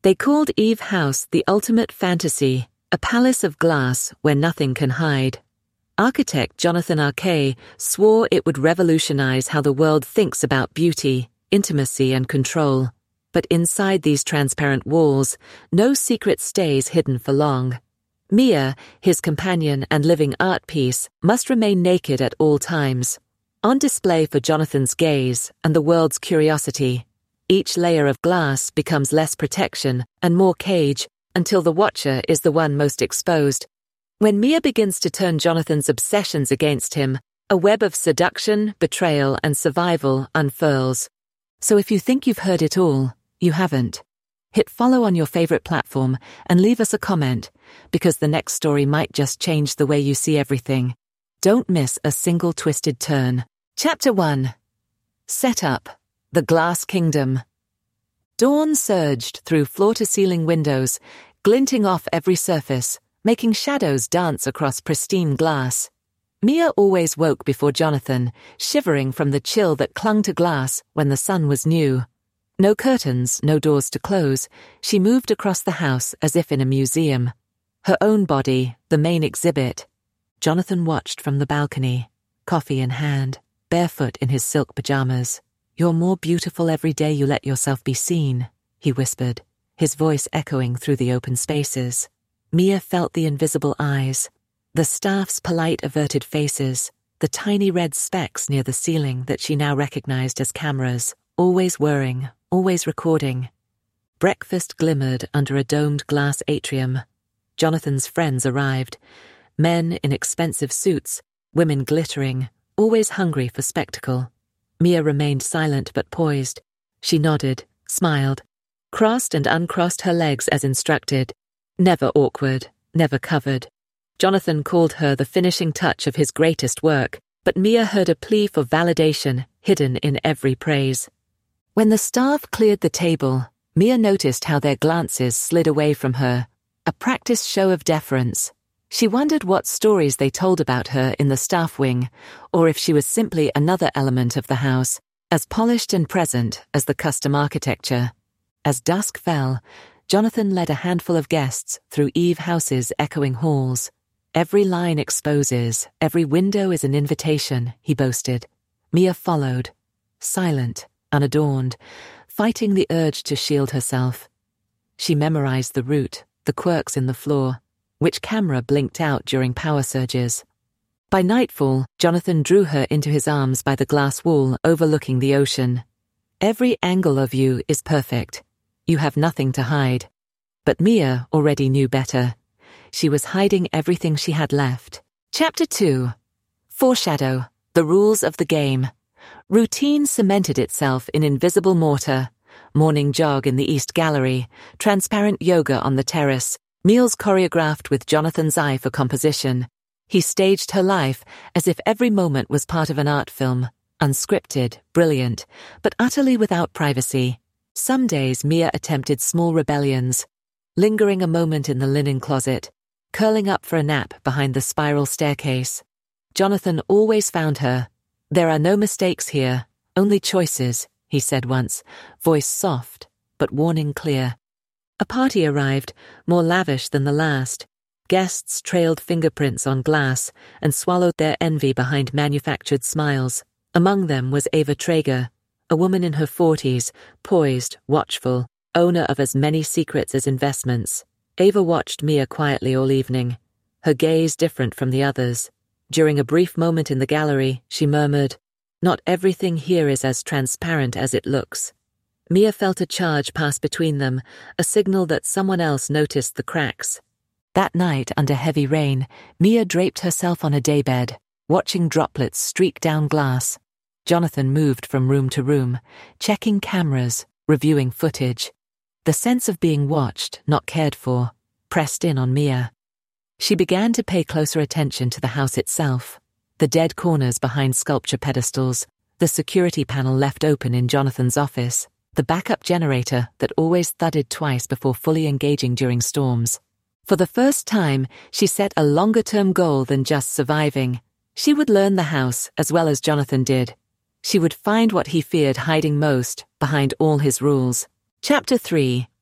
They called Eve House the ultimate fantasy, a palace of glass where nothing can hide. Architect Jonathan Arquet swore it would revolutionize how the world thinks about beauty, intimacy, and control. But inside these transparent walls, no secret stays hidden for long. Mia, his companion and living art piece, must remain naked at all times. On display for Jonathan's gaze and the world's curiosity, each layer of glass becomes less protection and more cage until the watcher is the one most exposed. When Mia begins to turn Jonathan's obsessions against him, a web of seduction, betrayal, and survival unfurls. So if you think you've heard it all, you haven't. Hit follow on your favorite platform and leave us a comment, because the next story might just change the way you see everything. Don't miss a single twisted turn. Chapter 1. Set Up. The Glass Kingdom. Dawn surged through floor-to-ceiling windows, glinting off every surface, making shadows dance across pristine glass. Mia always woke before Jonathan, shivering from the chill that clung to glass when the sun was new. No curtains, no doors to close, she moved across the house as if in a museum. Her own body, the main exhibit. Jonathan watched from the balcony, coffee in hand, barefoot in his silk pajamas. "You're more beautiful every day you let yourself be seen," he whispered, his voice echoing through the open spaces. Mia felt the invisible eyes, the staff's polite averted faces, the tiny red specks near the ceiling that she now recognized as cameras, always whirring, always recording. Breakfast glimmered under a domed glass atrium. Jonathan's friends arrived, men in expensive suits, women glittering, always hungry for spectacle. Mia remained silent but poised. She nodded, smiled, crossed and uncrossed her legs as instructed. Never awkward, never covered. Jonathan called her the finishing touch of his greatest work, but Mia heard a plea for validation hidden in every praise. When the staff cleared the table, Mia noticed how their glances slid away from her, a practiced show of deference. She wondered what stories they told about her in the staff wing, or if she was simply another element of the house, as polished and present as the custom architecture. As dusk fell, Jonathan led a handful of guests through Eve House's echoing halls. "Every line exposes, every window is an invitation," he boasted. Mia followed, silent, unadorned, fighting the urge to shield herself. She memorized the route, the quirks in the floor, which camera blinked out during power surges. By nightfall, Jonathan drew her into his arms by the glass wall overlooking the ocean. "Every angle of you is perfect. You have nothing to hide." But Mia already knew better. She was hiding everything she had left. Chapter 2. Foreshadow. The Rules of the Game. Routine cemented itself in invisible mortar. Morning jog in the East Gallery, transparent yoga on the terrace, meals choreographed with Jonathan's eye for composition. He staged her life as if every moment was part of an art film, unscripted, brilliant, but utterly without privacy. Some days Mia attempted small rebellions, lingering a moment in the linen closet, curling up for a nap behind the spiral staircase. Jonathan always found her. "There are no mistakes here, only choices," he said once, voice soft, but warning clear. A party arrived, more lavish than the last. Guests trailed fingerprints on glass and swallowed their envy behind manufactured smiles. Among them was Ava Traeger, a woman in her 40s, poised, watchful, owner of as many secrets as investments. Ava watched Mia quietly all evening, her gaze different from the others. During a brief moment in the gallery, she murmured, "Not everything here is as transparent as it looks." Mia felt a charge pass between them, a signal that someone else noticed the cracks. That night, under heavy rain, Mia draped herself on a daybed, watching droplets streak down glass. Jonathan moved from room to room, checking cameras, reviewing footage. The sense of being watched, not cared for, pressed in on Mia. She began to pay closer attention to the house itself, the dead corners behind sculpture pedestals, the security panel left open in Jonathan's office, the backup generator that always thudded twice before fully engaging during storms. For the first time, she set a longer-term goal than just surviving. She would learn the house as well as Jonathan did. She would find what he feared hiding most behind all his rules. Chapter 3.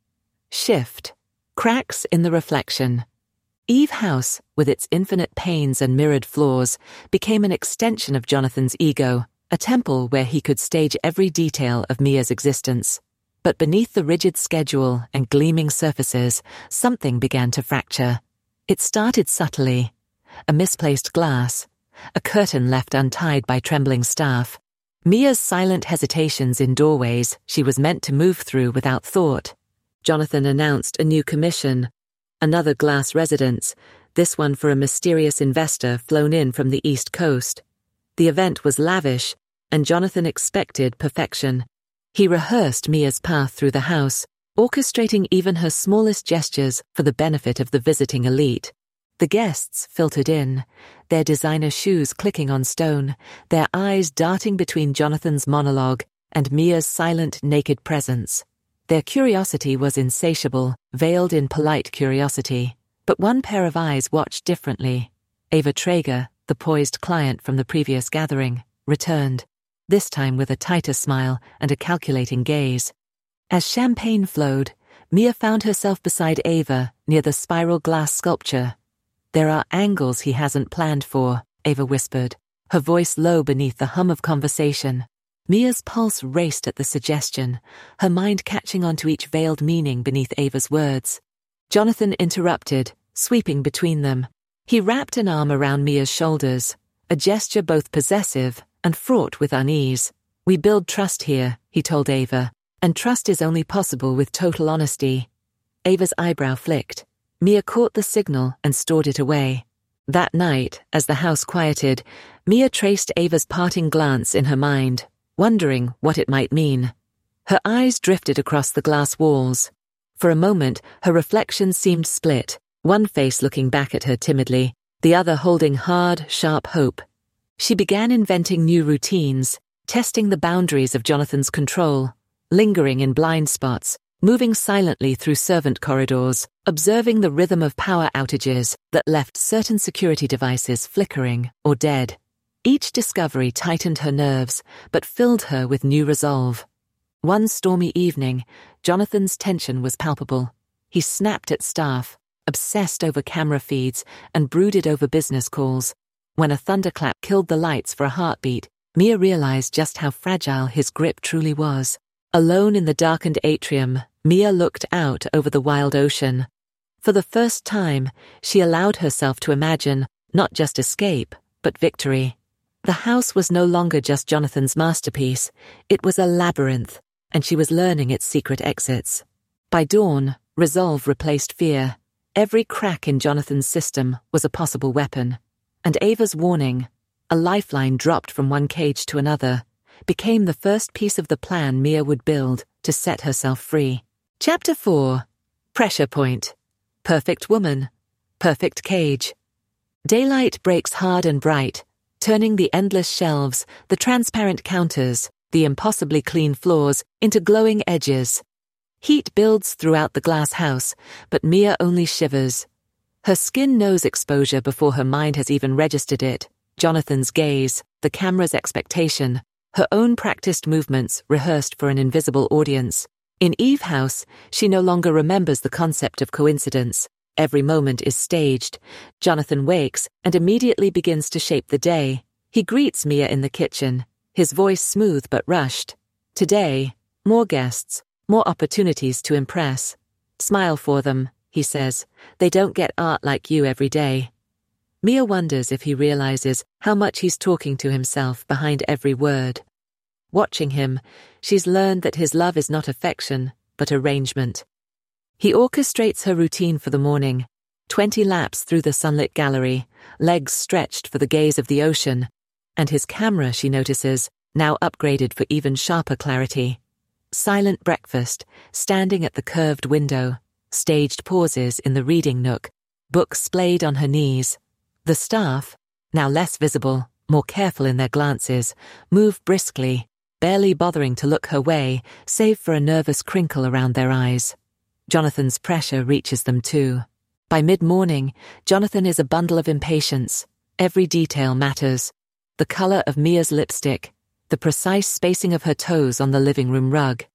Shift. Cracks in the reflection. Eve House, with its infinite panes and mirrored floors, became an extension of Jonathan's ego, a temple where he could stage every detail of Mia's existence. But beneath the rigid schedule and gleaming surfaces, something began to fracture. It started subtly. A misplaced glass, a curtain left untied by trembling staff, Mia's silent hesitations in doorways she was meant to move through without thought. Jonathan announced a new commission, another glass residence, this one for a mysterious investor flown in from the East Coast. The event was lavish, and Jonathan expected perfection. He rehearsed Mia's path through the house, orchestrating even her smallest gestures for the benefit of the visiting elite. The guests filtered in, their designer shoes clicking on stone, their eyes darting between Jonathan's monologue and Mia's silent, naked presence. Their curiosity was insatiable, veiled in polite curiosity. But one pair of eyes watched differently. Ava Traeger, the poised client from the previous gathering, returned, this time with a tighter smile and a calculating gaze. As champagne flowed, Mia found herself beside Ava near the spiral glass sculpture. "There are angles he hasn't planned for," Ava whispered, her voice low beneath the hum of conversation. Mia's pulse raced at the suggestion, her mind catching on to each veiled meaning beneath Ava's words. Jonathan interrupted, sweeping between them. He wrapped an arm around Mia's shoulders, a gesture both possessive and fraught with unease. "We build trust here," he told Ava, "and trust is only possible with total honesty." Ava's eyebrow flicked. Mia caught the signal and stored it away. That night, as the house quieted, Mia traced Ava's parting glance in her mind, wondering what it might mean. Her eyes drifted across the glass walls. For a moment, her reflection seemed split, one face looking back at her timidly, the other holding hard, sharp hope. She began inventing new routines, testing the boundaries of Jonathan's control, lingering in blind spots, moving silently through servant corridors, observing the rhythm of power outages that left certain security devices flickering or dead. Each discovery tightened her nerves, but filled her with new resolve. One stormy evening, Jonathan's tension was palpable. He snapped at staff, obsessed over camera feeds, and brooded over business calls. When a thunderclap killed the lights for a heartbeat, Mia realized just how fragile his grip truly was. Alone in the darkened atrium, Mia looked out over the wild ocean. For the first time, she allowed herself to imagine not just escape, but victory. The house was no longer just Jonathan's masterpiece, it was a labyrinth, and she was learning its secret exits. By dawn, resolve replaced fear. Every crack in Jonathan's system was a possible weapon. And Ava's warning, a lifeline dropped from one cage to another, became the first piece of the plan Mia would build to set herself free. Chapter 4. Pressure Point. Perfect woman. Perfect cage. Daylight breaks hard and bright, turning the endless shelves, the transparent counters, the impossibly clean floors into glowing edges. Heat builds throughout the glass house, but Mia only shivers. Her skin knows exposure before her mind has even registered it. Jonathan's gaze, the camera's expectation, her own practiced movements rehearsed for an invisible audience. In Eve House, she no longer remembers the concept of coincidence. Every moment is staged. Jonathan wakes and immediately begins to shape the day. He greets Mia in the kitchen, his voice smooth but rushed. Today, more guests, more opportunities to impress. Smile for them, he says. They don't get art like you every day. Mia wonders if he realizes how much he's talking to himself behind every word. Watching him, she's learned that his love is not affection, but arrangement. He orchestrates her routine for the morning, 20 laps through the sunlit gallery, legs stretched for the gaze of the ocean, and his camera, she notices, now upgraded for even sharper clarity. Silent breakfast, standing at the curved window, staged pauses in the reading nook, books splayed on her knees. The staff, now less visible, more careful in their glances, move briskly, barely bothering to look her way, save for a nervous crinkle around their eyes. Jonathan's pressure reaches them too. By mid-morning, Jonathan is a bundle of impatience. Every detail matters. The color of Mia's lipstick, the precise spacing of her toes on the living room rug.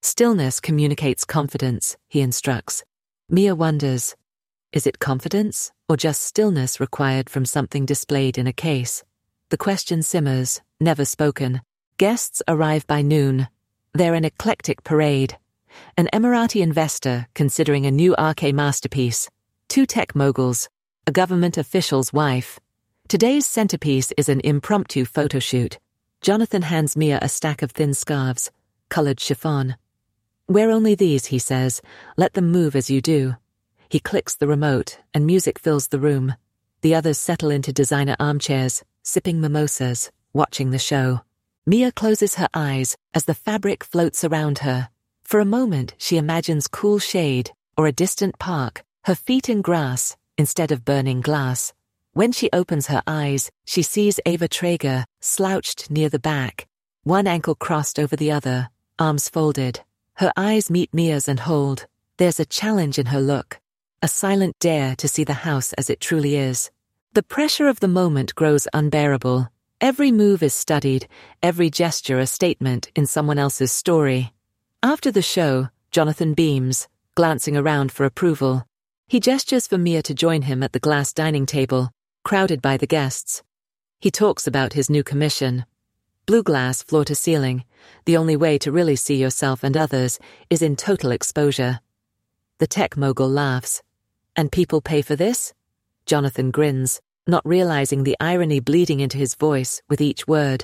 Stillness communicates confidence, he instructs. Mia wonders, is it confidence or just stillness required from something displayed in a case? The question simmers, never spoken. Guests arrive by noon. They're an eclectic parade. An Emirati investor considering a new Arke masterpiece, 2 tech moguls, a government official's wife. Today's centerpiece is an impromptu photo shoot. Jonathan hands Mia a stack of thin scarves, colored chiffon. Wear only these, he says. Let them move as you do. He clicks the remote, and music fills the room. The others settle into designer armchairs, sipping mimosas, watching the show. Mia closes her eyes as the fabric floats around her. For a moment, she imagines cool shade or a distant park, her feet in grass instead of burning glass. When she opens her eyes, she sees Ava Traeger slouched near the back, one ankle crossed over the other, arms folded. Her eyes meet Mia's and hold. There's a challenge in her look, a silent dare to see the house as it truly is. The pressure of the moment grows unbearable. Every move is studied, every gesture a statement in someone else's story. After the show, Jonathan beams, glancing around for approval. He gestures for Mia to join him at the glass dining table, crowded by the guests. He talks about his new commission. Blue glass floor to ceiling. The only way to really see yourself and others is in total exposure. The tech mogul laughs. And people pay for this? Jonathan grins, not realizing the irony bleeding into his voice with each word.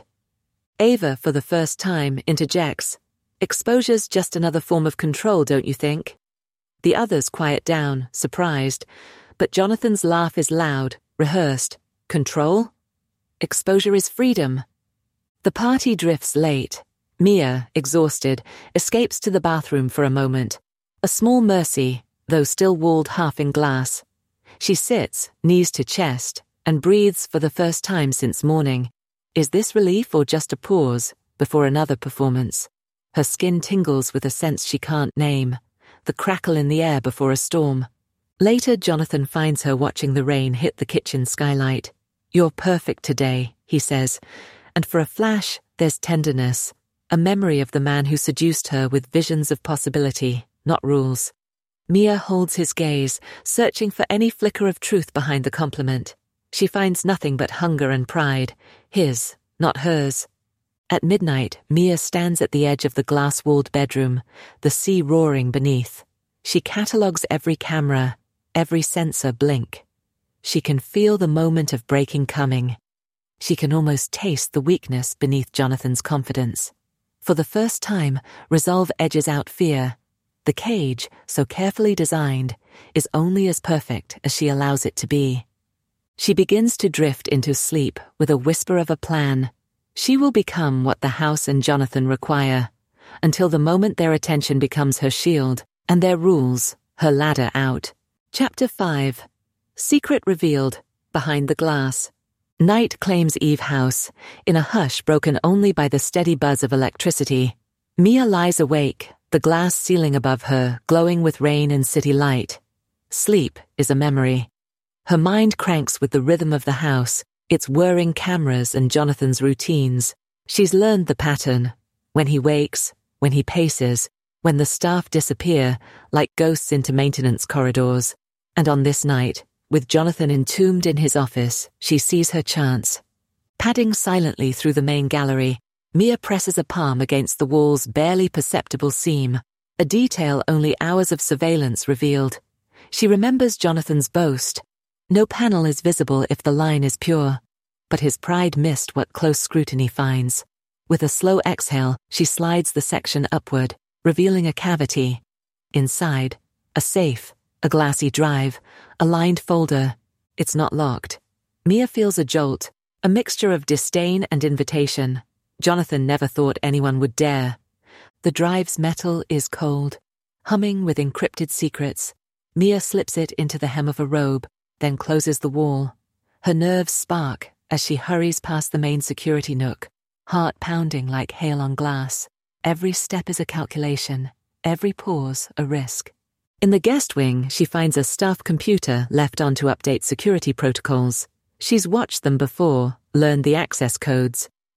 Ava, for the first time, interjects. Exposure's just another form of control, don't you think? The others quiet down, surprised, but Jonathan's laugh is loud, rehearsed. Control? Exposure is freedom. The party drifts late. Mia, exhausted, escapes to the bathroom for a moment. A small mercy, though still walled half in glass. She sits, knees to chest, and breathes for the first time since morning. Is this relief or just a pause before another performance? Her skin tingles with a sense she can't name, the crackle in the air before a storm. Later, Jonathan finds her watching the rain hit the kitchen skylight. You're perfect today, he says, and for a flash, there's tenderness, a memory of the man who seduced her with visions of possibility, not rules. Mia holds his gaze, searching for any flicker of truth behind the compliment. She finds nothing but hunger and pride, his, not hers. At midnight, Mia stands at the edge of the glass-walled bedroom, the sea roaring beneath. She catalogues every camera, every sensor blink. She can feel the moment of breaking coming. She can almost taste the weakness beneath Jonathan's confidence. For the first time, resolve edges out fear. The cage, so carefully designed, is only as perfect as she allows it to be. She begins to drift into sleep with a whisper of a plan. She will become what the house and Jonathan require, until the moment their attention becomes her shield, and their rules, her ladder out. Chapter 5. Secret revealed, behind the glass. Night claims Eve House, in a hush broken only by the steady buzz of electricity. Mia lies awake, the glass ceiling above her glowing with rain and city light. Sleep is a memory. Her mind cranks with the rhythm of the house, its whirring cameras and Jonathan's routines. She's learned the pattern. When he wakes, when he paces, when the staff disappear, like ghosts into maintenance corridors. And on this night, with Jonathan entombed in his office, she sees her chance. Padding silently through the main gallery, Mia presses a palm against the wall's barely perceptible seam, a detail only hours of surveillance revealed. She remembers Jonathan's boast. No panel is visible if the line is pure, but his pride missed what close scrutiny finds. With a slow exhale, she slides the section upward, revealing a cavity. Inside, a safe, a glassy drive, a lined folder. It's not locked. Mia feels a jolt, a mixture of disdain and invitation. Jonathan never thought anyone would dare. The drive's metal is cold, humming with encrypted secrets. Mia slips it into the hem of a robe, then closes the wall. Her nerves spark as she hurries past the main security nook, heart pounding like hail on glass. Every step is a calculation, every pause a risk. In the guest wing, she finds a staff computer left on to update security protocols. She's watched them before, learned the access codes.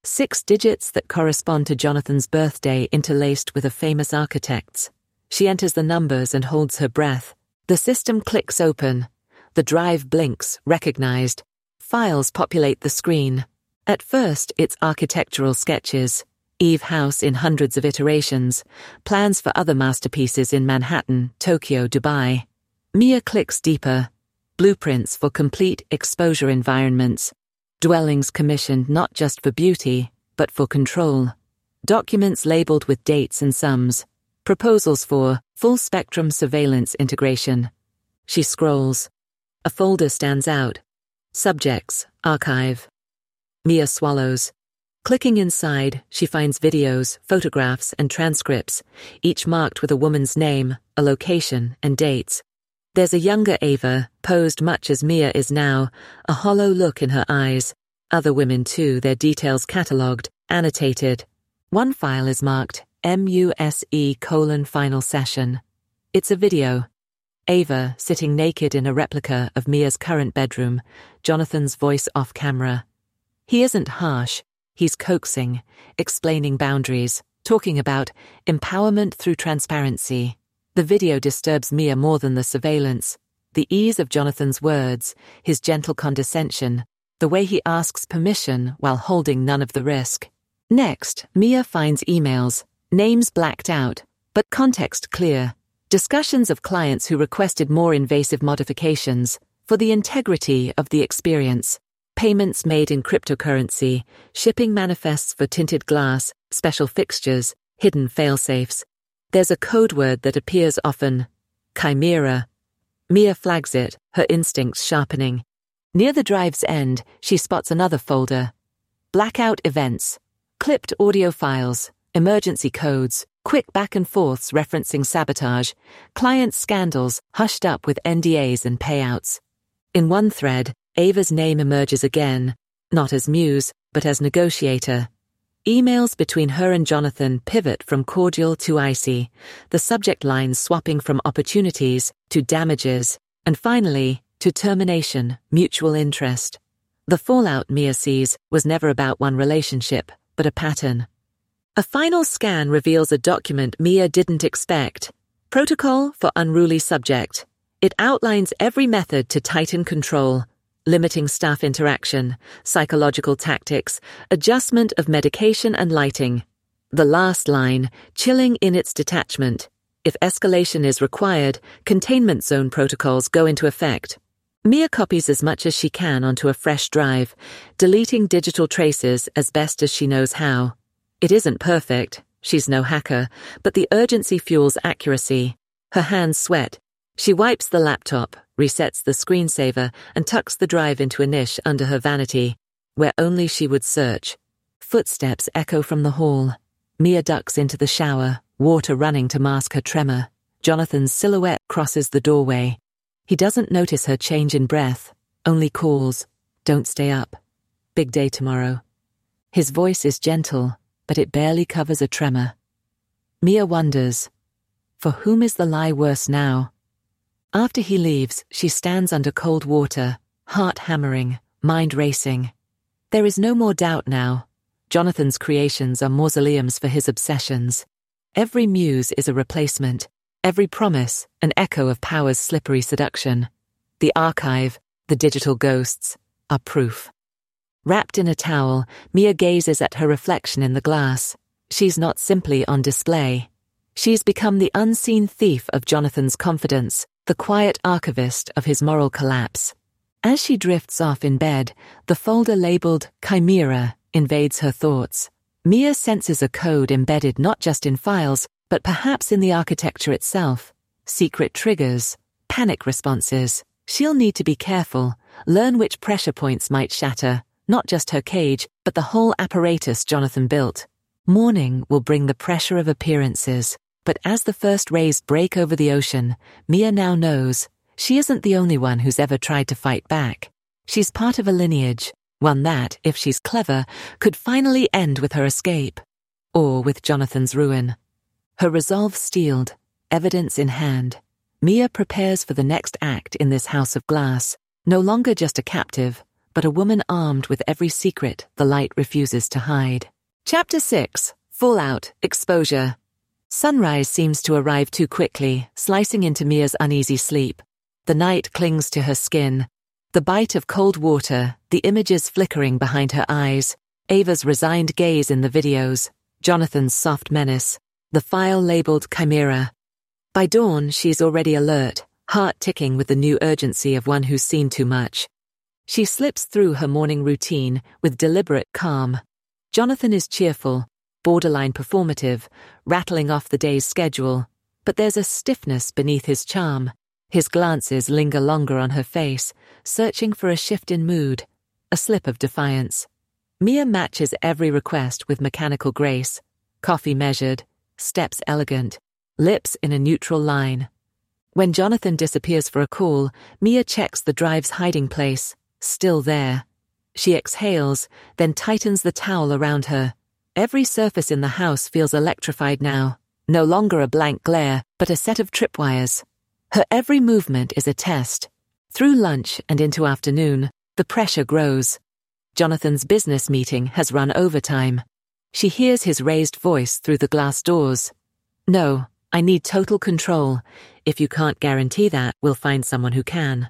6 digits that correspond to Jonathan's birthday interlaced with a famous architect's. She enters the numbers and holds her breath. The system clicks open. The drive blinks, recognized. Files populate the screen. At first, it's architectural sketches. Eve House in hundreds of iterations. Plans for other masterpieces in Manhattan, Tokyo, Dubai. Mia clicks deeper. Blueprints for complete exposure environments. Dwellings commissioned not just for beauty, but for control. Documents labeled with dates and sums. Proposals for full-spectrum surveillance integration. She scrolls. A folder stands out. Subjects, archive. Mia swallows. Clicking inside, she finds videos, photographs, and transcripts, each marked with a woman's name, a location, and dates. There's a younger Ava, posed much as Mia is now, a hollow look in her eyes. Other women too, their details catalogued, annotated. One file is marked MUSE:final session. It's a video. Ava, sitting naked in a replica of Mia's current bedroom, Jonathan's voice off camera. He isn't harsh, he's coaxing, explaining boundaries, talking about empowerment through transparency. The video disturbs Mia more than the surveillance. The ease of Jonathan's words, his gentle condescension, the way he asks permission while holding none of the risk. Next, Mia finds emails, names blacked out, but context clear. Discussions of clients who requested more invasive modifications for the integrity of the experience. Payments made in cryptocurrency, shipping manifests for tinted glass, special fixtures, hidden failsafes. There's a code word that appears often. Chimera. Mia flags it, her instincts sharpening. Near the drive's end, she spots another folder. Blackout events. Clipped audio files, emergency codes, quick back and forths referencing sabotage, client scandals hushed up with NDAs and payouts. In one thread, Ava's name emerges again, not as muse, but as negotiator. Emails between her and Jonathan pivot from cordial to icy, the subject lines swapping from opportunities to damages, and finally, to termination, mutual interest. The fallout Mia sees was never about one relationship, but a pattern. A final scan reveals a document Mia didn't expect. Protocol for Unruly Subject. It outlines every method to tighten control. Limiting staff interaction, psychological tactics, adjustment of medication and lighting. The last line, chilling in its detachment. If escalation is required, containment zone protocols go into effect. Mia copies as much as she can onto a fresh drive, deleting digital traces as best as she knows how. It isn't perfect, she's no hacker, but the urgency fuels accuracy. Her hands sweat. She wipes the laptop, resets the screensaver, and tucks the drive into a niche under her vanity, where only she would search. Footsteps echo from the hall. Mia ducks into the shower, water running to mask her tremor. Jonathan's silhouette crosses the doorway. He doesn't notice her change in breath, only calls, "Don't stay up. Big day tomorrow." His voice is gentle, but it barely covers a tremor. Mia wonders, for whom is the lie worse now? After he leaves, she stands under cold water, heart hammering, mind racing. There is no more doubt now. Jonathan's creations are mausoleums for his obsessions. Every muse is a replacement, every promise an echo of power's slippery seduction. The archive, the digital ghosts, are proof. Wrapped in a towel, Mia gazes at her reflection in the glass. She's not simply on display. She's become the unseen thief of Jonathan's confidence, the quiet archivist of his moral collapse. As she drifts off in bed, the folder labeled Chimera invades her thoughts. Mia senses a code embedded not just in files, but perhaps in the architecture itself. Secret triggers, panic responses. She'll need to be careful, learn which pressure points might shatter, not just her cage, but the whole apparatus Jonathan built. Morning will bring the pressure of appearances. But as the first rays break over the ocean, Mia now knows she isn't the only one who's ever tried to fight back. She's part of a lineage, one that, if she's clever, could finally end with her escape. Or with Jonathan's ruin. Her resolve steeled, evidence in hand, Mia prepares for the next act in this house of glass, no longer just a captive, but a woman armed with every secret the light refuses to hide. Chapter 6. Fallout, Exposure. Sunrise seems to arrive too quickly, slicing into Mia's uneasy sleep. The night clings to her skin. The bite of cold water, the images flickering behind her eyes, Ava's resigned gaze in the videos, Jonathan's soft menace, the file labeled Chimera. By dawn, she's already alert, heart ticking with the new urgency of one who's seen too much. She slips through her morning routine with deliberate calm. Jonathan is cheerful, borderline performative, rattling off the day's schedule, but there's a stiffness beneath his charm. His glances linger longer on her face, searching for a shift in mood, a slip of defiance. Mia matches every request with mechanical grace, coffee measured, steps elegant, lips in a neutral line. When Jonathan disappears for a call, Mia checks the drive's hiding place, still there. She exhales, then tightens the towel around her. Every surface in the house feels electrified now, no longer a blank glare, but a set of tripwires. Her every movement is a test. Through lunch and into afternoon, the pressure grows. Jonathan's business meeting has run overtime. She hears his raised voice through the glass doors. "No, I need total control. If you can't guarantee that, we'll find someone who can."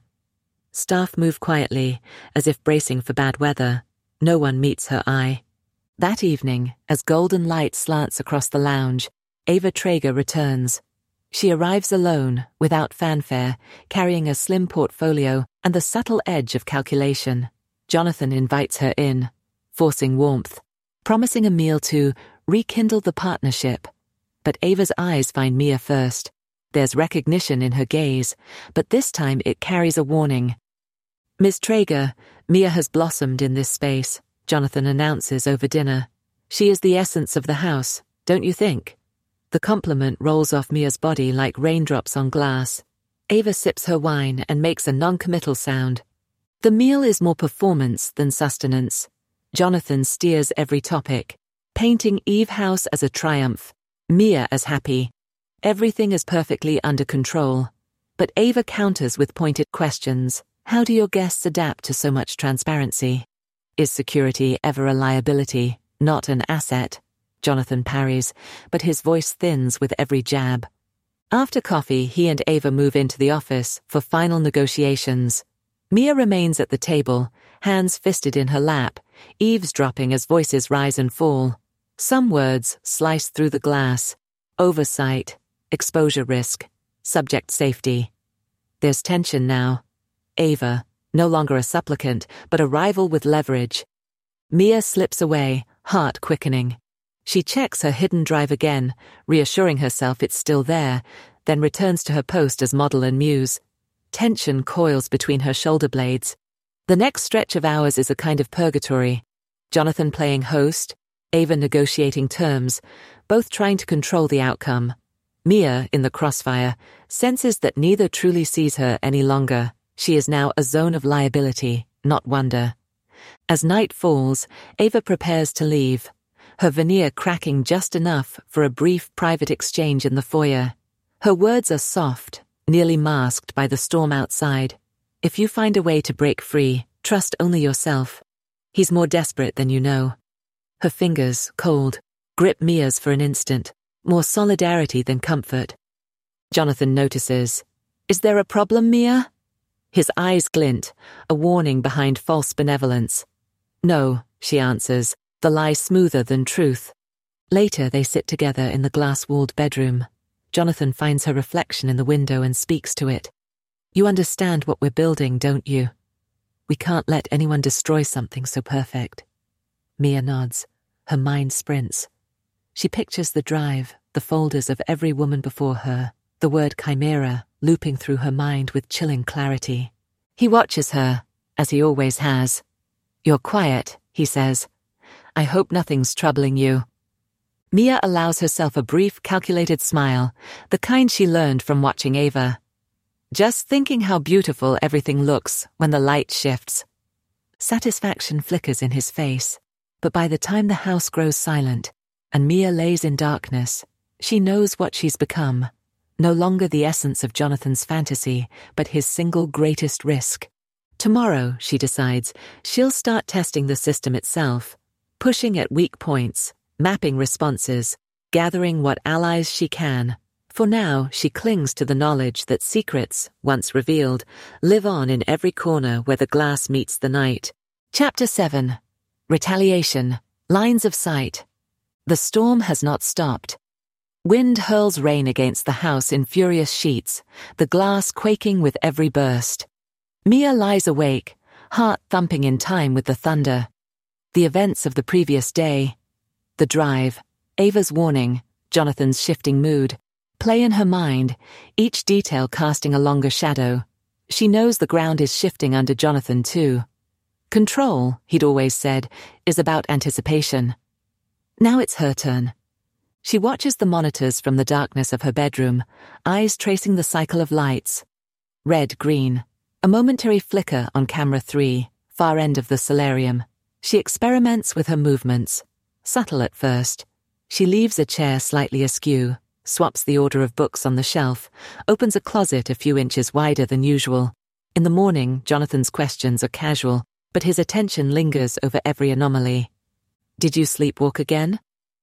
Staff move quietly, as if bracing for bad weather. No one meets her eye. That evening, as golden light slants across the lounge, Ava Traeger returns. She arrives alone, without fanfare, carrying a slim portfolio and the subtle edge of calculation. Jonathan invites her in, forcing warmth, promising a meal to rekindle the partnership. But Ava's eyes find Mia first. There's recognition in her gaze, but this time it carries a warning. "Miss Traeger, Mia has blossomed in this space," Jonathan announces over dinner. "She is the essence of the house, don't you think?" The compliment rolls off Mia's body like raindrops on glass. Ava sips her wine and makes a non-committal sound. The meal is more performance than sustenance. Jonathan steers every topic, painting Eve House as a triumph, Mia as happy. Everything is perfectly under control. But Ava counters with pointed questions. How do your guests adapt to so much transparency? Is security ever a liability, not an asset? Jonathan parries, but his voice thins with every jab. After coffee, he and Ava move into the office for final negotiations. Mia remains at the table, hands fisted in her lap, eavesdropping as voices rise and fall. Some words slice through the glass. Oversight, exposure risk, subject safety. There's tension now. Ava, no longer a supplicant, but a rival with leverage. Mia slips away, heart quickening. She checks her hidden drive again, reassuring herself it's still there, then returns to her post as model and muse. Tension coils between her shoulder blades. The next stretch of hours is a kind of purgatory. Jonathan playing host, Ava negotiating terms, both trying to control the outcome. Mia, in the crossfire, senses that neither truly sees her any longer. She is now a zone of liability, not wonder. As night falls, Ava prepares to leave, her veneer cracking just enough for a brief private exchange in the foyer. Her words are soft, nearly masked by the storm outside. If you find a way to break free, trust only yourself. He's more desperate than you know. Her fingers, cold, grip Mia's for an instant, more solidarity than comfort. Jonathan notices. "Is there a problem, Mia?" His eyes glint, a warning behind false benevolence. "No," she answers, the lie smoother than truth. Later they sit together in the glass-walled bedroom. Jonathan finds her reflection in the window and speaks to it. "You understand what we're building, don't you? We can't let anyone destroy something so perfect." Mia nods. Her mind sprints. She pictures the drive, the folders of every woman before her, the word chimera looping through her mind with chilling clarity. He watches her, as he always has. "You're quiet," he says. "I hope nothing's troubling you." Mia allows herself a brief, calculated smile, the kind she learned from watching Ava. "Just thinking how beautiful everything looks when the light shifts." Satisfaction flickers in his face, but by the time the house grows silent, and Mia lays in darkness, she knows what she's become. No longer the essence of Jonathan's fantasy, but his single greatest risk. Tomorrow, she decides, she'll start testing the system itself, pushing at weak points, mapping responses, gathering what allies she can. For now, she clings to the knowledge that secrets, once revealed, live on in every corner where the glass meets the night. Chapter 7. Retaliation. Lines of sight. The storm has not stopped. Wind hurls rain against the house in furious sheets, the glass quaking with every burst. Mia lies awake, heart thumping in time with the thunder. The events of the previous day, the drive, Ava's warning, Jonathan's shifting mood, play in her mind, each detail casting a longer shadow. She knows the ground is shifting under Jonathan too. Control, he'd always said, is about anticipation. Now it's her turn. She watches the monitors from the darkness of her bedroom, eyes tracing the cycle of lights. Red, green. A momentary flicker on camera 3, far end of the solarium. She experiments with her movements. Subtle at first. She leaves a chair slightly askew, swaps the order of books on the shelf, opens a closet a few inches wider than usual. In the morning, Jonathan's questions are casual, but his attention lingers over every anomaly. Did you sleepwalk again?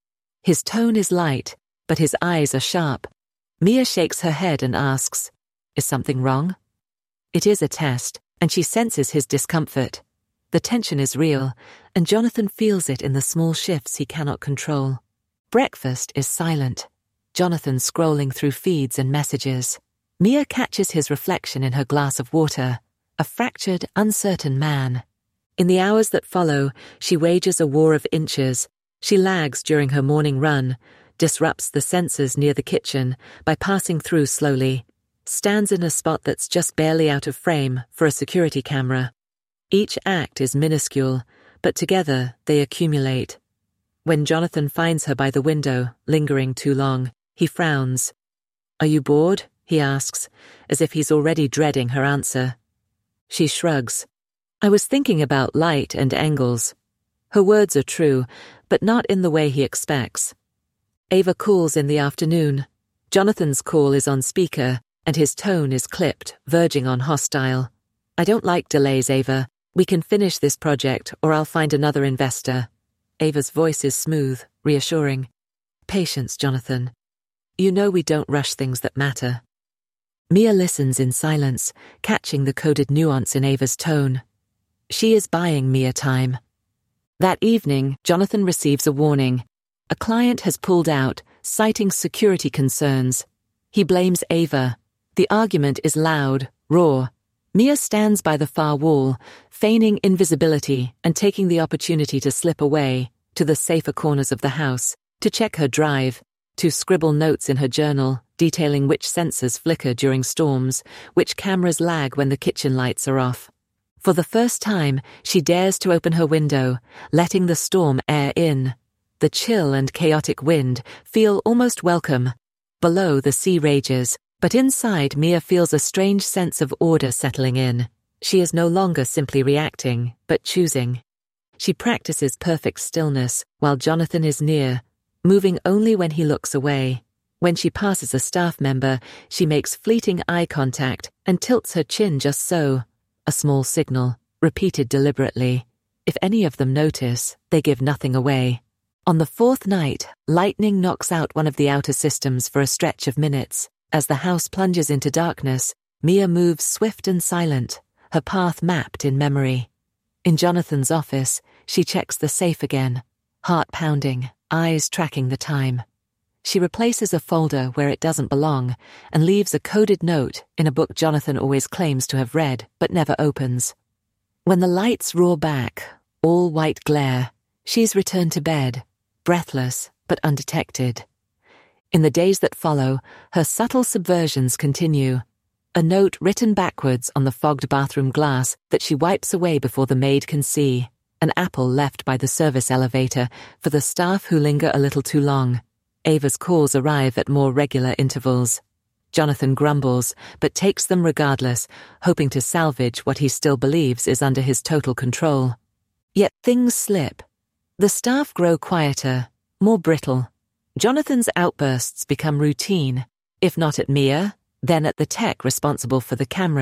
His tone is light, but his eyes are sharp. Mia shakes her head and asks, is something wrong? It is a test, and she senses his discomfort. The tension is real, and Jonathan feels it in the small shifts he cannot control. Breakfast is silent. Jonathan scrolling through feeds and messages. Mia catches his reflection in her glass of water, a fractured, uncertain man. In the hours that follow, she wages a war of inches. She lags during her morning run, disrupts the sensors near the kitchen by passing through slowly, stands in a spot that's just barely out of frame for a security camera. Each act is minuscule, but together they accumulate. When Jonathan finds her by the window, lingering too long, he frowns. Are you bored? He asks, as if he's already dreading her answer. She shrugs. I was thinking about light and angles. Her words are true, but not in the way he expects. Ava calls in the afternoon. Jonathan's call is on speaker, and his tone is clipped, verging on hostile. I don't like delays, Ava. We can finish this project, or I'll find another investor. Ava's voice is smooth, reassuring. Patience, Jonathan. You know we don't rush things that matter. Mia listens in silence, catching the coded nuance in Ava's tone. She is buying Mia time. That evening, Jonathan receives a warning. A client has pulled out, citing security concerns. He blames Ava. The argument is loud, raw. Mia stands by the far wall, feigning invisibility and taking the opportunity to slip away, to the safer corners of the house, to check her drive, to scribble notes in her journal, detailing which sensors flicker during storms, which cameras lag when the kitchen lights are off. For the first time, she dares to open her window, letting the storm air in. The chill and chaotic wind feel almost welcome. Below, the sea rages, but inside Mia feels a strange sense of order settling in. She is no longer simply reacting, but choosing. She practices perfect stillness while Jonathan is near, moving only when he looks away. When she passes a staff member, she makes fleeting eye contact and tilts her chin just so. A small signal, repeated deliberately. If any of them notice, they give nothing away. On the fourth night, lightning knocks out one of the outer systems for a stretch of minutes. As the house plunges into darkness, Mia moves swift and silent, her path mapped in memory. In Jonathan's office, she checks the safe again, heart pounding, eyes tracking the time. She replaces a folder where it doesn't belong and leaves a coded note in a book Jonathan always claims to have read but never opens. When the lights roar back, all white glare, she's returned to bed, breathless but undetected. In the days that follow, her subtle subversions continue. A note written backwards on the fogged bathroom glass that she wipes away before the maid can see. An apple left by the service elevator for the staff who linger a little too long. Ava's calls arrive at more regular intervals. Jonathan grumbles, but takes them regardless, hoping to salvage what he still believes is under his total control. Yet things slip. The staff grow quieter, more brittle. Jonathan's outbursts become routine, if not at Mia, then at the tech responsible for the cameras.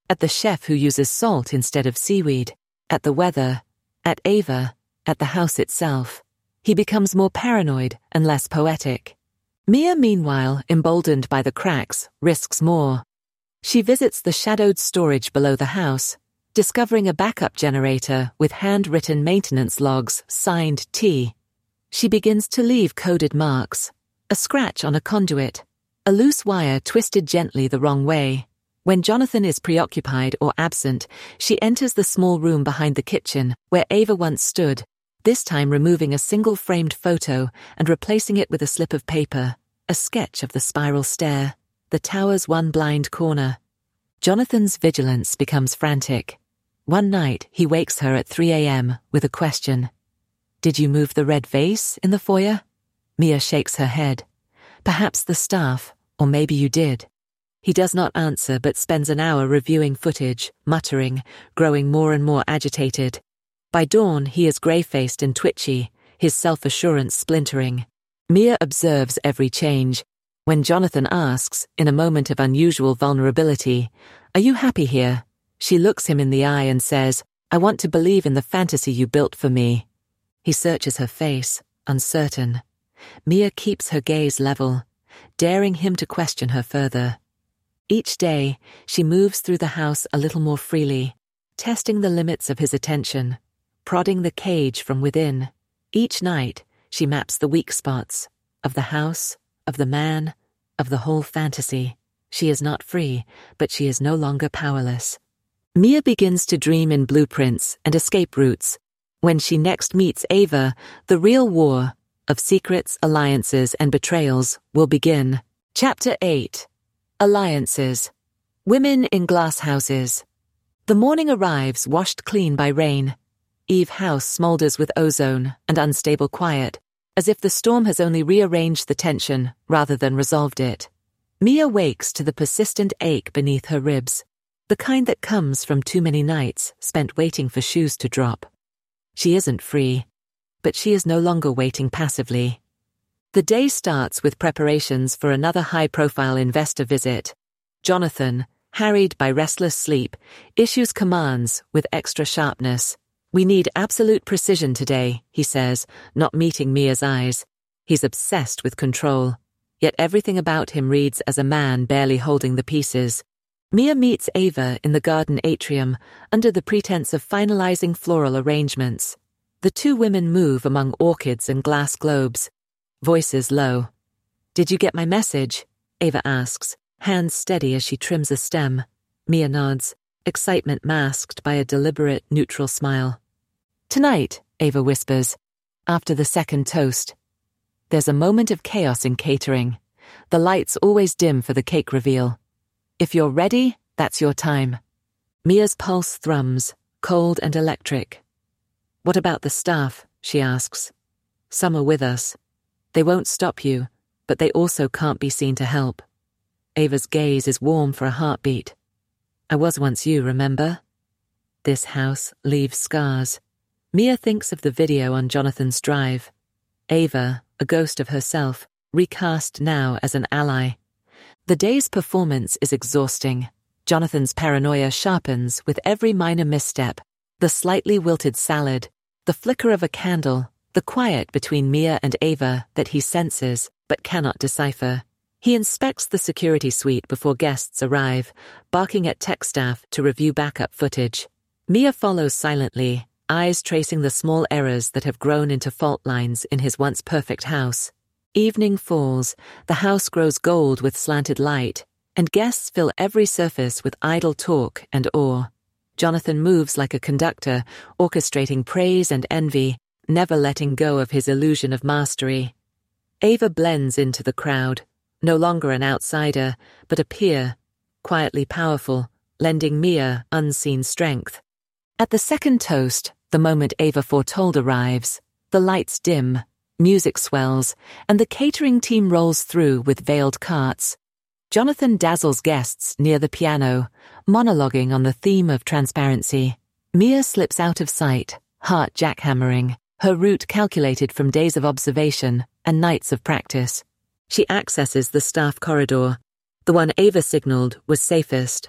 at the chef who uses salt instead of seaweed, at the weather, at Ava, at the house itself. He becomes more paranoid and less poetic. Mia, meanwhile, emboldened by the cracks, risks more. She visits the shadowed storage below the house, discovering a backup generator with handwritten maintenance logs signed T. She begins to leave coded marks, a scratch on a conduit, a loose wire twisted gently the wrong way. When Jonathan is preoccupied or absent, she enters the small room behind the kitchen where Ava once stood, this time removing a single framed photo and replacing it with a slip of paper, a sketch of the spiral stair, the tower's one blind corner. Jonathan's vigilance becomes frantic. One night, he wakes her at 3 a.m. with a question. "Did you move the red vase in the foyer?" Mia shakes her head. "Perhaps the staff, or maybe you did." He does not answer but spends an hour reviewing footage, muttering, growing more and more agitated. By dawn, he is grey-faced and twitchy, his self-assurance splintering. Mia observes every change. When Jonathan asks, in a moment of unusual vulnerability, "Are you happy here?" she looks him in the eye and says, "I want to believe in the fantasy you built for me." He searches her face, uncertain. Mia keeps her gaze level, daring him to question her further. Each day, she moves through the house a little more freely, testing the limits of his attention, prodding the cage from within. Each night, she maps the weak spots of the house, of the man, of the whole fantasy. She is not free, but she is no longer powerless. Mia begins to dream in blueprints and escape routes. When she next meets Ava, the real war of secrets, alliances, and betrayals will begin. Chapter 8. Alliances. Women in glass houses. The morning arrives, washed clean by rain. Eve House smolders with ozone and unstable quiet, as if the storm has only rearranged the tension rather than resolved it. Mia wakes to the persistent ache beneath her ribs, the kind that comes from too many nights spent waiting for shoes to drop. She isn't free, but she is no longer waiting passively. The day starts with preparations for another high-profile investor visit. Jonathan, harried by restless sleep, issues commands with extra sharpness. "We need absolute precision today," he says, not meeting Mia's eyes. He's obsessed with control, yet everything about him reads as a man barely holding the pieces. Mia meets Ava in the garden atrium under the pretense of finalizing floral arrangements. The two women move among orchids and glass globes, voices low. "Did you get my message?" Ava asks, hands steady as she trims a stem. Mia nods, excitement masked by a deliberate, neutral smile. "Tonight," Ava whispers, after the second toast. There's a moment of chaos in catering. The lights always dim for the cake reveal. If you're ready, that's your time. Mia's pulse thrums, cold and electric. "What about the staff?" she asks. "Some are with us. They won't stop you, but they also can't be seen to help." Ava's gaze is warm for a heartbeat. "I was once you, remember?" This house leaves scars. Mia thinks of the video on Jonathan's drive. Ava, a ghost of herself, recast now as an ally. The day's performance is exhausting. Jonathan's paranoia sharpens with every minor misstep. The slightly wilted salad, the flicker of a candle, the quiet between Mia and Ava that he senses but cannot decipher. He inspects the security suite before guests arrive, barking at tech staff to review backup footage. Mia follows silently, eyes tracing the small errors that have grown into fault lines in his once perfect house. Evening falls, the house grows gold with slanted light, and guests fill every surface with idle talk and awe. Jonathan moves like a conductor, orchestrating praise and envy, never letting go of his illusion of mastery. Ava blends into the crowd, no longer an outsider, but a peer, quietly powerful, lending Mia unseen strength. At the second toast, the moment Ava foretold arrives, the lights dim, music swells, and the catering team rolls through with veiled carts. Jonathan dazzles guests near the piano, monologuing on the theme of transparency. Mia slips out of sight, heart jackhammering, her route calculated from days of observation and nights of practice. She accesses the staff corridor. The one Ava signaled was safest.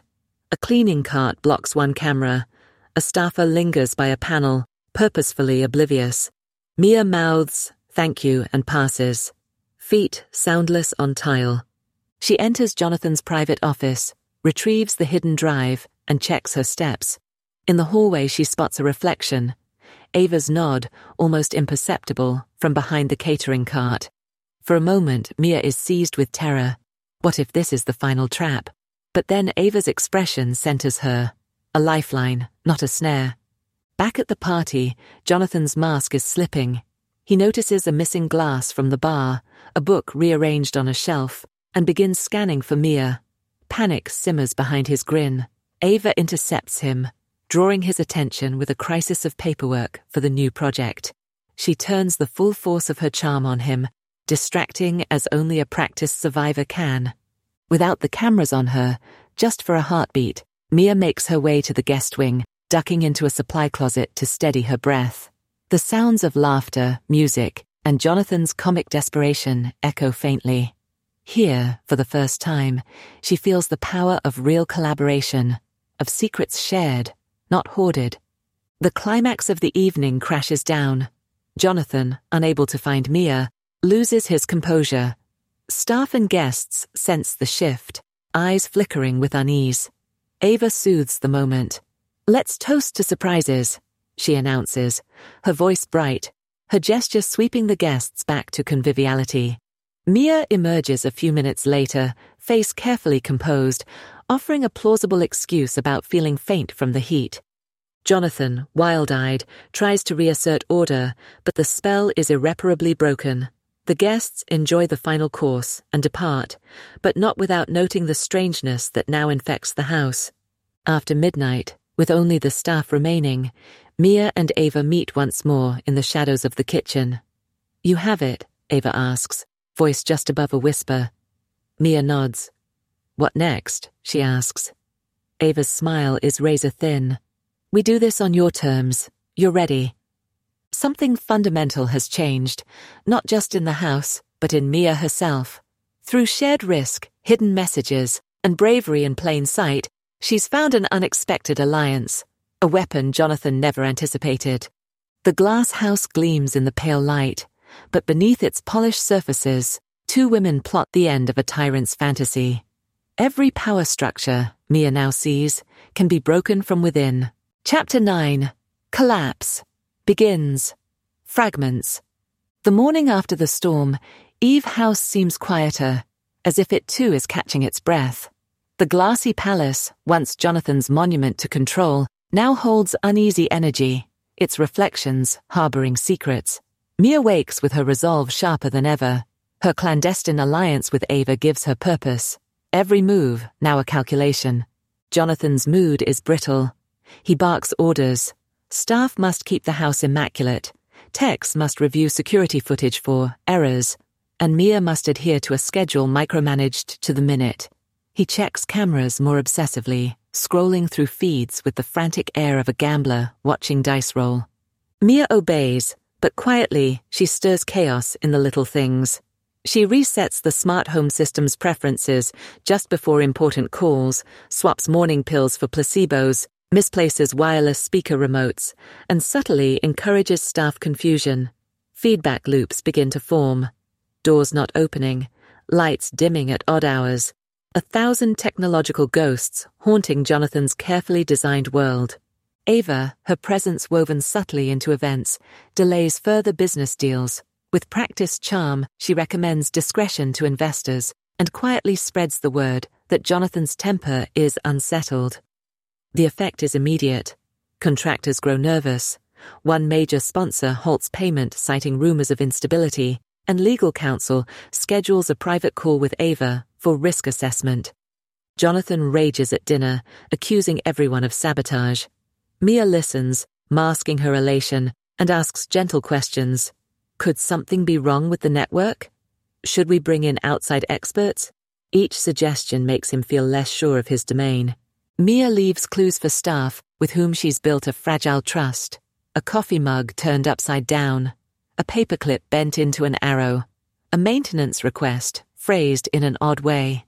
A cleaning cart blocks one camera. A staffer lingers by a panel, purposefully oblivious. Mia mouths, "Thank you," and passes. Feet soundless on tile. She enters Jonathan's private office, retrieves the hidden drive, and checks her steps. In the hallway she spots a reflection. Ava's nod, almost imperceptible, from behind the catering cart. For a moment, Mia is seized with terror. What if this is the final trap? But then Ava's expression centers her. A lifeline, not a snare. Back at the party, Jonathan's mask is slipping. He notices a missing glass from the bar, a book rearranged on a shelf, and begins scanning for Mia. Panic simmers behind his grin. Ava intercepts him, drawing his attention with a crisis of paperwork for the new project. She turns the full force of her charm on him, distracting as only a practiced survivor can. Without the cameras on her, just for a heartbeat, Mia makes her way to the guest wing, ducking into a supply closet to steady her breath. The sounds of laughter, music, and Jonathan's comic desperation echo faintly. Here, for the first time, she feels the power of real collaboration, of secrets shared, not hoarded. The climax of the evening crashes down. Jonathan, unable to find Mia, loses his composure. Staff and guests sense the shift, eyes flickering with unease. Ava soothes the moment. "Let's toast to surprises," she announces, her voice bright, her gesture sweeping the guests back to conviviality. Mia emerges a few minutes later, face carefully composed, offering a plausible excuse about feeling faint from the heat. Jonathan, wild-eyed, tries to reassert order, but the spell is irreparably broken. The guests enjoy the final course and depart, but not without noting the strangeness that now infects the house. After midnight, with only the staff remaining, Mia and Ava meet once more in the shadows of the kitchen. "You have it?" Ava asks, voice just above a whisper. Mia nods. "What next?" she asks. Ava's smile is razor-thin. "We do this on your terms. You're ready." Something fundamental has changed, not just in the house, but in Mia herself. Through shared risk, hidden messages, and bravery in plain sight, she's found an unexpected alliance, a weapon Jonathan never anticipated. The glass house gleams in the pale light, but beneath its polished surfaces, two women plot the end of a tyrant's fantasy. Every power structure, Mia now sees, can be broken from within. Chapter 9. Collapse. Begins. Fragments. The morning after the storm, Eve House seems quieter, as if it too is catching its breath. The glassy palace, once Jonathan's monument to control, now holds uneasy energy, its reflections harboring secrets. Mia wakes with her resolve sharper than ever. Her clandestine alliance with Ava gives her purpose. Every move, now a calculation. Jonathan's mood is brittle. He barks orders. Staff must keep the house immaculate. Techs must review security footage for errors. And Mia must adhere to a schedule micromanaged to the minute. He checks cameras more obsessively, scrolling through feeds with the frantic air of a gambler watching dice roll. Mia obeys, but quietly she stirs chaos in the little things. She resets the smart home system's preferences just before important calls, swaps morning pills for placebos, misplaces wireless speaker remotes, and subtly encourages staff confusion. Feedback loops begin to form. Doors not opening, lights dimming at odd hours. 1,000 technological ghosts haunting Jonathan's carefully designed world. Ava, her presence woven subtly into events, delays further business deals. With practiced charm, she recommends discretion to investors and quietly spreads the word that Jonathan's temper is unsettled. The effect is immediate. Contractors grow nervous. One major sponsor halts payment citing rumors of instability, and legal counsel schedules a private call with Ava for risk assessment. Jonathan rages at dinner, accusing everyone of sabotage. Mia listens, masking her elation, and asks gentle questions. Could something be wrong with the network? Should we bring in outside experts? Each suggestion makes him feel less sure of his domain. Mia leaves clues for staff with whom she's built a fragile trust. A coffee mug turned upside down. A paperclip bent into an arrow. A maintenance request phrased in an odd way.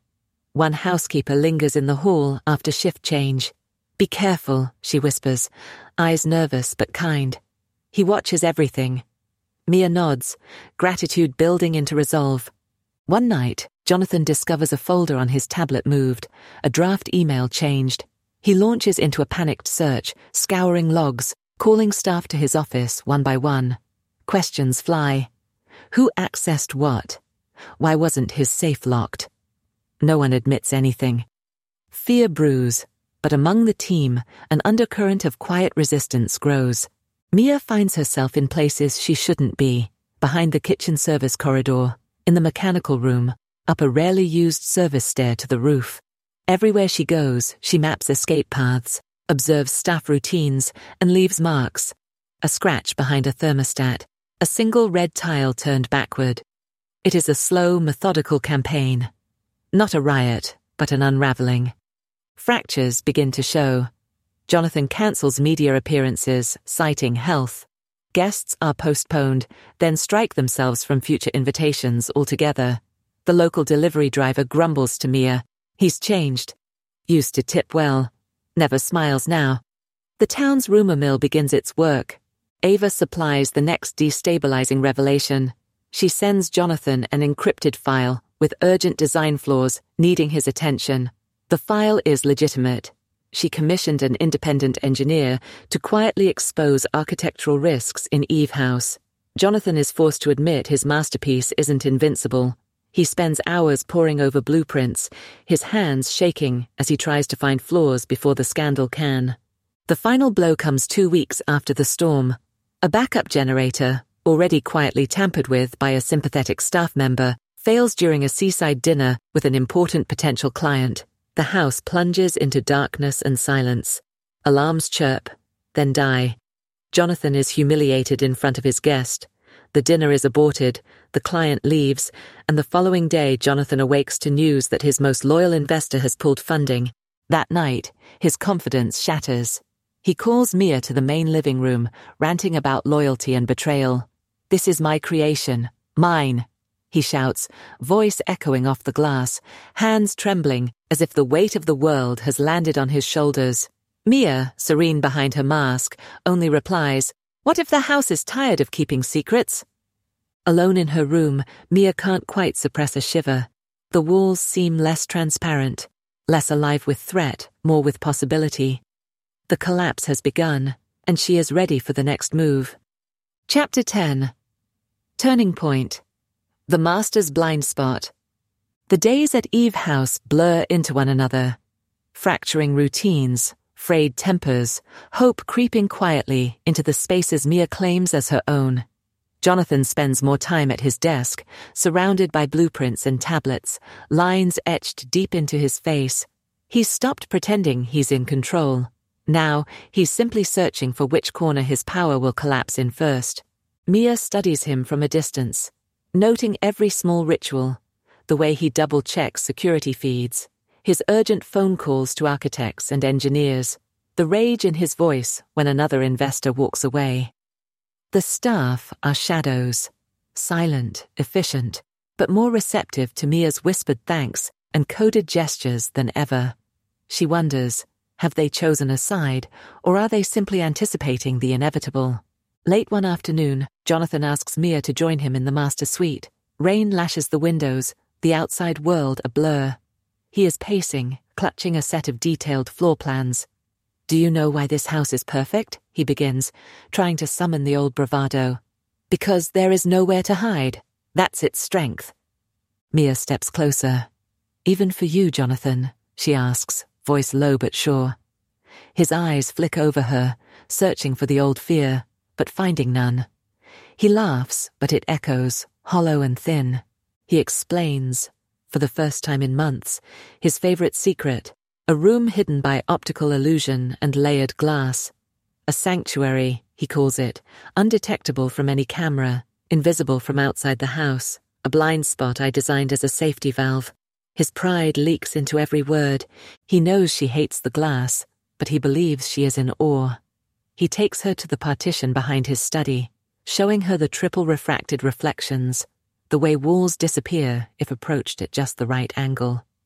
One housekeeper lingers in the hall after shift change. "Be careful," she whispers, eyes nervous but kind. He watches everything. Mia nods, gratitude building into resolve. One night, Jonathan discovers a folder on his tablet moved, a draft email changed. He launches into a panicked search, scouring logs, calling staff to his office one by one. Questions fly. Who accessed what? Why wasn't his safe locked? No one admits anything. Fear brews, but among the team, an undercurrent of quiet resistance grows. Mia finds herself in places she shouldn't be, behind the kitchen service corridor, in the mechanical room, up a rarely used service stair to the roof. Everywhere she goes, she maps escape paths, observes staff routines, and leaves marks. A scratch behind a thermostat, a single red tile turned backward. It is a slow, methodical campaign. Not a riot, but an unraveling. Fractures begin to show. Jonathan cancels media appearances, citing health. Guests are postponed, then strike themselves from future invitations altogether. The local delivery driver grumbles to Mia. He's changed. Used to tip well. Never smiles now. The town's rumor mill begins its work. Ava supplies the next destabilizing revelation. She sends Jonathan an encrypted file with urgent design flaws needing his attention. The file is legitimate. She commissioned an independent engineer to quietly expose architectural risks in Eve House. Jonathan is forced to admit his masterpiece isn't invincible. He spends hours poring over blueprints, his hands shaking as he tries to find flaws before the scandal can. The final blow comes 2 weeks after the storm. A backup generator, already quietly tampered with by a sympathetic staff member, fails during a seaside dinner with an important potential client. The house plunges into darkness and silence. Alarms chirp, then die. Jonathan is humiliated in front of his guest. The dinner is aborted, the client leaves, and the following day Jonathan awakes to news that his most loyal investor has pulled funding. That night, his confidence shatters. He calls Mia to the main living room, ranting about loyalty and betrayal. "This is my creation. Mine," he shouts, voice echoing off the glass, hands trembling as if the weight of the world has landed on his shoulders. Mia, serene behind her mask, only replies, "What if the house is tired of keeping secrets?" Alone in her room, Mia can't quite suppress a shiver. The walls seem less transparent, less alive with threat, more with possibility. The collapse has begun, and she is ready for the next move. Chapter 10. Turning Point. The Master's Blind Spot. The days at Eve House blur into one another. Fracturing routines, frayed tempers, hope creeping quietly into the spaces Mia claims as her own. Jonathan spends more time at his desk, surrounded by blueprints and tablets, lines etched deep into his face. He's stopped pretending he's in control. Now, he's simply searching for which corner his power will collapse in first. Mia studies him from a distance, noting every small ritual, the way he double-checks security feeds, his urgent phone calls to architects and engineers, the rage in his voice when another investor walks away. The staff are shadows, silent, efficient, but more receptive to Mia's whispered thanks and coded gestures than ever. She wonders, have they chosen a side, or are they simply anticipating the inevitable? Late one afternoon, Jonathan asks Mia to join him in the master suite. Rain lashes the windows, the outside world a blur. He is pacing, clutching a set of detailed floor plans. "Do you know why this house is perfect?" he begins, trying to summon the old bravado. "Because there is nowhere to hide. That's its strength." Mia steps closer. "Even for you, Jonathan?" she asks, voice low but sure. His eyes flick over her, searching for the old fear, but finding none. He laughs, but it echoes, hollow and thin. He explains, for the first time in months, his favorite secret, a room hidden by optical illusion and layered glass. A sanctuary, he calls it, undetectable from any camera, invisible from outside the house, a blind spot I designed as a safety valve. His pride leaks into every word. He knows she hates the glass, but he believes she is in awe. He takes her to the partition behind his study, showing her the triple refracted reflections, the way walls disappear if approached at just the right angle.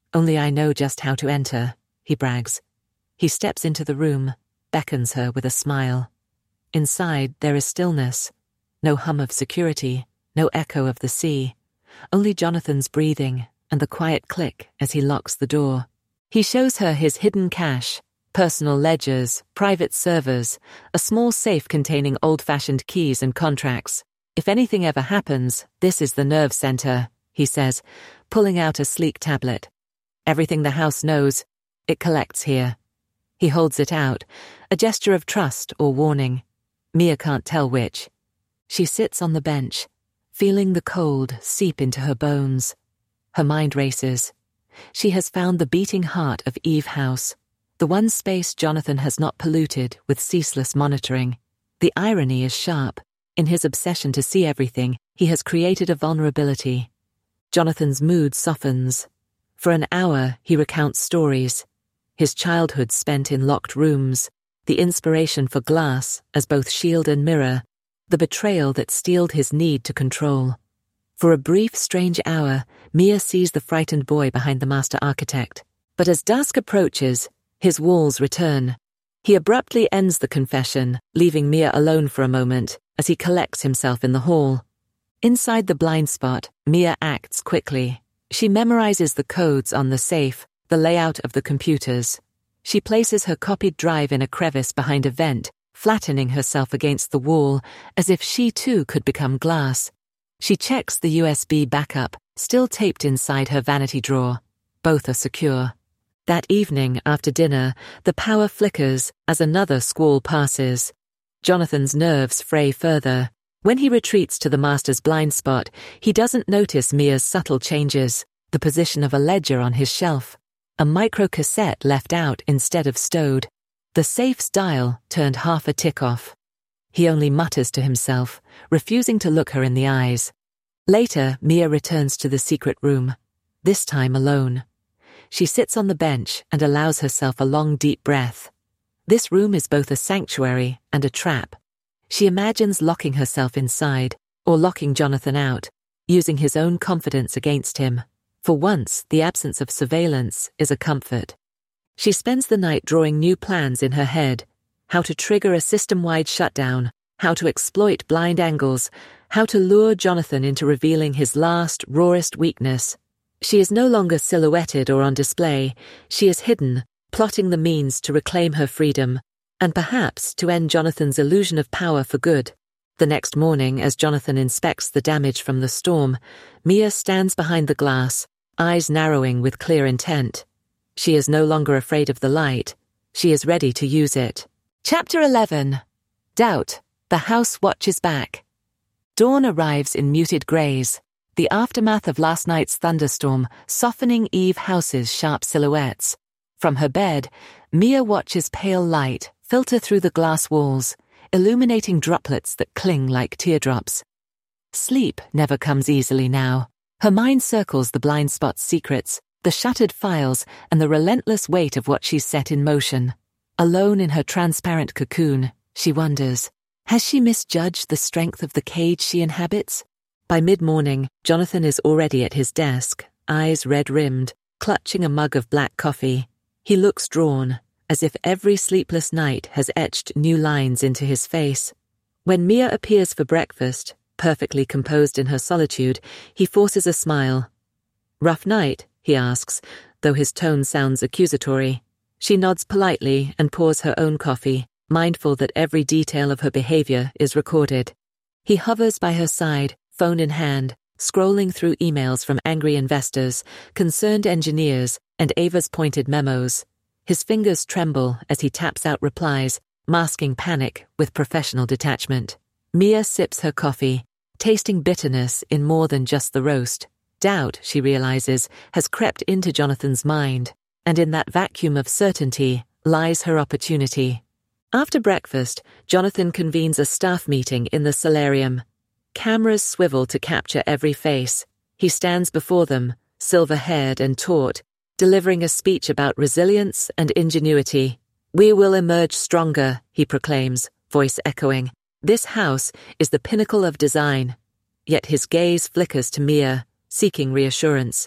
Only I know just how to enter, he brags. He steps into the room, beckons her with a smile. Inside there is stillness. No hum of security, no echo of the sea. Only Jonathan's breathing and the quiet click as he locks the door. He shows her his hidden cash, personal ledgers, private servers, a small safe containing old-fashioned keys and contracts. If anything ever happens, this is the nerve center, he says, pulling out a sleek tablet. Everything the house knows, it collects here. He holds it out, a gesture of trust or warning. Mia can't tell which. She sits on the bench, feeling the cold seep into her bones. Her mind races. She has found the beating heart of Eve House, the one space Jonathan has not polluted with ceaseless monitoring. The irony is sharp. In his obsession to see everything, he has created a vulnerability. Jonathan's mood softens. For an hour, he recounts stories. His childhood spent in locked rooms, the inspiration for Glass as both shield and mirror, the betrayal that steeled his need to control. For a brief, strange hour, Mia sees the frightened boy behind the master architect. But as dusk approaches, his walls return. He abruptly ends the confession, leaving Mia alone for a moment as he collects himself in the hall. Inside the blind spot, Mia acts quickly. She memorizes the codes on the safe, the layout of the computers. She places her copied drive in a crevice behind a vent, flattening herself against the wall, as if she too could become Glass. She checks the USB backup, still taped inside her vanity drawer. Both are secure. That evening, after dinner, the power flickers as another squall passes. Jonathan's nerves fray further. When he retreats to the master's blind spot, he doesn't notice Mia's subtle changes, the position of a ledger on his shelf, a microcassette left out instead of stowed, the safe's dial turned half a tick off. He only mutters to himself, refusing to look her in the eyes. Later, Mia returns to the secret room, this time alone. She sits on the bench and allows herself a long, deep breath. This room is both a sanctuary and a trap. She imagines locking herself inside, or locking Jonathan out, using his own confidence against him. For once, the absence of surveillance is a comfort. She spends the night drawing new plans in her head, how to trigger a system-wide shutdown, how to exploit blind angles, how to lure Jonathan into revealing his last, rawest weakness. She is no longer silhouetted or on display. She is hidden, plotting the means to reclaim her freedom, and perhaps to end Jonathan's illusion of power for good. The next morning, as Jonathan inspects the damage from the storm, Mia stands behind the glass, eyes narrowing with clear intent. She is no longer afraid of the light. She is ready to use it. Chapter 11. Doubt. The house watches back. Dawn arrives in muted greys, the aftermath of last night's thunderstorm softening Eve House's sharp silhouettes. From her bed, Mia watches pale light filter through the glass walls, illuminating droplets that cling like teardrops. Sleep never comes easily now. Her mind circles the blind spot's secrets, the shuttered files, and the relentless weight of what she's set in motion. Alone in her transparent cocoon, she wonders, has she misjudged the strength of the cage she inhabits? By mid-morning, Jonathan is already at his desk, eyes red-rimmed, clutching a mug of black coffee. He looks drawn, as if every sleepless night has etched new lines into his face. When Mia appears for breakfast, perfectly composed in her solitude, he forces a smile. "Rough night?" he asks, though his tone sounds accusatory. She nods politely and pours her own coffee, mindful that every detail of her behavior is recorded. He hovers by her side, phone in hand, scrolling through emails from angry investors, concerned engineers, and Ava's pointed memos. His fingers tremble as he taps out replies, masking panic with professional detachment. Mia sips her coffee, tasting bitterness in more than just the roast. Doubt, she realizes, has crept into Jonathan's mind, and in that vacuum of certainty lies her opportunity. After breakfast, Jonathan convenes a staff meeting in the solarium. Cameras swivel to capture every face. He stands before them, silver-haired and taut, delivering a speech about resilience and ingenuity. "We will emerge stronger," he proclaims, voice echoing. "This house is the pinnacle of design." Yet his gaze flickers to Mia, seeking reassurance.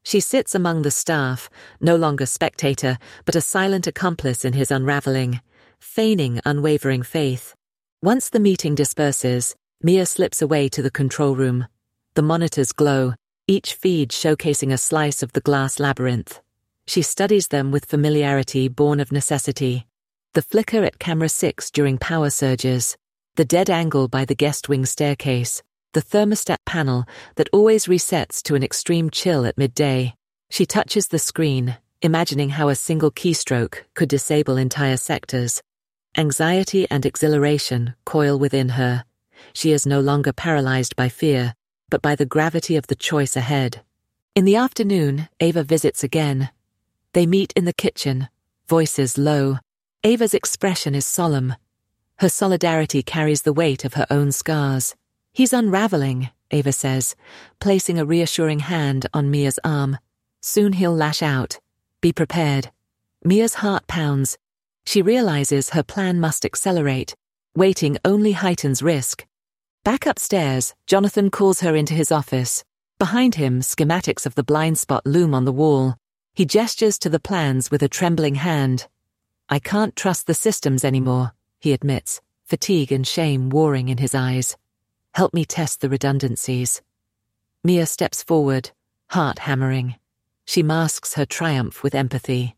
She sits among the staff, no longer spectator, but a silent accomplice in his unraveling, feigning unwavering faith. Once the meeting disperses, Mia slips away to the control room. The monitors glow, each feed showcasing a slice of the glass labyrinth. She studies them with familiarity born of necessity. The flicker at camera 6 during power surges, the dead angle by the guest wing staircase, the thermostat panel that always resets to an extreme chill at midday. She touches the screen, imagining how a single keystroke could disable entire sectors. Anxiety and exhilaration coil within her. She is no longer paralyzed by fear, but by the gravity of the choice ahead. In the afternoon, Ava visits again. They meet in the kitchen, voices low. Ava's expression is solemn. Her solidarity carries the weight of her own scars. He's unraveling, Ava says, placing a reassuring hand on Mia's arm. Soon he'll lash out. Be prepared. Mia's heart pounds. She realizes her plan must accelerate. Waiting only heightens risk. Back upstairs, Jonathan calls her into his office. Behind him, schematics of the blind spot loom on the wall. He gestures to the plans with a trembling hand. I can't trust the systems anymore, he admits, fatigue and shame warring in his eyes. Help me test the redundancies. Mia steps forward, heart hammering. She masks her triumph with empathy.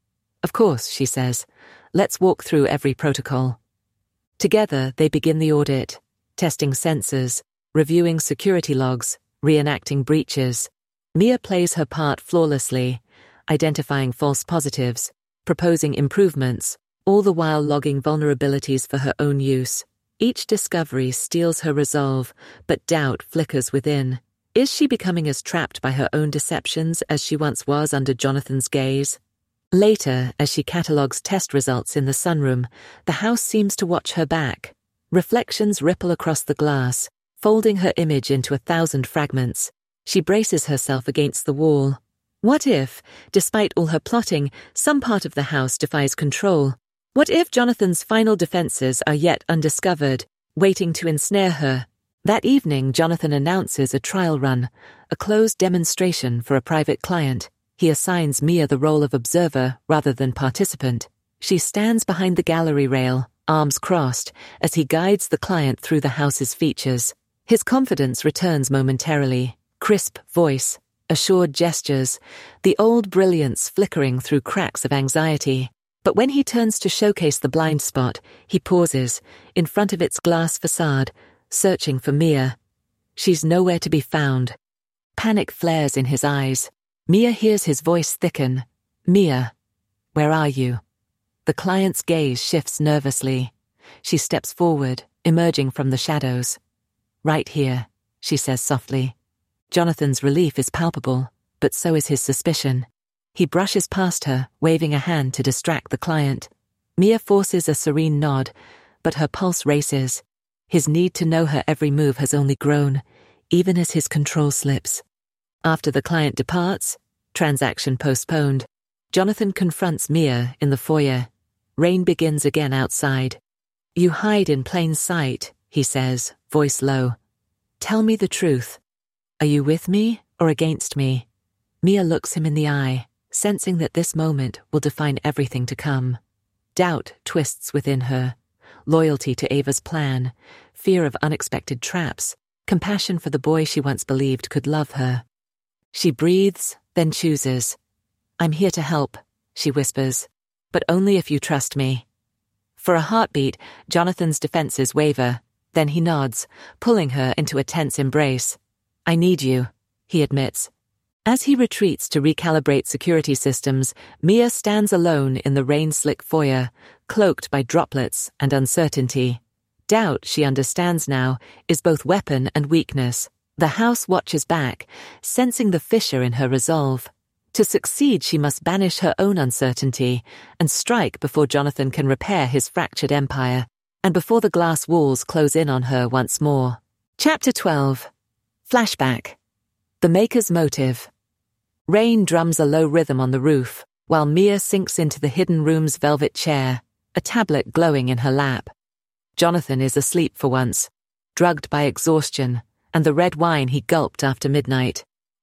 Of course, she says. Let's walk through every protocol. Together, they begin the audit, testing sensors, reviewing security logs, reenacting breaches. Mia plays her part flawlessly, identifying false positives, proposing improvements, all the while logging vulnerabilities for her own use. Each discovery steals her resolve, but doubt flickers within. Is she becoming as trapped by her own deceptions as she once was under Jonathan's gaze? Later, as she catalogues test results in the sunroom, the house seems to watch her back. Reflections ripple across the glass, folding her image into 1,000 fragments. She braces herself against the wall. What if, despite all her plotting, some part of the house defies control? What if Jonathan's final defenses are yet undiscovered, waiting to ensnare her? That evening, Jonathan announces a trial run, a closed demonstration for a private client. He assigns Mia the role of observer rather than participant. She stands behind the gallery rail, arms crossed, as he guides the client through the house's features. His confidence returns momentarily, crisp voice, assured gestures, the old brilliance flickering through cracks of anxiety. But when he turns to showcase the blind spot, he pauses, in front of its glass facade, searching for Mia. She's nowhere to be found. Panic flares in his eyes. Mia hears his voice thicken. Mia, where are you? The client's gaze shifts nervously. She steps forward, emerging from the shadows. Right here, she says softly. Jonathan's relief is palpable, but so is his suspicion. He brushes past her, waving a hand to distract the client. Mia forces a serene nod, but her pulse races. His need to know her every move has only grown, even as his control slips. After the client departs, transaction postponed, Jonathan confronts Mia in the foyer. Rain begins again outside. You hide in plain sight, he says, voice low. Tell me the truth. Are you with me or against me? Mia looks him in the eye, sensing that this moment will define everything to come. Doubt twists within her. Loyalty to Ava's plan, fear of unexpected traps, compassion for the boy she once believed could love her. She breathes, then chooses. I'm here to help, she whispers, but only if you trust me. For a heartbeat, Jonathan's defenses waver. Then he nods, pulling her into a tense embrace. I need you, he admits. As he retreats to recalibrate security systems, Mia stands alone in the rain-slick foyer, cloaked by droplets and uncertainty. Doubt, she understands now, is both weapon and weakness. The house watches back, sensing the fissure in her resolve. To succeed, she must banish her own uncertainty and strike before Jonathan can repair his fractured empire, and before the glass walls close in on her once more. Chapter 12. Flashback. The Maker's Motive. Rain drums a low rhythm on the roof, while Mia sinks into the hidden room's velvet chair, a tablet glowing in her lap. Jonathan is asleep for once, drugged by exhaustion and the red wine he gulped after midnight.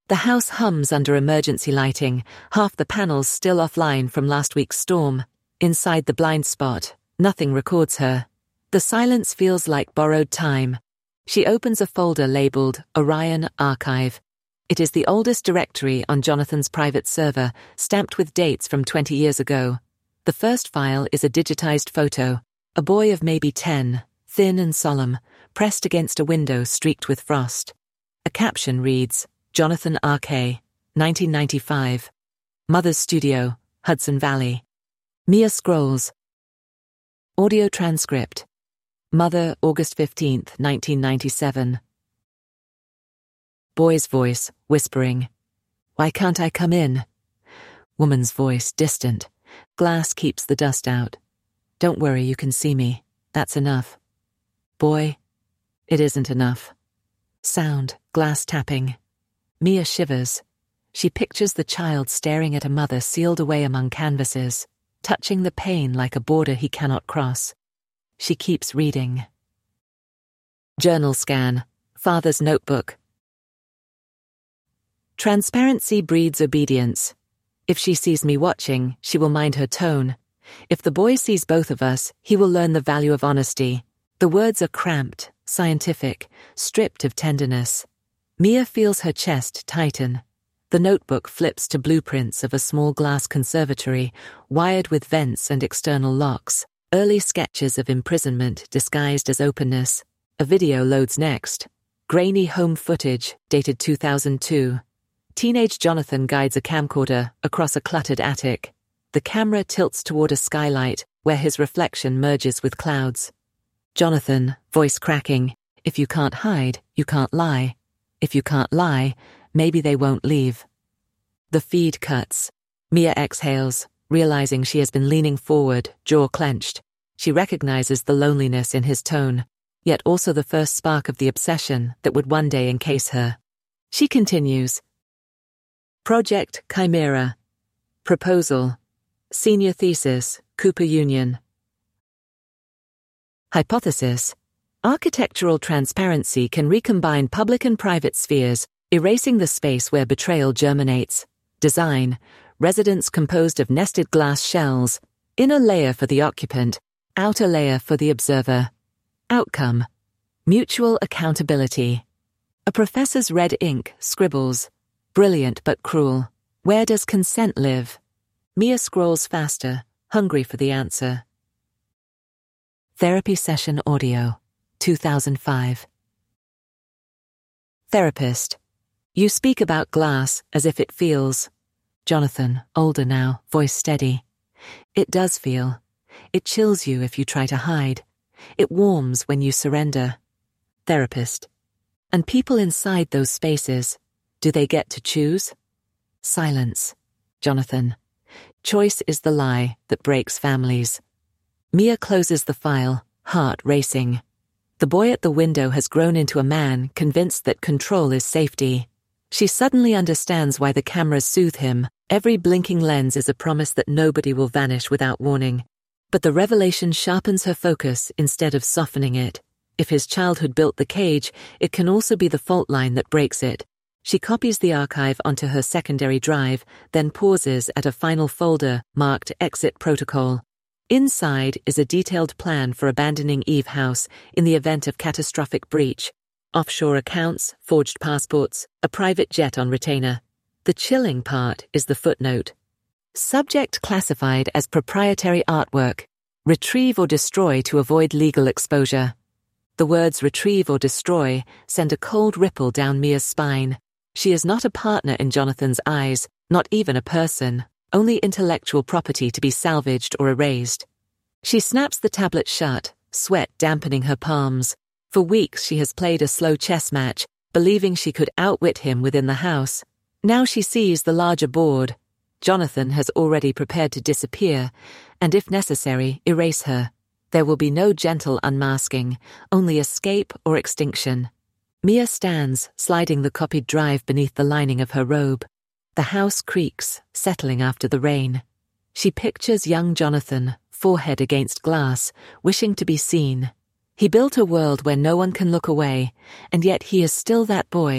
The house hums under emergency lighting, half the panels still offline from last week's storm. Inside the blind spot, nothing records her. The silence feels like borrowed time. She opens a folder labeled Orion Archive. It is the oldest directory on Jonathan's private server, stamped with dates from 20 years ago. The first file is a digitized photo, a boy of maybe 10, thin and solemn, pressed against a window streaked with frost. A caption reads, Jonathan R.K., 1995. Mother's Studio, Hudson Valley. Mia scrolls. Audio transcript. Mother, August 15th, 1997. Boy's voice, whispering. Why can't I come in? Woman's voice, distant. Glass keeps the dust out. Don't worry, you can see me. That's enough. Boy, it isn't enough. Sound, glass tapping. Mia shivers. She pictures the child staring at a mother sealed away among canvases, touching the pain like a border he cannot cross. She keeps reading. Journal scan. Father's notebook. Transparency breeds obedience. If she sees me watching, she will mind her tone. If the boy sees both of us, he will learn the value of honesty. The words are cramped, scientific, stripped of tenderness. Mia feels her chest tighten. The notebook flips to blueprints of a small glass conservatory, wired with vents and external locks. Early sketches of imprisonment disguised as openness. A video loads next. Grainy home footage, dated 2002. Teenage Jonathan guides a camcorder across a cluttered attic. The camera tilts toward a skylight, where his reflection merges with clouds. Jonathan, voice cracking, if you can't hide, you can't lie. If you can't lie, maybe they won't leave. The feed cuts. Mia exhales, realizing she has been leaning forward, jaw clenched. She recognizes the loneliness in his tone, yet also the first spark of the obsession that would one day encase her. She continues. Project Chimera. Proposal. Senior thesis, Cooper Union. Hypothesis. Architectural transparency can recombine public and private spheres, erasing the space where betrayal germinates. Design. Residence composed of nested glass shells. Inner layer for the occupant, outer layer for the observer. Outcome. Mutual accountability. A professor's red ink scribbles. Brilliant but cruel. Where does consent live? Mia scrolls faster, hungry for the answer. Therapy session audio, 2005. Therapist. You speak about glass as if it feels. Jonathan, older now, voice steady. It does feel. It chills you if you try to hide. It warms when you surrender. Therapist. And people inside those spaces, do they get to choose? Silence. Jonathan. Choice is the lie that breaks families. Mia closes the file, heart racing. The boy at the window has grown into a man convinced that control is safety. She suddenly understands why the cameras soothe him. Every blinking lens is a promise that nobody will vanish without warning. But the revelation sharpens her focus instead of softening it. If his childhood built the cage, it can also be the fault line that breaks it. She copies the archive onto her secondary drive, then pauses at a final folder marked Exit Protocol. Inside is a detailed plan for abandoning Eve House in the event of catastrophic breach. Offshore accounts, forged passports, a private jet on retainer. The chilling part is the footnote. Subject classified as proprietary artwork. Retrieve or destroy to avoid legal exposure. The words retrieve or destroy send a cold ripple down Mia's spine. She is not a partner in Jonathan's eyes, not even a person, only intellectual property to be salvaged or erased. She snaps the tablet shut, sweat dampening her palms. For weeks she has played a slow chess match, believing she could outwit him within the house. Now she sees the larger board. Jonathan has already prepared to disappear, and if necessary, erase her. There will be no gentle unmasking, only escape or extinction. Mia stands, sliding the copied drive beneath the lining of her robe. The house creaks, settling after the rain. She pictures young Jonathan, forehead against glass, wishing to be seen. He built a world where no one can look away, and yet he is still that boy.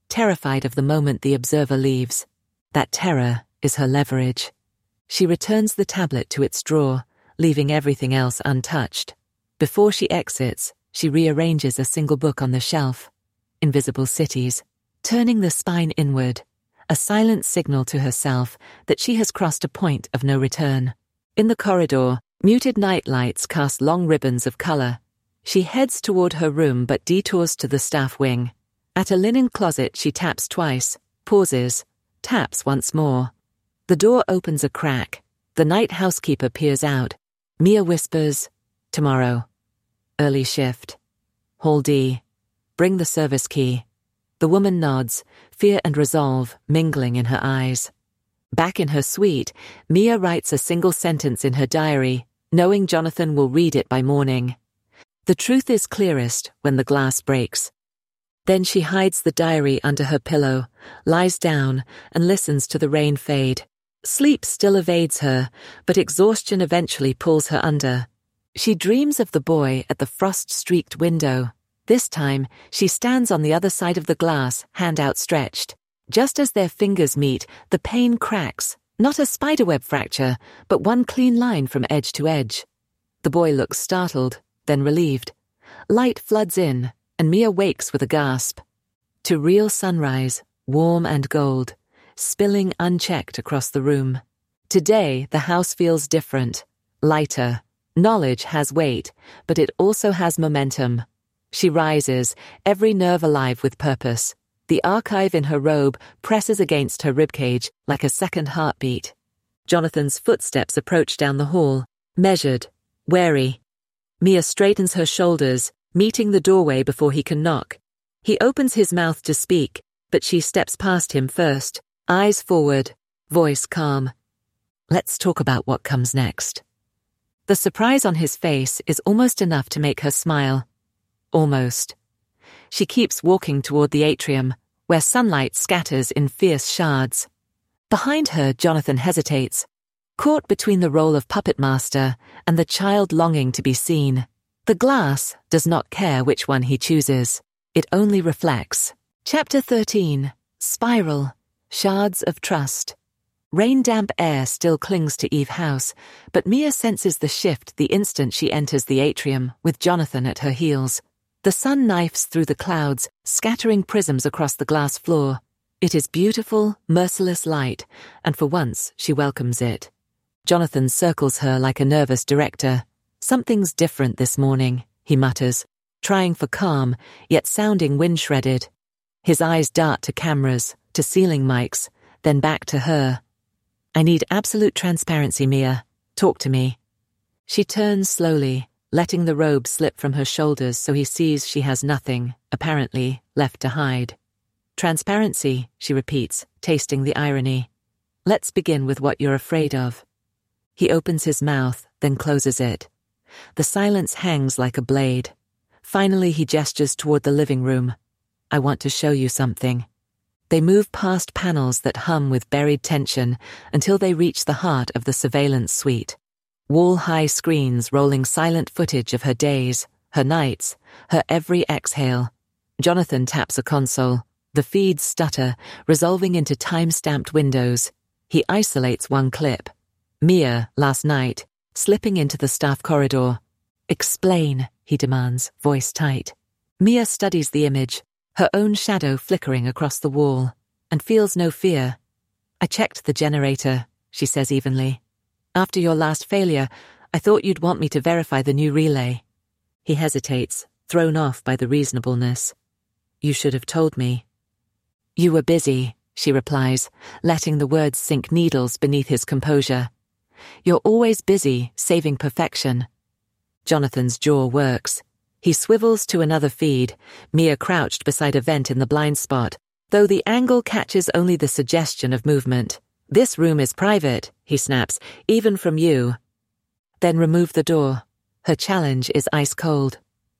terrified of the moment the observer leaves. That terror is her leverage. She returns the tablet to its drawer, leaving everything else untouched. Before she exits, she rearranges a single book on the shelf. Invisible Cities, turning the spine inward, a silent signal to herself that she has crossed a point of no return. In the corridor, muted night lights cast long ribbons of color. She heads toward her room but detours to the staff wing. At a linen closet, she taps twice, pauses, taps once more. The door opens a crack. The night housekeeper peers out. Mia whispers, "Tomorrow. Early shift. Hall D. Bring the service key." The woman nods, fear and resolve mingling in her eyes. Back in her suite, Mia writes a single sentence in her diary, knowing Jonathan will read it by morning. The truth is clearest when the glass breaks. Then she hides the diary under her pillow, lies down, and listens to the rain fade. Sleep still evades her, but exhaustion eventually pulls her under. She dreams of the boy at the frost-streaked window. This time, she stands on the other side of the glass, hand outstretched. Just as their fingers meet, the pane cracks, not a spiderweb fracture, but one clean line from edge to edge. The boy looks startled, then relieved. Light floods in, and Mia wakes with a gasp. To real sunrise, warm and gold, spilling unchecked across the room. Today, the house feels different, lighter. Knowledge has weight, but it also has momentum. She rises, every nerve alive with purpose. The archive in her robe presses against her ribcage like a second heartbeat. Jonathan's footsteps approach down the hall, measured, wary. Mia straightens her shoulders, meeting the doorway before he can knock. He opens his mouth to speak, but she steps past him first, eyes forward, voice calm. "Let's talk about what comes next." The surprise on his face is almost enough to make her smile. Almost. She keeps walking toward the atrium, where sunlight scatters in fierce shards. Behind her, Jonathan hesitates, caught between the role of puppet master and the child longing to be seen. The glass does not care which one he chooses. It only reflects. Chapter 13. Spiral. Shards of Trust. Rain-damp air still clings to Eve House, but Mia senses the shift the instant she enters the atrium, with Jonathan at her heels. The sun knifes through the clouds, scattering prisms across the glass floor. It is beautiful, merciless light, and for once she welcomes it. Jonathan circles her like a nervous director. "Something's different this morning," he mutters, trying for calm, yet sounding wind-shredded. His eyes dart to cameras, to ceiling mics, then back to her. "I need absolute transparency, Mia. Talk to me." She turns slowly, letting the robe slip from her shoulders so he sees she has nothing, apparently, left to hide. "Transparency," she repeats, tasting the irony. "Let's begin with what you're afraid of." He opens his mouth, then closes it. The silence hangs like a blade. Finally, he gestures toward the living room. "I want to show you something." They move past panels that hum with buried tension until they reach the heart of the surveillance suite. Wall-high screens rolling silent footage of her days, her nights, her every exhale. Jonathan taps a console. The feeds stutter, resolving into time-stamped windows. He isolates one clip. Mia, last night, slipping into the staff corridor. "Explain," he demands, voice tight. Mia studies the image, her own shadow flickering across the wall, and feels no fear. "I checked the generator," she says evenly. "After your last failure, I thought you'd want me to verify the new relay." He hesitates, thrown off by the reasonableness. "You should have told me." "You were busy," she replies, letting the words sink needles beneath his composure. "You're always busy, saving perfection." Jonathan's jaw works. He swivels to another feed, Mia crouched beside a vent in the blind spot, though the angle catches only the suggestion of movement. "This room is private," he snaps, "even from you." "Then remove the door." Her challenge is ice cold.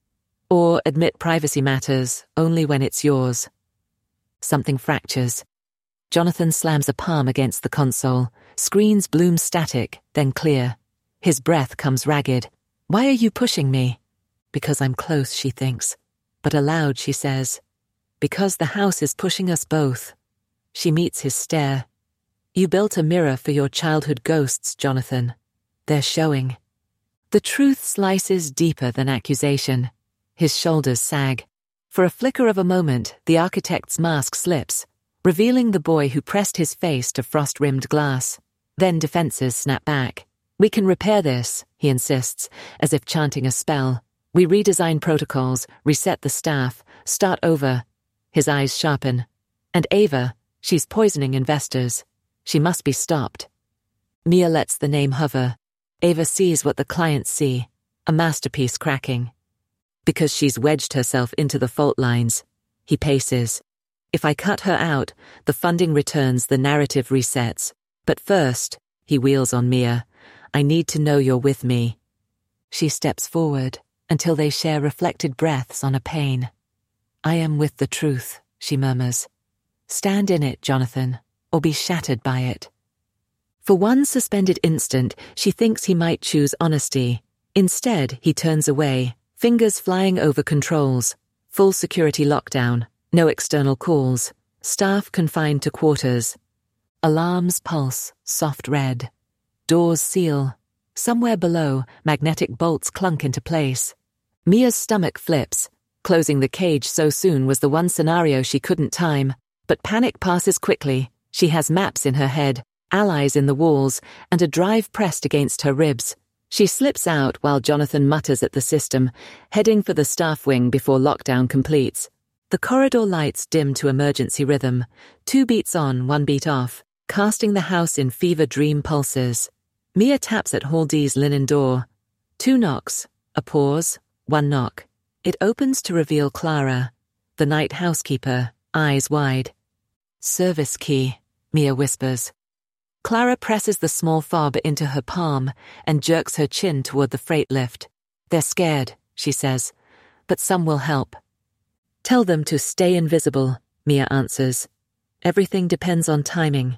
"Or admit privacy matters only when it's yours." Something fractures. Jonathan slams a palm against the console. Screens bloom static, then clear. His breath comes ragged. "Why are you pushing me?" "Because I'm close," she thinks. But aloud she says, Because the house is pushing us both. She meets his stare. You built a mirror for your childhood ghosts, Jonathan. They're showing. The truth slices deeper than accusation. His shoulders sag. For a flicker of a moment, the architect's mask slips, revealing the boy who pressed his face to frost-rimmed glass. Then defenses snap back. We can repair this, he insists, as if chanting a spell. We redesign protocols, reset the staff, start over. His eyes sharpen. And Ava, she's poisoning investors. She must be stopped. Mia lets the name hover. Ava sees what the clients see, a masterpiece cracking. Because she's wedged herself into the fault lines. He paces. If I cut her out, the funding returns, the narrative resets. But first, he wheels on Mia, I need to know you're with me. She steps forward until they share reflected breaths on a pane. I am with the truth, she murmurs. Stand in it, Jonathan, or be shattered by it. For one suspended instant, she thinks he might choose honesty. Instead, he turns away, fingers flying over controls. Full security lockdown, no external calls, staff confined to quarters. Alarms pulse, soft red. Doors seal. Somewhere below, magnetic bolts clunk into place. Mia's stomach flips. Closing the cage so soon was the one scenario she couldn't time. But panic passes quickly. She has maps in her head, allies in the walls, and a drive pressed against her ribs. She slips out while Jonathan mutters at the system, heading for the staff wing before lockdown completes. The corridor lights dim to emergency rhythm, 2 beats on, 1 beat off, casting the house in fever dream pulses. Mia taps at Hall D's linen door. 2 knocks, a pause, 1 knock. It opens to reveal Clara, the night housekeeper, eyes wide. Service key, Mia whispers. Clara presses the small fob into her palm and jerks her chin toward the freight lift. They're scared, she says, but some will help. Tell them to stay invisible, Mia answers. Everything depends on timing.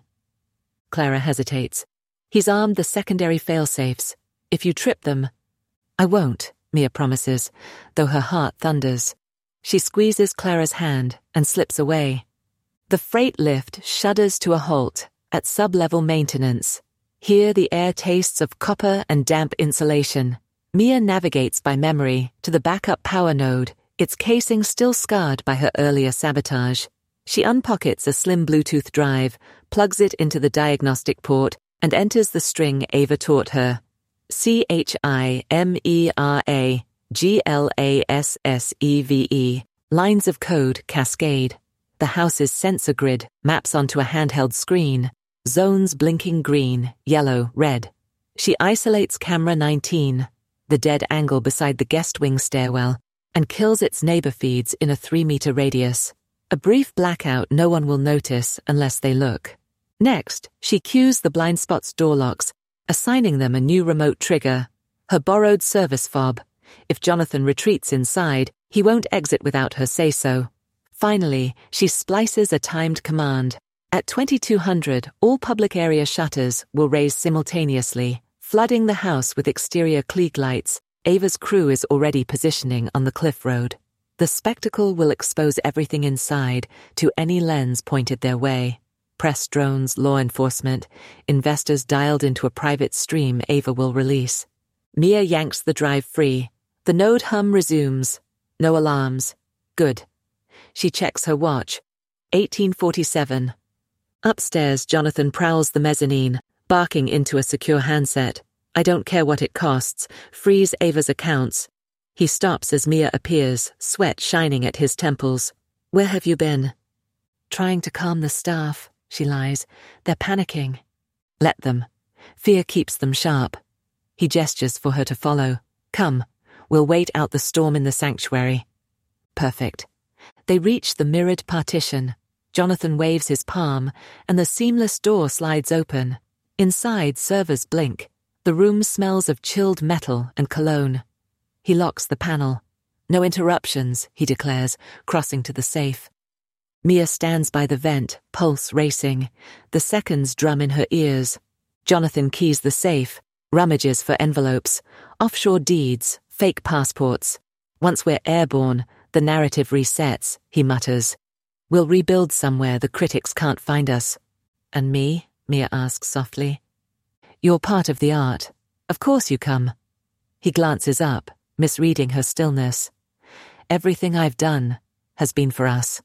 Clara hesitates. He's armed the secondary failsafes. If you trip them... I won't, Mia promises, though her heart thunders. She squeezes Clara's hand and slips away. The freight lift shudders to a halt at sub-level maintenance. Here the air tastes of copper and damp insulation. Mia navigates by memory to the backup power node, its casing still scarred by her earlier sabotage. She unpockets a slim Bluetooth drive, plugs it into the diagnostic port, and enters the string Ava taught her. CHIMERA GLASSEVE. Lines of code cascade. The house's sensor grid maps onto a handheld screen. Zones blinking green, yellow, red. She isolates camera 19, the dead angle beside the guest wing stairwell, and kills its neighbor feeds in a 3-meter radius. A brief blackout no one will notice unless they look. Next, she cues the blind spot's door locks, assigning them a new remote trigger, her borrowed service fob. If Jonathan retreats inside, he won't exit without her say-so. Finally, she splices a timed command. At 2200, all public area shutters will raise simultaneously, flooding the house with exterior Klieg lights. Ava's crew is already positioning on the cliff road. The spectacle will expose everything inside to any lens pointed their way. Press drones, law enforcement, investors dialed into a private stream Ava will release. Mia yanks the drive free. The node hum resumes. No alarms. Good. She checks her watch. 1847. Upstairs, Jonathan prowls the mezzanine, barking into a secure handset. I don't care what it costs. Freeze Ava's accounts. He stops as Mia appears, sweat shining at his temples. Where have you been? Trying to calm the staff, she lies. They're panicking. Let them. Fear keeps them sharp. He gestures for her to follow. Come, we'll wait out the storm in the sanctuary. Perfect. They reach the mirrored partition. Jonathan waves his palm, and the seamless door slides open. Inside, servers blink. The room smells of chilled metal and cologne. He locks the panel. No interruptions, he declares, crossing to the safe. Mia stands by the vent, pulse racing. The seconds drum in her ears. Jonathan keys the safe, rummages for envelopes, offshore deeds, fake passports. Once we're airborne, the narrative resets, he mutters. We'll rebuild somewhere the critics can't find us. And me? Mia asks softly. You're part of the art. Of course you come. He glances up, misreading her stillness. Everything I've done has been for us.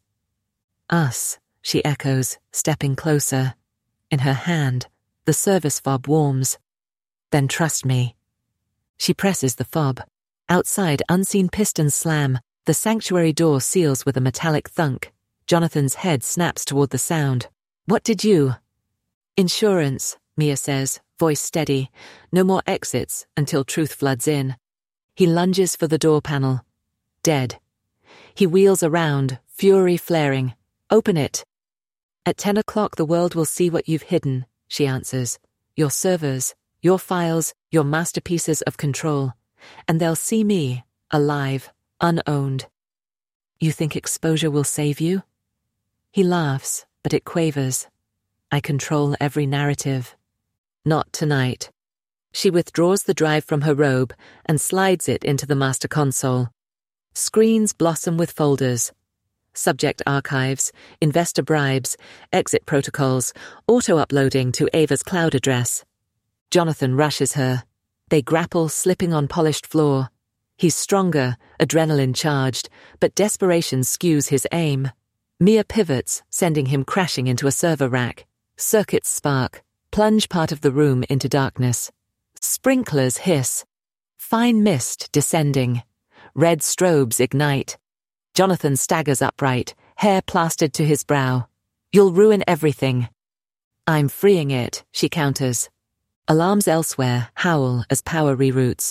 Us, she echoes, stepping closer. In her hand, the service fob warms. Then trust me. She presses the fob. Outside, unseen pistons slam. The sanctuary door seals with a metallic thunk. Jonathan's head snaps toward the sound. What did you? Insurance, Mia says, voice steady. No more exits until truth floods in. He lunges for the door panel. Dead. He wheels around, fury flaring. Open it. At 10 o'clock the world will see what you've hidden, she answers. Your servers, your files, your masterpieces of control. And they'll see me, alive, unowned. You think exposure will save you? He laughs, but it quavers. I control every narrative. Not tonight. She withdraws the drive from her robe and slides it into the master console. Screens blossom with folders. Subject archives, investor bribes, exit protocols, auto-uploading to Ava's cloud address. Jonathan rushes her. They grapple, slipping on polished floor. He's stronger, adrenaline-charged, but desperation skews his aim. Mia pivots, sending him crashing into a server rack. Circuits spark, plunge part of the room into darkness. Sprinklers hiss. Fine mist descending. Red strobes ignite. Jonathan staggers upright, hair plastered to his brow. You'll ruin everything. I'm freeing it, she counters. Alarms elsewhere howl as power reroutes.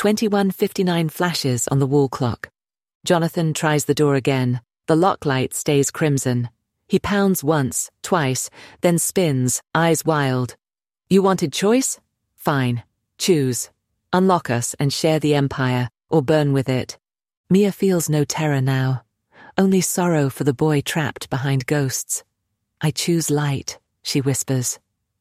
21:59 flashes on the wall clock. Jonathan tries the door again. The lock light stays crimson. He pounds once, twice, then spins, eyes wild. You wanted choice? Fine. Choose. Unlock us and share the empire, or burn with it. Mia feels no terror now, only sorrow for the boy trapped behind ghosts. I choose light, she whispers.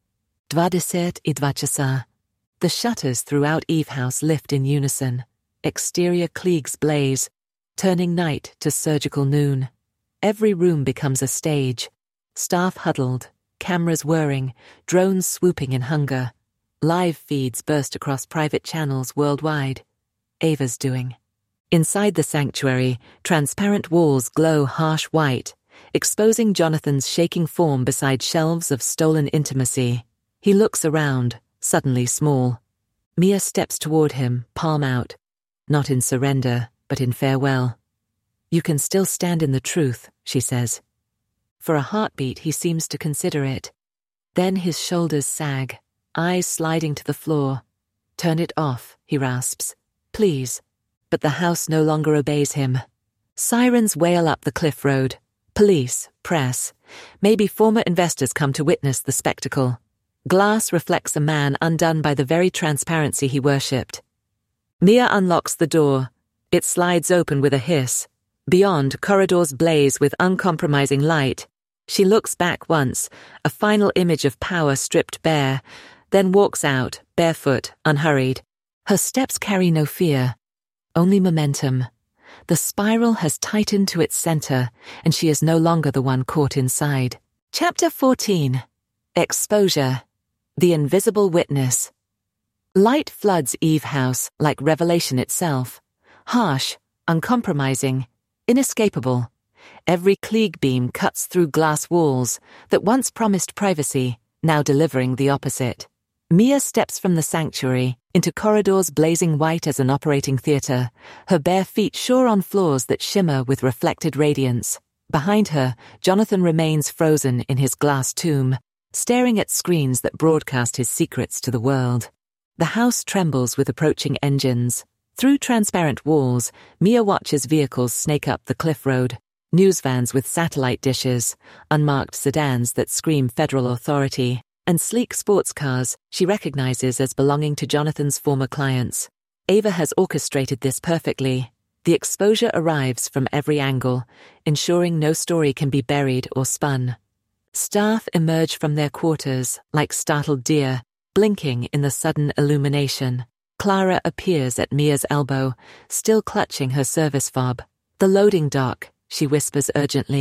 22 časa. The shutters throughout Eve House lift in unison. Exterior Klieg's blaze, turning night to surgical noon. Every room becomes a stage. Staff huddled, cameras whirring, drones swooping in hunger. Live feeds burst across private channels worldwide. Ava's doing. Inside the sanctuary, transparent walls glow harsh white, exposing Jonathan's shaking form beside shelves of stolen intimacy. He looks around, suddenly small. Mia steps toward him, palm out. Not in surrender, but in farewell. You can still stand in the truth, she says. For a heartbeat, he seems to consider it. Then his shoulders sag, eyes sliding to the floor. Turn it off, he rasps. Please. But the house no longer obeys him. Sirens wail up the cliff road. Police, press. Maybe former investors come to witness the spectacle. Glass reflects a man undone by the very transparency he worshipped. Mia unlocks the door. It slides open with a hiss. Beyond, corridors blaze with uncompromising light. She looks back once, a final image of power stripped bare, then walks out, barefoot, unhurried. Her steps carry no fear, only momentum. The spiral has tightened to its center, and she is no longer the one caught inside. Chapter 14. Exposure. The Invisible Witness. Light floods Eve House like revelation itself. Harsh, uncompromising, inescapable. Every Klieg beam cuts through glass walls that once promised privacy, now delivering the opposite. Mia steps from the sanctuary into corridors blazing white as an operating theater, her bare feet sure on floors that shimmer with reflected radiance. Behind her, Jonathan remains frozen in his glass tomb, staring at screens that broadcast his secrets to the world. The house trembles with approaching engines. Through transparent walls, Mia watches vehicles snake up the cliff road. News vans with satellite dishes, unmarked sedans that scream federal authority, and sleek sports cars she recognizes as belonging to Jonathan's former clients. Ava has orchestrated this perfectly. The exposure arrives from every angle, ensuring no story can be buried or spun. Staff emerge from their quarters like startled deer, blinking in the sudden illumination. Clara appears at Mia's elbow, still clutching her service fob. The loading dock, she whispers urgently.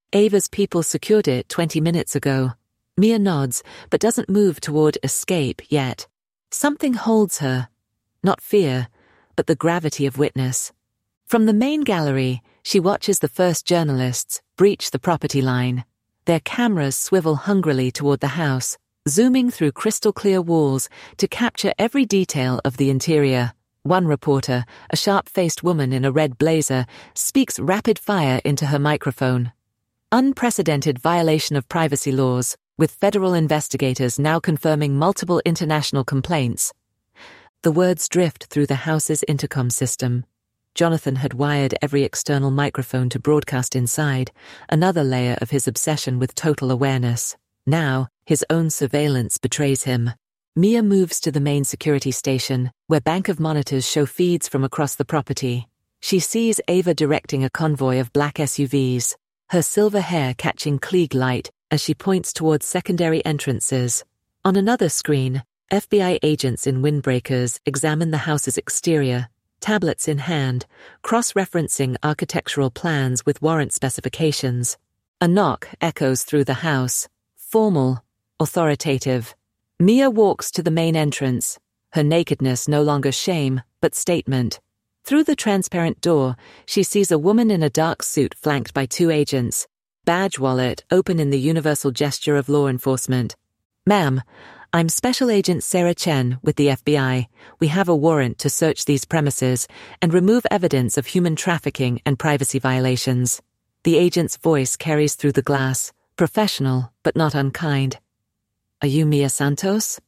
Ava's people secured it 20 minutes ago. Mia nods, but doesn't move toward escape yet. Something holds her. Not fear, but the gravity of witness. From the main gallery, she watches the first journalists breach the property line. Their cameras swivel hungrily toward the house, zooming through crystal-clear walls to capture every detail of the interior. One reporter, a sharp-faced woman in a red blazer, speaks rapid fire into her microphone. Unprecedented violation of privacy laws, with federal investigators now confirming multiple international complaints. The words drift through the house's intercom system. Jonathan had wired every external microphone to broadcast inside, another layer of his obsession with total awareness. Now, his own surveillance betrays him. Mia moves to the main security station, where bank of monitors show feeds from across the property. She sees Ava directing a convoy of black SUVs, her silver hair catching Klieg light as she points towards secondary entrances. On another screen, FBI agents in windbreakers examine the house's exterior, tablets in hand, cross-referencing architectural plans with warrant specifications. A knock echoes through the house, formal, authoritative. Mia walks to the main entrance, her nakedness no longer shame, but statement. Through the transparent door, she sees a woman in a dark suit flanked by 2 agents, badge wallet open in the universal gesture of law enforcement. "Ma'am, I'm Special Agent Sarah Chen with the FBI. We have a warrant to search these premises and remove evidence of human trafficking and privacy violations." The agent's voice carries through the glass, professional but not unkind. "Are you Mia Santos?"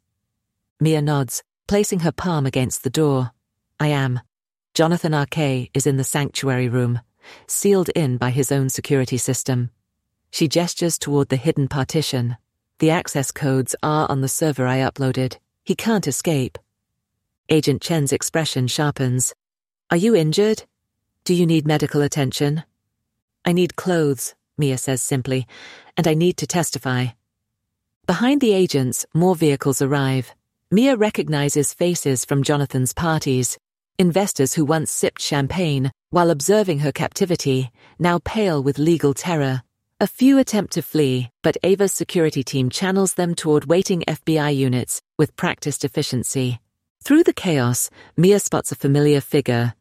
Mia nods, placing her palm against the door. "I am." Jonathan Arquet is in the sanctuary room, sealed in by his own security system. She gestures toward the hidden partition. The access codes are on the server I uploaded. He can't escape. Agent Chen's expression sharpens. "Are you injured? Do you need medical attention?" "I need clothes," Mia says simply, "and I need to testify." Behind the agents, more vehicles arrive. Mia recognizes faces from Jonathan's parties, investors who once sipped champagne while observing her captivity, now pale with legal terror. A few attempt to flee, but Ava's security team channels them toward waiting FBI units with practiced efficiency. Through the chaos, Mia spots a familiar figure.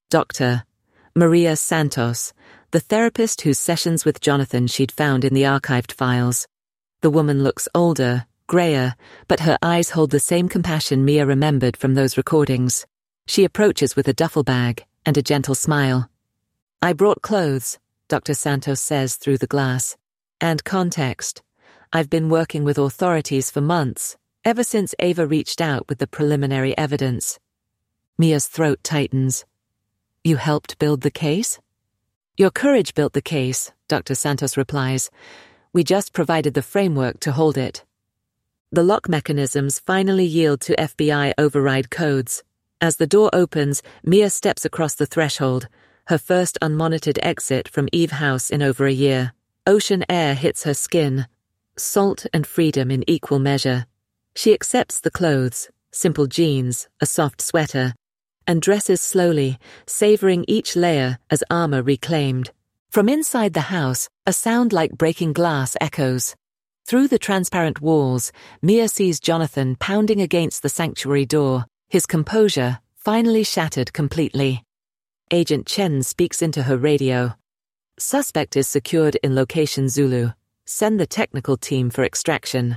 Dr. Maria Santos, the therapist whose sessions with Jonathan she'd found in the archived files. The woman looks older, grayer, but her eyes hold the same compassion Mia remembered from those recordings. She approaches with a duffel bag and a gentle smile. "I brought clothes," Dr. Santos says through the glass. "And context. I've been working with authorities for months, ever since Ava reached out with the preliminary evidence." Mia's throat tightens. "You helped build the case?" "Your courage built the case," Dr. Santos replies. "We just provided the framework to hold it." The lock mechanisms finally yield to FBI override codes. As the door opens, Mia steps across the threshold, her first unmonitored exit from Eve House in over a year. Ocean air hits her skin, salt and freedom in equal measure. She accepts the clothes, simple jeans, a soft sweater, and dresses slowly, savoring each layer as armor reclaimed. From inside the house, a sound like breaking glass echoes. Through the transparent walls, Mia sees Jonathan pounding against the sanctuary door, his composure finally shattered completely. Agent Chen speaks into her radio. "Suspect is secured in location Zulu. Send the technical team for extraction."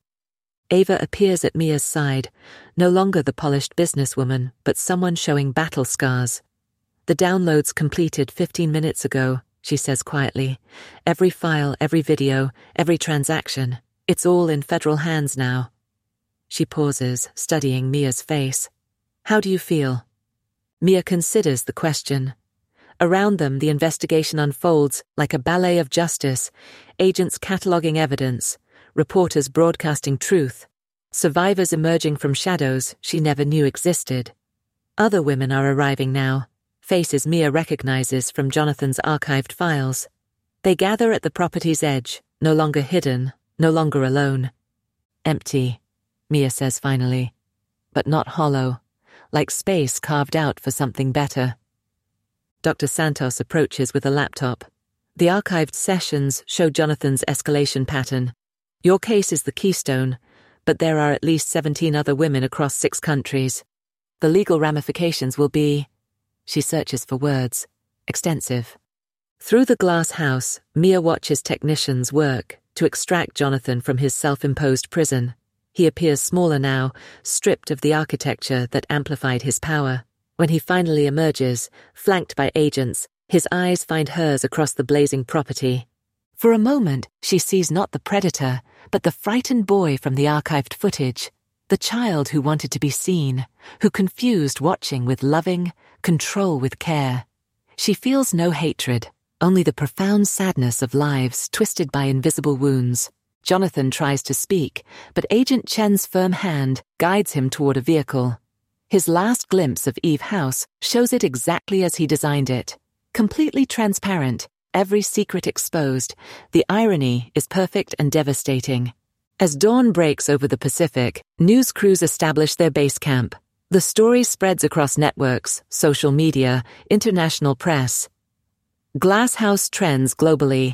Ava appears at Mia's side, no longer the polished businesswoman, but someone showing battle scars. "The download's completed 15 minutes ago," she says quietly. "Every file, every video, every transaction. It's all in federal hands now." She pauses, studying Mia's face. "How do you feel?" Mia considers the question. Around them, the investigation unfolds like a ballet of justice, agents cataloguing evidence, reporters broadcasting truth, survivors emerging from shadows she never knew existed. Other women are arriving now, faces Mia recognizes from Jonathan's archived files. They gather at the property's edge, no longer hidden, no longer alone. "Empty," Mia says finally, "but not hollow. Like space carved out for something better." Dr. Santos approaches with a laptop. The archived sessions show Jonathan's escalation pattern. Your case is the keystone, but there are at least 17 other women across 6 countries. The legal ramifications will be, she searches for words, extensive. Through the glass house, Mia watches technicians work to extract Jonathan from his self-imposed prison. He appears smaller now, stripped of the architecture that amplified his power. When he finally emerges, flanked by agents, his eyes find hers across the blazing property. For a moment, she sees not the predator, but the frightened boy from the archived footage, the child who wanted to be seen, who confused watching with loving, control with care. She feels no hatred, only the profound sadness of lives twisted by invisible wounds. Jonathan tries to speak, but Agent Chen's firm hand guides him toward a vehicle. His last glimpse of Eve House shows it exactly as he designed it. Completely transparent, every secret exposed, the irony is perfect and devastating. As dawn breaks over the Pacific, news crews establish their base camp. The story spreads across networks, social media, international press. Glass House trends globally,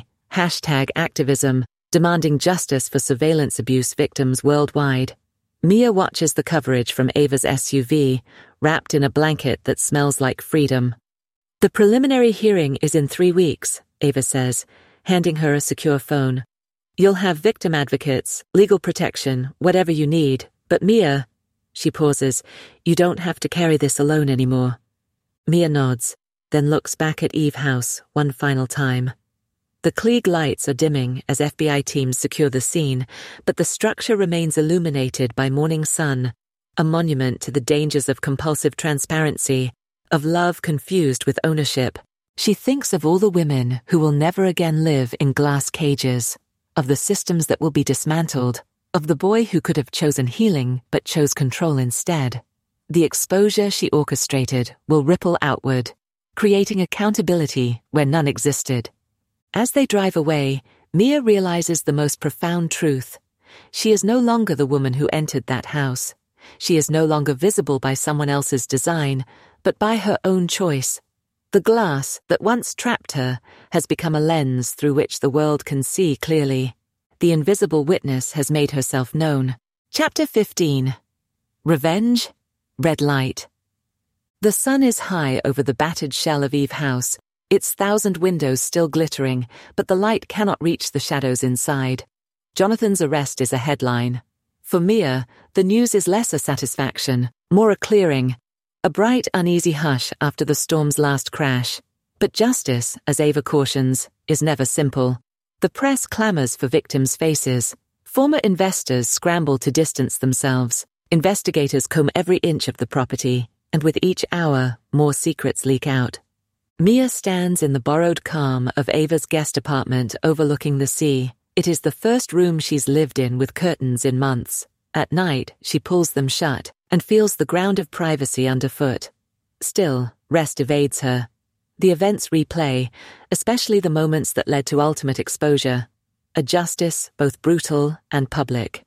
#activism, demanding justice for surveillance abuse victims worldwide. Mia watches the coverage from Ava's SUV, wrapped in a blanket that smells like freedom. The preliminary hearing is in 3 weeks, Ava says, handing her a secure phone. You'll have victim advocates, legal protection, whatever you need, but Mia, she pauses, you don't have to carry this alone anymore. Mia nods, then looks back at Eve House one final time. The Klieg lights are dimming as FBI teams secure the scene, but the structure remains illuminated by morning sun, a monument to the dangers of compulsive transparency, of love confused with ownership. She thinks of all the women who will never again live in glass cages, of the systems that will be dismantled, of the boy who could have chosen healing but chose control instead. The exposure she orchestrated will ripple outward, creating accountability where none existed. As they drive away, Mia realizes the most profound truth. She is no longer the woman who entered that house. She is no longer visible by someone else's design, but by her own choice. The glass that once trapped her has become a lens through which the world can see clearly. The invisible witness has made herself known. Chapter 15. Revenge? Red light. The sun is high over the battered shell of Eve House, its 1,000 windows still glittering, but the light cannot reach the shadows inside. Jonathan's arrest is a headline. For Mia, the news is less a satisfaction, more a clearing, a bright, uneasy hush after the storm's last crash. But justice, as Ava cautions, is never simple. The press clamors for victims' faces. Former investors scramble to distance themselves. Investigators comb every inch of the property, and with each hour, more secrets leak out. Mia stands in the borrowed calm of Ava's guest apartment overlooking the sea. It is the first room she's lived in with curtains in months. At night, she pulls them shut and feels the ground of privacy underfoot. Still, rest evades her. The events replay, especially the moments that led to ultimate exposure. A justice both brutal and public.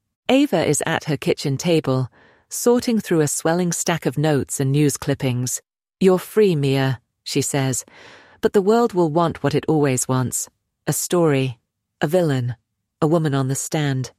Ava is at her kitchen table, sorting through a swelling stack of notes and news clippings. You're free, Mia, she says, but the world will want what it always wants. A story, a villain, a woman on the stand.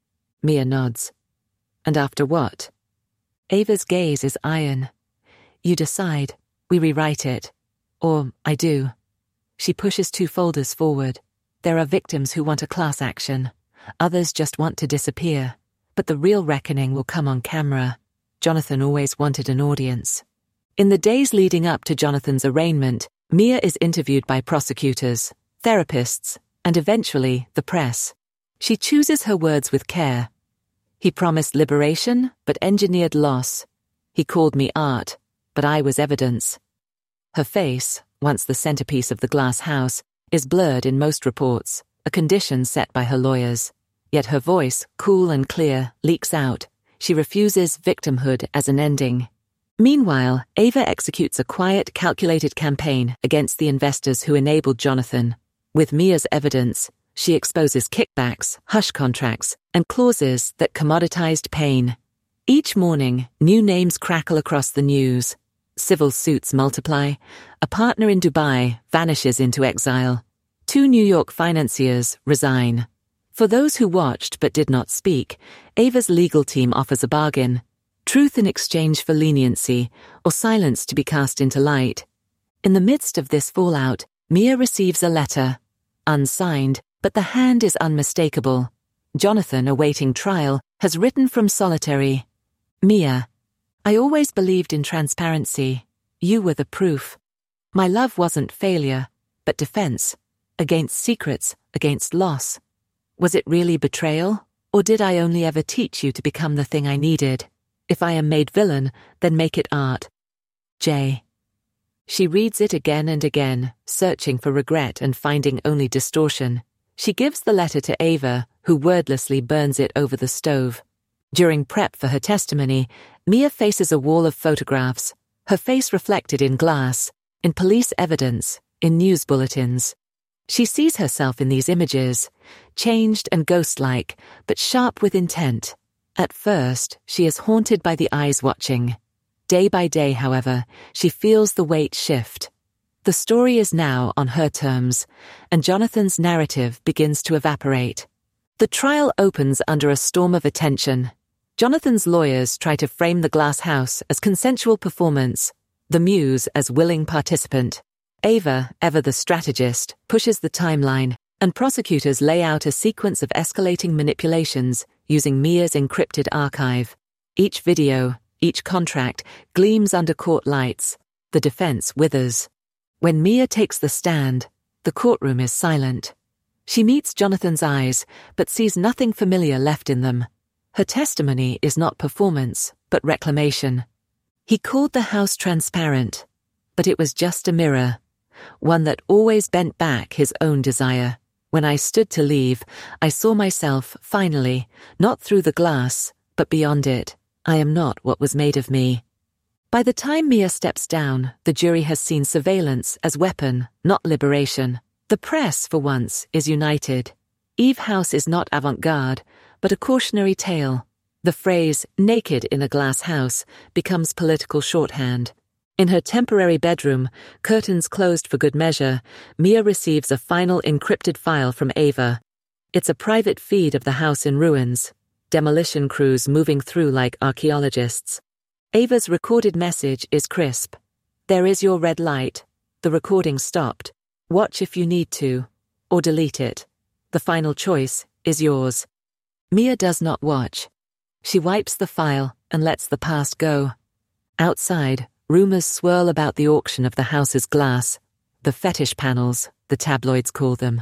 Mia nods. And after what? Ava's gaze is iron. You decide. We rewrite it. Or I do. She pushes 2 folders forward. There are victims who want a class action. Others just want to disappear. But the real reckoning will come on camera. Jonathan always wanted an audience. In the days leading up to Jonathan's arraignment, Mia is interviewed by prosecutors, therapists, and eventually the press. She chooses her words with care. He promised liberation, but engineered loss. He called me art, but I was evidence. Her face, once the centerpiece of the glass house, is blurred in most reports, a condition set by her lawyers. Yet her voice, cool and clear, leaks out. She refuses victimhood as an ending. Meanwhile, Ava executes a quiet, calculated campaign against the investors who enabled Jonathan. With Mia's evidence, she exposes kickbacks, hush contracts, and clauses that commoditized pain. Each morning, new names crackle across the news. Civil suits multiply. A partner in Dubai vanishes into exile. Two New York financiers resign. For those who watched but did not speak, Ava's legal team offers a bargain: truth in exchange for leniency, or silence to be cast into light. In the midst of this fallout, Mia receives a letter. Unsigned, but the hand is unmistakable. Jonathan, awaiting trial, has written from solitary. Mia, I always believed in transparency. You were the proof. My love wasn't failure, but defense. Against secrets, against loss. Was it really betrayal, or did I only ever teach you to become the thing I needed? If I am made villain, then make it art. J. She reads it again and again, searching for regret and finding only distortion. She gives the letter to Ava, who wordlessly burns it over the stove. During prep for her testimony, Mia faces a wall of photographs, her face reflected in glass, in police evidence, in news bulletins. She sees herself in these images, changed and ghost-like, but sharp with intent. At first, she is haunted by the eyes watching. Day by day, however, she feels the weight shift. The story is now on her terms, and Jonathan's narrative begins to evaporate. The trial opens under a storm of attention. Jonathan's lawyers try to frame the glass house as consensual performance, the muse as willing participant. Ava, ever the strategist, pushes the timeline, and prosecutors lay out a sequence of escalating manipulations using Mia's encrypted archive. Each video, each contract, gleams under court lights. The defense withers. When Mia takes the stand, the courtroom is silent. She meets Jonathan's eyes, but sees nothing familiar left in them. Her testimony is not performance, but reclamation. He called the house transparent, but it was just a mirror. One that always bent back his own desire. When I stood to leave, I saw myself, finally, not through the glass, but beyond it. I am not what was made of me. By the time Mia steps down, the jury has seen surveillance as weapon, not liberation. The press, for once, is united. Eve House is not avant-garde, but a cautionary tale. The phrase, naked in a glass house, becomes political shorthand. In her temporary bedroom, curtains closed for good measure, Mia receives a final encrypted file from Ava. It's a private feed of the house in ruins, demolition crews moving through like archaeologists. Ava's recorded message is crisp. There is your red light. The recording stopped. Watch if you need to, or delete it. The final choice is yours. Mia does not watch. She wipes the file and lets the past go. Outside, rumors swirl about the auction of the house's glass, the fetish panels, the tabloids call them.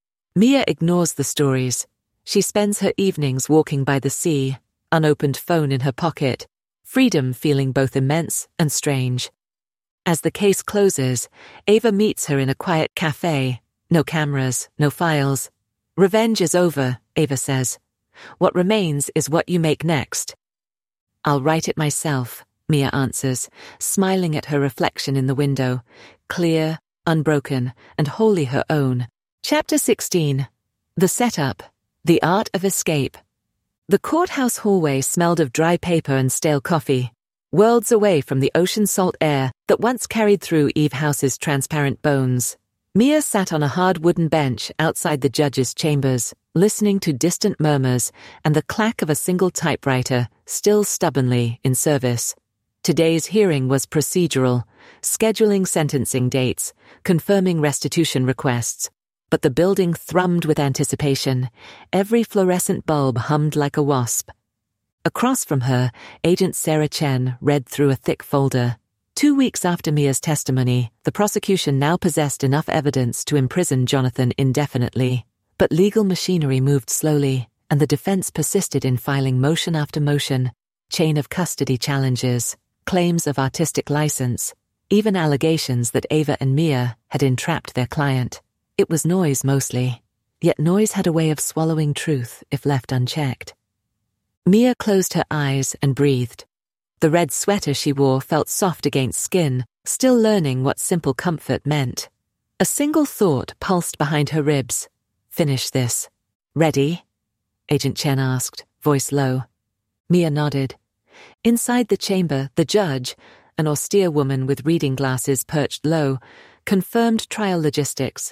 Mia ignores the stories. She spends her evenings walking by the sea, unopened phone in her pocket, freedom feeling both immense and strange. As the case closes, Ava meets her in a quiet cafe. No cameras, no files. Revenge is over, Ava says. What remains is what you make next. I'll write it myself, Mia answers, smiling at her reflection in the window, clear, unbroken, and wholly her own. Chapter 16. The Setup. The Art of Escape. The courthouse hallway smelled of dry paper and stale coffee, worlds away from the ocean salt air that once carried through Eve House's transparent bones. Mia sat on a hard wooden bench outside the judge's chambers, listening to distant murmurs and the clack of a single typewriter, still stubbornly in service. Today's hearing was procedural, scheduling sentencing dates, confirming restitution requests. But the building thrummed with anticipation. Every fluorescent bulb hummed like a wasp. Across from her, Agent Sarah Chen read through a thick folder. 2 weeks after Mia's testimony, the prosecution now possessed enough evidence to imprison Jonathan indefinitely. But legal machinery moved slowly, and the defense persisted in filing motion after motion, chain of custody challenges, claims of artistic license, even allegations that Ava and Mia had entrapped their client. It was noise mostly, yet noise had a way of swallowing truth if left unchecked. Mia closed her eyes and breathed. The red sweater she wore felt soft against skin, still learning what simple comfort meant. A single thought pulsed behind her ribs. Finish this. Ready? Agent Chen asked, voice low. Mia nodded. Inside the chamber, the judge, an austere woman with reading glasses perched low, confirmed trial logistics.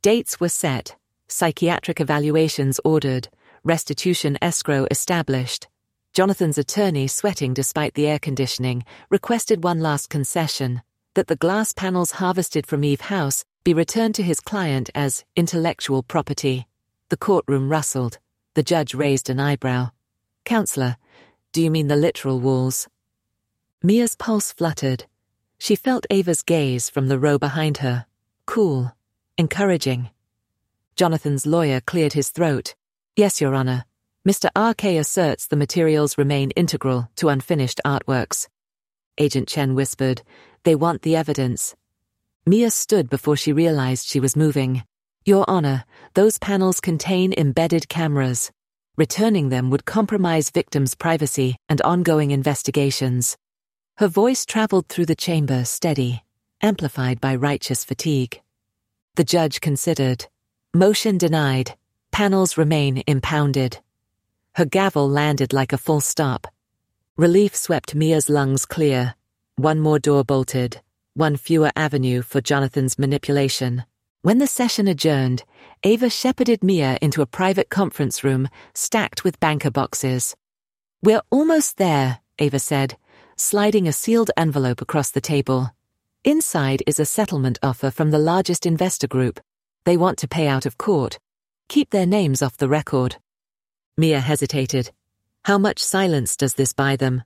Dates were set, psychiatric evaluations ordered, restitution escrow established. Jonathan's attorney, sweating despite the air conditioning, requested one last concession, that the glass panels harvested from Eve House be returned to his client as intellectual property. The courtroom rustled. The judge raised an eyebrow. "Counselor, do you mean the literal walls?" Mia's pulse fluttered. She felt Ava's gaze from the row behind her. Cool. Encouraging. Jonathan's lawyer cleared his throat. "Yes, Your Honor. Mr. R.K. asserts the materials remain integral to unfinished artworks." Agent Chen whispered, "They want the evidence." Mia stood before she realized she was moving. "Your Honor, those panels contain embedded cameras. Returning them would compromise victims' privacy and ongoing investigations." Her voice traveled through the chamber, steady, amplified by righteous fatigue. The judge considered. Motion denied. Panels remain impounded. Her gavel landed like a full stop. Relief swept Mia's lungs clear. One more door bolted, one fewer avenue for Jonathan's manipulation. When the session adjourned, Ava shepherded Mia into a private conference room stacked with banker boxes. "We're almost there," Ava said, sliding a sealed envelope across the table. "Inside is a settlement offer from the largest investor group. They want to pay out of court. Keep their names off the record." Mia hesitated. "How much silence does this buy them?"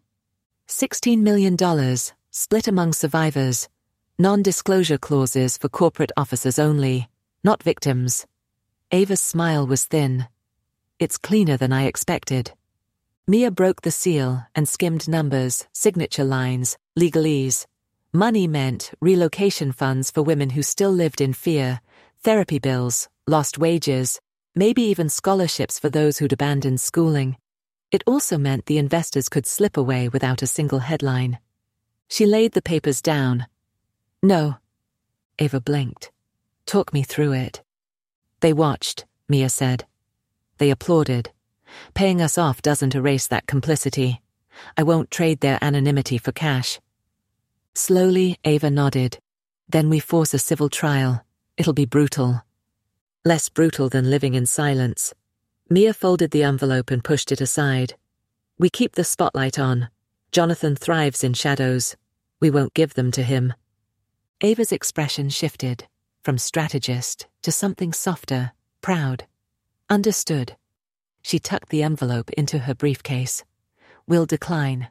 $16 million, split among survivors. Non-disclosure clauses for corporate officers only, not victims. Ava's smile was thin. "It's cleaner than I expected." Mia broke the seal and skimmed numbers, signature lines, legalese. Money meant relocation funds for women who still lived in fear, therapy bills, lost wages, maybe even scholarships for those who'd abandoned schooling. It also meant the investors could slip away without a single headline. She laid the papers down. "No." Ava blinked. "Talk me through it." "They watched," Mia said. "They applauded. Paying us off doesn't erase that complicity. I won't trade their anonymity for cash." Slowly, Ava nodded. "Then we force a civil trial. It'll be brutal." "Less brutal than living in silence." Mia folded the envelope and pushed it aside. "We keep the spotlight on. Jonathan thrives in shadows. We won't give them to him." Ava's expression shifted, from strategist to something softer, proud. "Understood." She tucked the envelope into her briefcase. "We'll decline."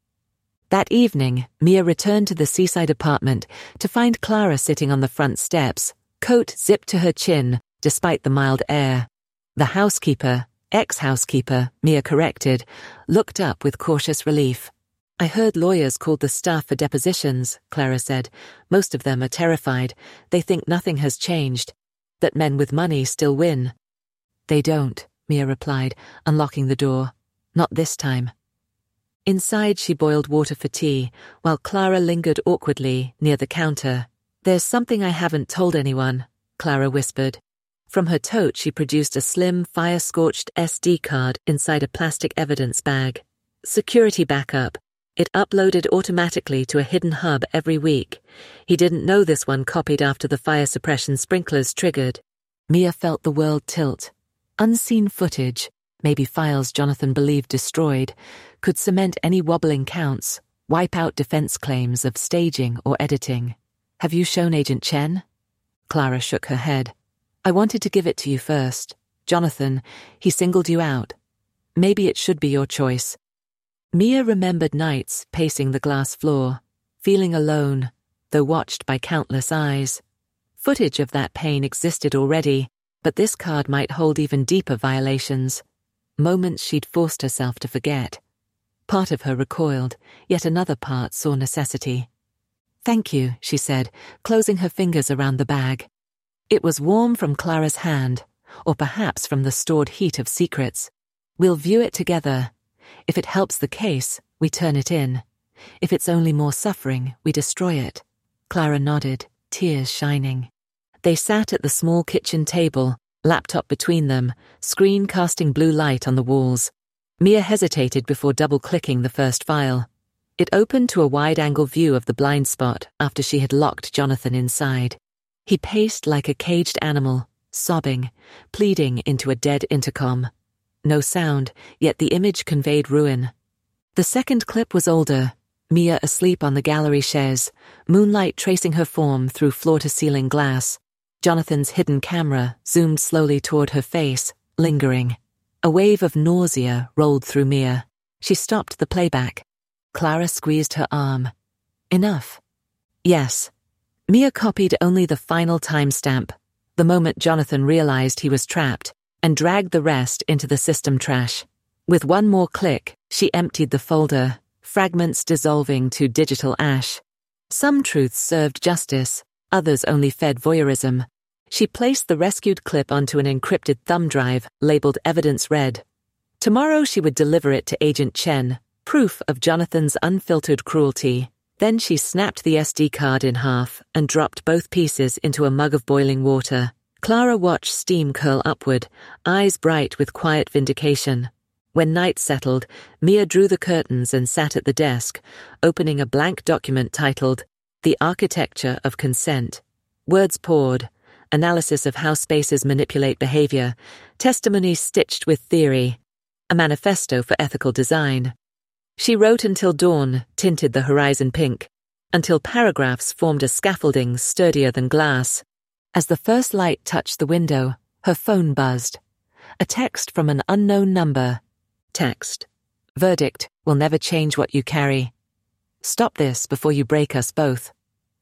That evening, Mia returned to the seaside apartment to find Clara sitting on the front steps, coat zipped to her chin, despite the mild air. The housekeeper, ex-housekeeper, Mia corrected, looked up with cautious relief. "I heard lawyers called the staff for depositions," Clara said. "Most of them are terrified. They think nothing has changed, that men with money still win." "They don't," Mia replied, unlocking the door. "Not this time." Inside, she boiled water for tea, while Clara lingered awkwardly near the counter. "There's something I haven't told anyone," Clara whispered. From her tote, she produced a slim, fire-scorched SD card inside a plastic evidence bag. Security backup. It uploaded automatically to a hidden hub every week. He didn't know this one copied after the fire suppression sprinklers triggered. Mia felt the world tilt. Unseen footage, maybe files Jonathan believed destroyed, could cement any wobbling counts, wipe out defense claims of staging or editing. "Have you shown Agent Chen?" Clara shook her head. "I wanted to give it to you first. Jonathan, he singled you out. Maybe it should be your choice." Mia remembered nights pacing the glass floor, feeling alone, though watched by countless eyes. Footage of that pain existed already, but this card might hold even deeper violations. Moments she'd forced herself to forget. Part of her recoiled, yet another part saw necessity. "Thank you," she said, closing her fingers around the bag. It was warm from Clara's hand, or perhaps from the stored heat of secrets. "We'll view it together. If it helps the case, we turn it in. If it's only more suffering, we destroy it." Clara nodded, tears shining. They sat at the small kitchen table, laptop between them, screen casting blue light on the walls. Mia hesitated before double-clicking the first file. It opened to a wide-angle view of the blind spot after she had locked Jonathan inside. He paced like a caged animal, sobbing, pleading into a dead intercom. No sound, yet the image conveyed ruin. The second clip was older, Mia asleep on the gallery chaise, moonlight tracing her form through floor-to-ceiling glass. Jonathan's hidden camera zoomed slowly toward her face, lingering. A wave of nausea rolled through Mia. She stopped the playback. Clara squeezed her arm. Enough. Yes. Mia copied only the final timestamp, the moment Jonathan realized he was trapped, and dragged the rest into the system trash. With one more click, she emptied the folder, fragments dissolving to digital ash. Some truths served justice, others only fed voyeurism. She placed the rescued clip onto an encrypted thumb drive labeled Evidence Read. Tomorrow she would deliver it to Agent Chen, proof of Jonathan's unfiltered cruelty. Then she snapped the SD card in half and dropped both pieces into a mug of boiling water. Clara watched steam curl upward, eyes bright with quiet vindication. When night settled, Mia drew the curtains and sat at the desk, opening a blank document titled The Architecture of Consent. Words poured, analysis of how spaces manipulate behavior, testimony stitched with theory, a manifesto for ethical design. She wrote until dawn tinted the horizon pink, until paragraphs formed a scaffolding sturdier than glass. As the first light touched the window, her phone buzzed. A text from an unknown number. Text. Verdict will never change what you carry. Stop this before you break us both.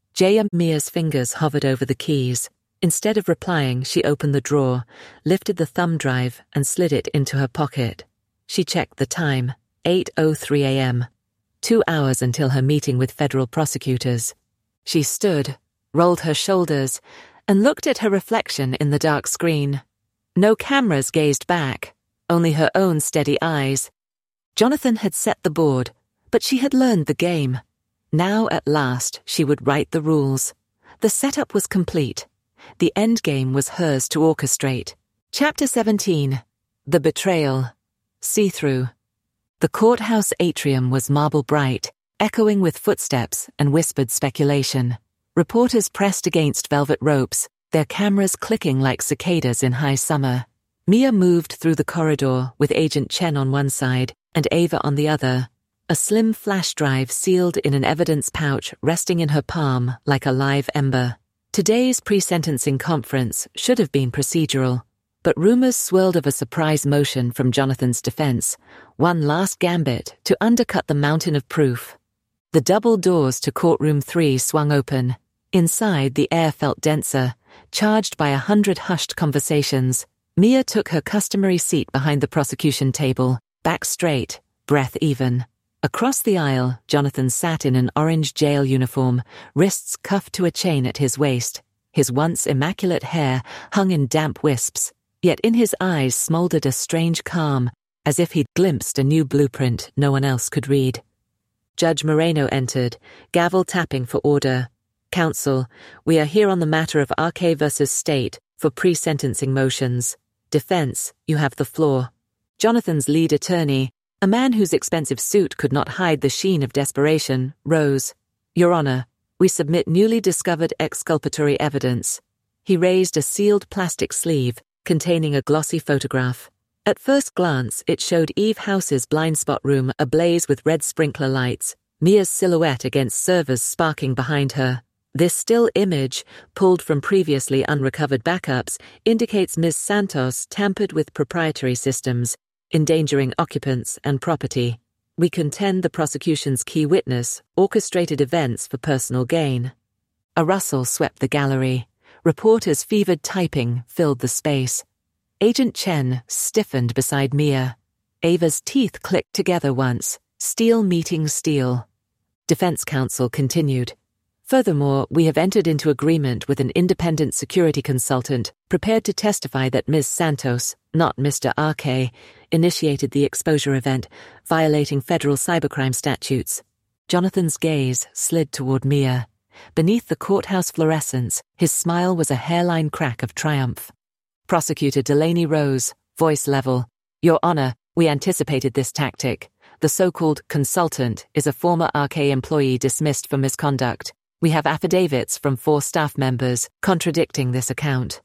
Mia's fingers hovered over the keys. Instead of replying, she opened the drawer, lifted the thumb drive, and slid it into her pocket. She checked the time, 8:03 a.m. 2 hours until her meeting with federal prosecutors. She stood, rolled her shoulders, and looked at her reflection in the dark screen. No cameras gazed back, only her own steady eyes. Jonathan had set the board, but she had learned the game. Now, at last, she would write the rules. The setup was complete. The endgame was hers to orchestrate. Chapter 17. The Betrayal. See-through. The courthouse atrium was marble bright, echoing with footsteps and whispered speculation. Reporters pressed against velvet ropes, their cameras clicking like cicadas in high summer. Mia moved through the corridor with Agent Chen on one side and Ava on the other, a slim flash drive sealed in an evidence pouch resting in her palm like a live ember. Today's pre-sentencing conference should have been procedural, but rumors swirled of a surprise motion from Jonathan's defense, one last gambit to undercut the mountain of proof. The double doors to courtroom 3 swung open. Inside, the air felt denser, charged by 100 hushed conversations. Mia took her customary seat behind the prosecution table, back straight, breath even. Across the aisle, Jonathan sat in an orange jail uniform, wrists cuffed to a chain at his waist. His once immaculate hair hung in damp wisps, yet in his eyes smoldered a strange calm, as if he'd glimpsed a new blueprint no one else could read. Judge Moreno entered, gavel tapping for order. Counsel, we are here on the matter of RK versus State for pre-sentencing motions. Defense, you have the floor. Jonathan's lead attorney, a man whose expensive suit could not hide the sheen of desperation, rose. Your Honor, we submit newly discovered exculpatory evidence. He raised a sealed plastic sleeve containing a glossy photograph. At first glance, it showed Eve House's blind spot room ablaze with red sprinkler lights, Mia's silhouette against servers sparking behind her. This still image, pulled from previously unrecovered backups, indicates Ms. Santos tampered with proprietary systems, endangering occupants and property. We contend the prosecution's key witness orchestrated events for personal gain. A rustle swept the gallery. Reporters' fevered typing filled the space. Agent Chen stiffened beside Mia. Ava's teeth clicked together once, steel meeting steel. Defense counsel continued. Furthermore, we have entered into agreement with an independent security consultant prepared to testify that Ms. Santos, not Mr. RK, initiated the exposure event, violating federal cybercrime statutes. Jonathan's gaze slid toward Mia. Beneath the courthouse fluorescence, his smile was a hairline crack of triumph. Prosecutor Delaney rose, voice level. Your Honor, we anticipated this tactic. The so-called consultant is a former RK employee dismissed for misconduct. We have affidavits from 4 staff members contradicting this account.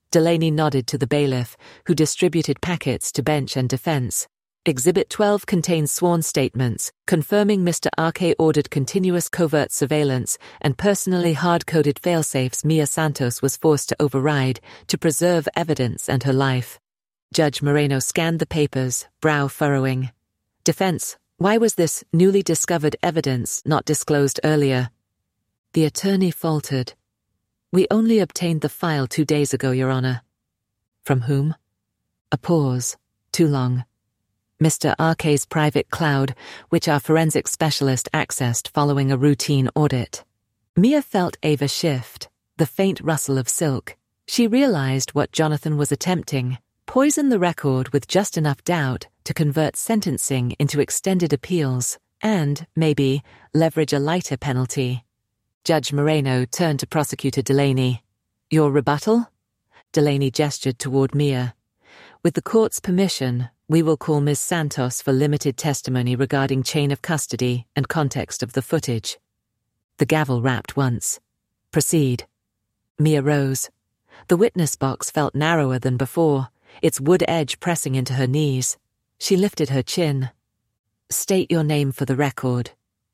Delaney nodded to the bailiff, who distributed packets to bench and defense. Exhibit 12 contains sworn statements confirming Mr. Arce ordered continuous covert surveillance and personally hard-coded failsafes Mia Santos was forced to override to preserve evidence and her life. Judge Moreno scanned the papers, brow furrowing. Defense, why was this newly discovered evidence not disclosed earlier? The attorney faltered. We only obtained the file 2 days ago, Your Honor. From whom? A pause. Too long. Mr. Arce's private cloud, which our forensic specialist accessed following a routine audit. Mia felt Ava shift, the faint rustle of silk. She realized what Jonathan was attempting, poison the record with just enough doubt to convert sentencing into extended appeals and, maybe, leverage a lighter penalty. Judge Moreno turned to Prosecutor Delaney. Your rebuttal? Delaney gestured toward Mia. With the court's permission, we will call Ms. Santos for limited testimony regarding chain of custody and context of the footage. The gavel rapped once. Proceed. Mia rose. The witness box felt narrower than before, its wood edge pressing into her knees. She lifted her chin. State your name for the record.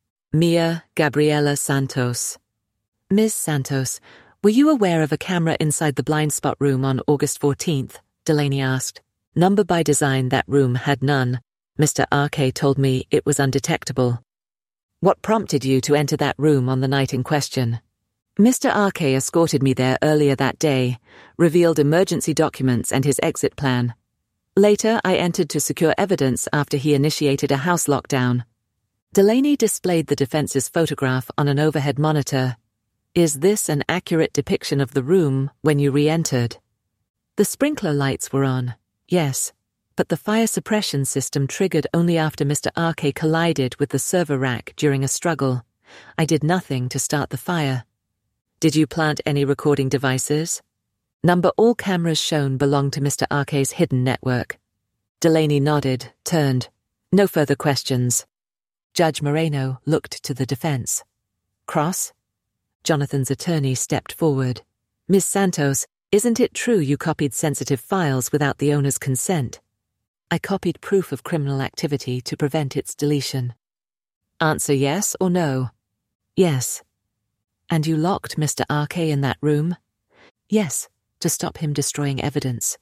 Mia Gabriela Santos. Ms. Santos, were you aware of a camera inside the blind spot room on August 14th? Delaney asked. Number by design, that room had none. Mr. Arce told me it was undetectable. What prompted you to enter that room on the night in question? Mr. Arce escorted me there earlier that day, revealed emergency documents and his exit plan. Later, I entered to secure evidence after he initiated a house lockdown. Delaney displayed the defense's photograph on an overhead monitor. Is this an accurate depiction of the room when you re-entered? The sprinkler lights were on. Yes, but the fire suppression system triggered only after Mr. Arce collided with the server rack during a struggle. I did nothing to start the fire. Did you plant any recording devices? Number all cameras shown belong to Mr. Arce's hidden network. Delaney nodded, turned. No further questions. Judge Moreno looked to the defense. Cross? Jonathan's attorney stepped forward. Ms. Santos, isn't it true you copied sensitive files without the owner's consent? I copied proof of criminal activity to prevent its deletion. Answer yes or no? Yes. And you locked Mr. Arce in that room? Yes, to stop him destroying evidence.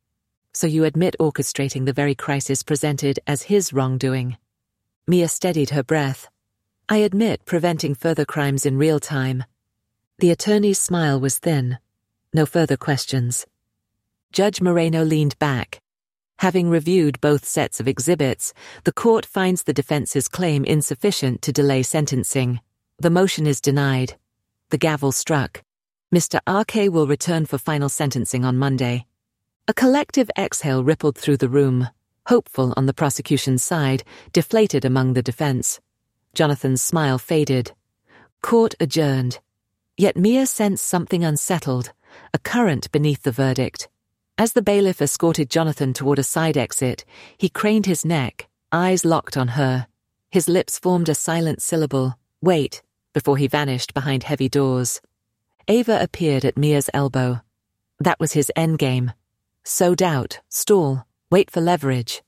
So you admit orchestrating the very crisis presented as his wrongdoing? Mia steadied her breath. I admit preventing further crimes in real time. The attorney's smile was thin. No further questions. Judge Moreno leaned back. Having reviewed both sets of exhibits, the court finds the defense's claim insufficient to delay sentencing. The motion is denied. The gavel struck. Mr. Arce will return for final sentencing on Monday. A collective exhale rippled through the room, hopeful on the prosecution's side, deflated among the defense. Jonathan's smile faded. Court adjourned. Yet Mia sensed something unsettled, a current beneath the verdict. As the bailiff escorted Jonathan toward a side exit, he craned his neck, eyes locked on her. His lips formed a silent syllable, wait, before he vanished behind heavy doors. Ava appeared at Mia's elbow. That was his endgame. Sow doubt, stall, wait for leverage.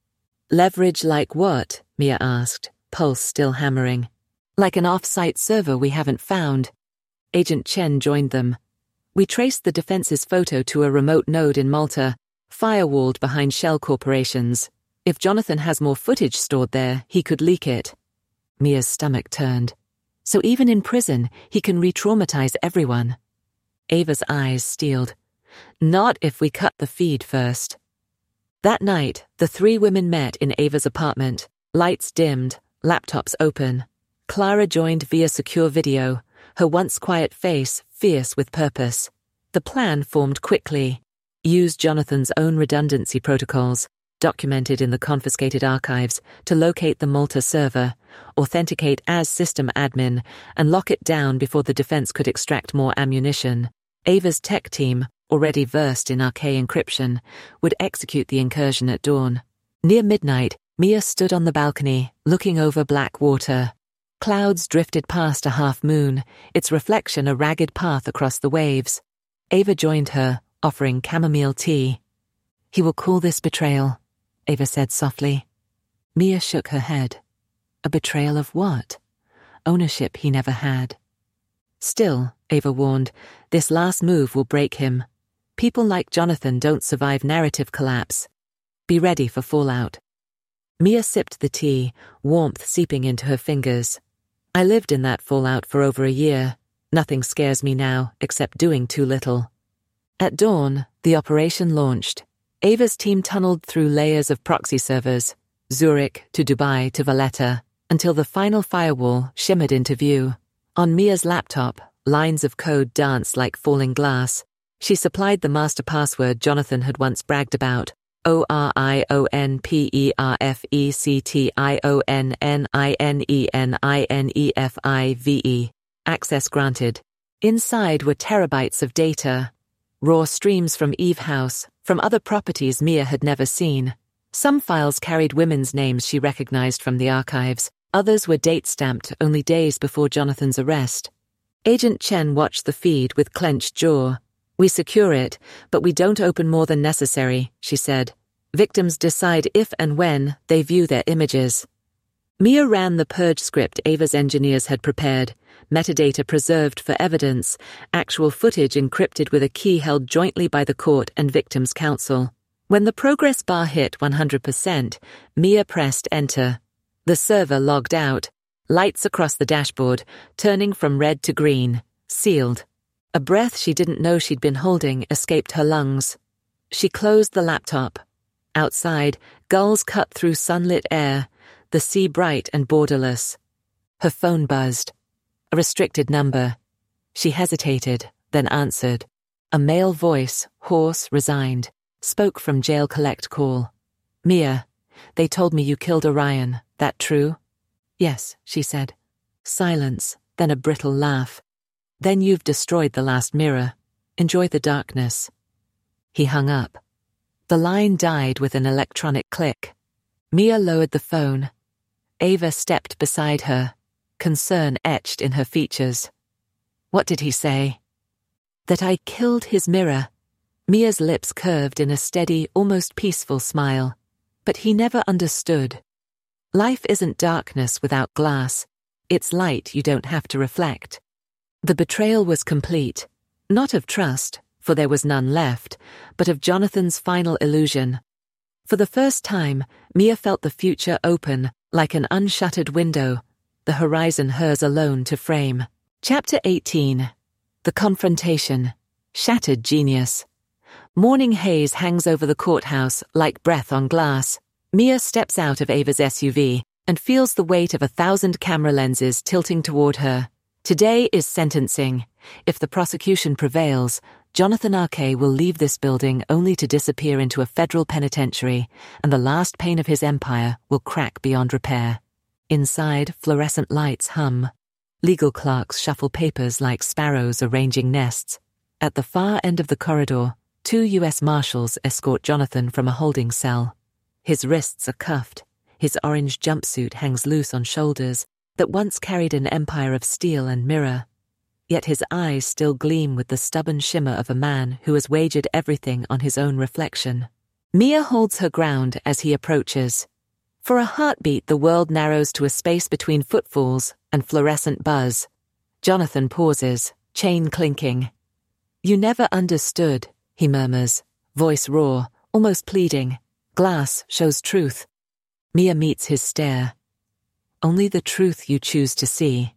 Leverage like what? Mia asked, pulse still hammering. Like an off-site server we haven't found. Agent Chen joined them. We traced the defense's photo to a remote node in Malta, firewalled behind shell corporations. If Jonathan has more footage stored there, he could leak it. Mia's stomach turned. So even in prison, he can re-traumatize everyone. Ava's eyes steeled. Not if we cut the feed first. That night, the three women met in Ava's apartment, lights dimmed, laptops open. Clara joined via secure video, her once quiet face fierce with purpose. The plan formed quickly. Use Jonathan's own redundancy protocols, documented in the confiscated archives, to locate the Malta server, authenticate as system admin, and lock it down before the defense could extract more ammunition. Ava's tech team, already versed in Arce encryption, would execute the incursion at dawn. Near midnight, Mia stood on the balcony, looking over black water. Clouds drifted past a half moon, its reflection a ragged path across the waves. Ava joined her, offering chamomile tea. "He will call this betrayal," Ava said softly. Mia shook her head. A betrayal of what? Ownership he never had. "Still," Ava warned, "this last move will break him. People like Jonathan don't survive narrative collapse. Be ready for fallout." Mia sipped the tea, warmth seeping into her fingers. "I lived in that fallout for over a year. Nothing scares me now, except doing too little." At dawn, the operation launched. Ava's team tunneled through layers of proxy servers, Zurich to Dubai to Valletta, until the final firewall shimmered into view. On Mia's laptop, lines of code danced like falling glass. She supplied the master password Jonathan had once bragged about, ORIONPERFECTIONNINENINEFIVE. Access granted. Inside were terabytes of data. Raw streams from Eve House, from other properties Mia had never seen. Some files carried women's names she recognized from the archives. Others were date-stamped only days before Jonathan's arrest. Agent Chen watched the feed with clenched jaw. "We secure it, but we don't open more than necessary," she said. "Victims decide if and when they view their images." Mia ran the purge script Ava's engineers had prepared, metadata preserved for evidence, actual footage encrypted with a key held jointly by the court and victims' counsel. When the progress bar hit 100%, Mia pressed enter. The server logged out, lights across the dashboard, turning from red to green, sealed. A breath she didn't know she'd been holding escaped her lungs. She closed the laptop. Outside, gulls cut through sunlit air, the sea bright and borderless. Her phone buzzed. A restricted number. She hesitated, then answered. A male voice, hoarse, resigned, spoke from jail collect call. "Mia, they told me you killed Orion. That true?" "Yes," she said. Silence, then a brittle laugh. "Then you've destroyed the last mirror. Enjoy the darkness." He hung up. The line died with an electronic click. Mia lowered the phone. Ava stepped beside her, concern etched in her features. "What did he say?" "That I killed his mirror." Mia's lips curved in a steady, almost peaceful smile. But he never understood. Life isn't darkness without glass. It's light you don't have to reflect. The betrayal was complete, not of trust, for there was none left, but of Jonathan's final illusion. For the first time, Mia felt the future open, like an unshuttered window, the horizon hers alone to frame. Chapter 18. The Confrontation. Shattered Genius. Morning haze hangs over the courthouse like breath on glass. Mia steps out of Ava's SUV and feels the weight of 1,000 camera lenses tilting toward her. Today is sentencing. If the prosecution prevails, Jonathan Arke will leave this building only to disappear into a federal penitentiary, and the last pane of his empire will crack beyond repair. Inside, fluorescent lights hum. Legal clerks shuffle papers like sparrows arranging nests. At the far end of the corridor, 2 U.S. Marshals escort Jonathan from a holding cell. His wrists are cuffed. His orange jumpsuit hangs loose on shoulders that once carried an empire of steel and mirror. Yet his eyes still gleam with the stubborn shimmer of a man who has wagered everything on his own reflection. Mia holds her ground as he approaches. For a heartbeat, the world narrows to a space between footfalls and fluorescent buzz. Jonathan pauses, chain clinking. "You never understood," he murmurs, voice raw, almost pleading. Glass shows truth. Mia meets his stare. "Only the truth you choose to see."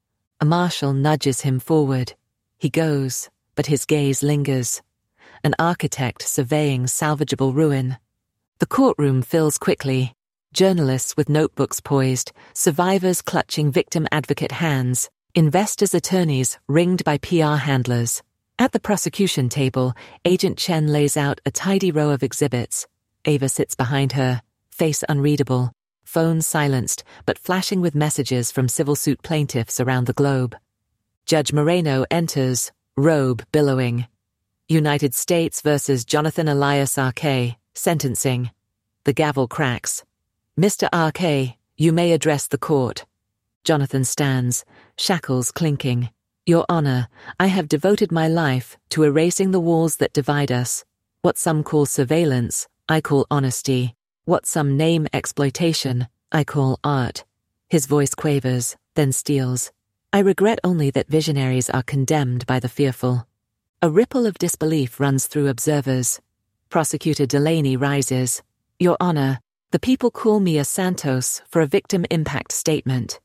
A marshal nudges him forward. He goes, but his gaze lingers. An architect surveying salvageable ruin. The courtroom fills quickly. Journalists with notebooks poised, survivors clutching victim advocate hands, investors' attorneys ringed by PR handlers. At the prosecution table, Agent Chen lays out a tidy row of exhibits. Ava sits behind her, face unreadable, phone silenced but flashing with messages from civil suit plaintiffs around the globe. Judge Moreno enters, robe billowing. United States versus Jonathan Elias Arke, sentencing. The gavel cracks. "Mr. Arke, you may address the court." Jonathan stands, shackles clinking. Your Honor, I have devoted my life to erasing the walls that divide us. What some call surveillance, I call honesty. What some name exploitation, I call art. His voice quavers, then steals. I regret only that visionaries are condemned by the fearful. A ripple of disbelief runs through observers. Prosecutor Delaney rises. Your Honor, the people call Mia Santos for a victim impact statement.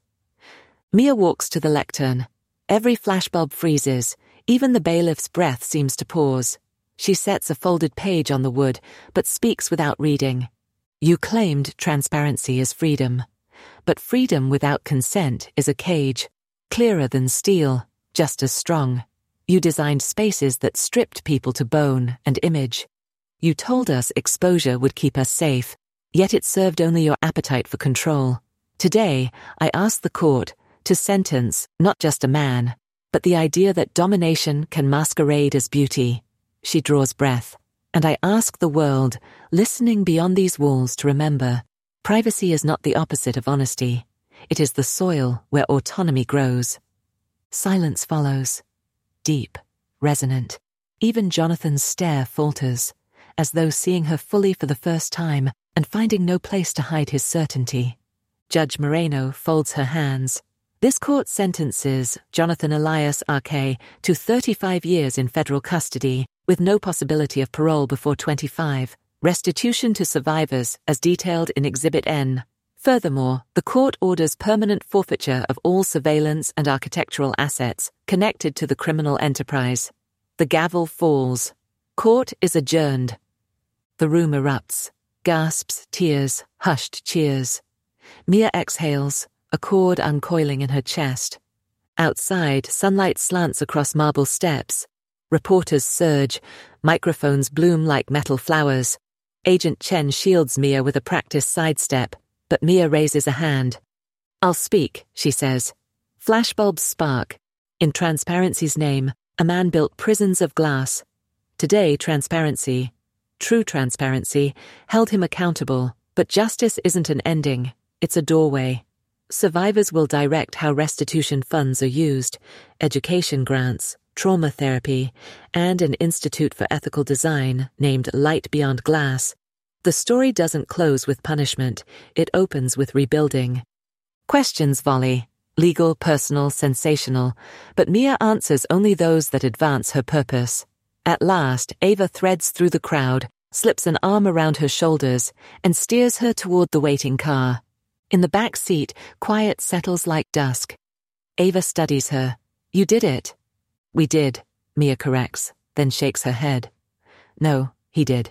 Mia walks to the lectern. Every flashbulb freezes. Even the bailiff's breath seems to pause. She sets a folded page on the wood, but speaks without reading. You claimed transparency is freedom. But freedom without consent is a cage, clearer than steel, just as strong. You designed spaces that stripped people to bone and image. You told us exposure would keep us safe, yet it served only your appetite for control. Today, I ask the court to sentence not just a man, but the idea that domination can masquerade as beauty. She draws breath, and I ask the world, listening beyond these walls, to remember, privacy is not the opposite of honesty. It is the soil where autonomy grows. Silence follows. Deep, resonant. Even Jonathan's stare falters, as though seeing her fully for the first time and finding no place to hide his certainty. Judge Moreno folds her hands. This court sentences Jonathan Elias R.K. to 35 years in federal custody, with no possibility of parole before 25, restitution to survivors as detailed in Exhibit N. Furthermore, the court orders permanent forfeiture of all surveillance and architectural assets connected to the criminal enterprise. The gavel falls. Court is adjourned. The room erupts. Gasps, tears, hushed cheers. Mia exhales, a cord uncoiling in her chest. Outside, sunlight slants across marble steps. Reporters surge. Microphones bloom like metal flowers. Agent Chen shields Mia with a practiced sidestep, but Mia raises a hand. I'll speak, she says. Flashbulbs spark. In transparency's name, a man built prisons of glass. Today, transparency, true transparency, held him accountable, but justice isn't an ending, it's a doorway. Survivors will direct how restitution funds are used, education grants, trauma therapy, and an institute for ethical design named Light Beyond Glass. The story doesn't close with punishment, it opens with rebuilding. Questions volley, legal, personal, sensational, but Mia answers only those that advance her purpose. At last, Ava threads through the crowd, slips an arm around her shoulders, and steers her toward the waiting car. In the back seat, quiet settles like dusk. Ava studies her. You did it. We did, Mia corrects, then shakes her head. No, he did.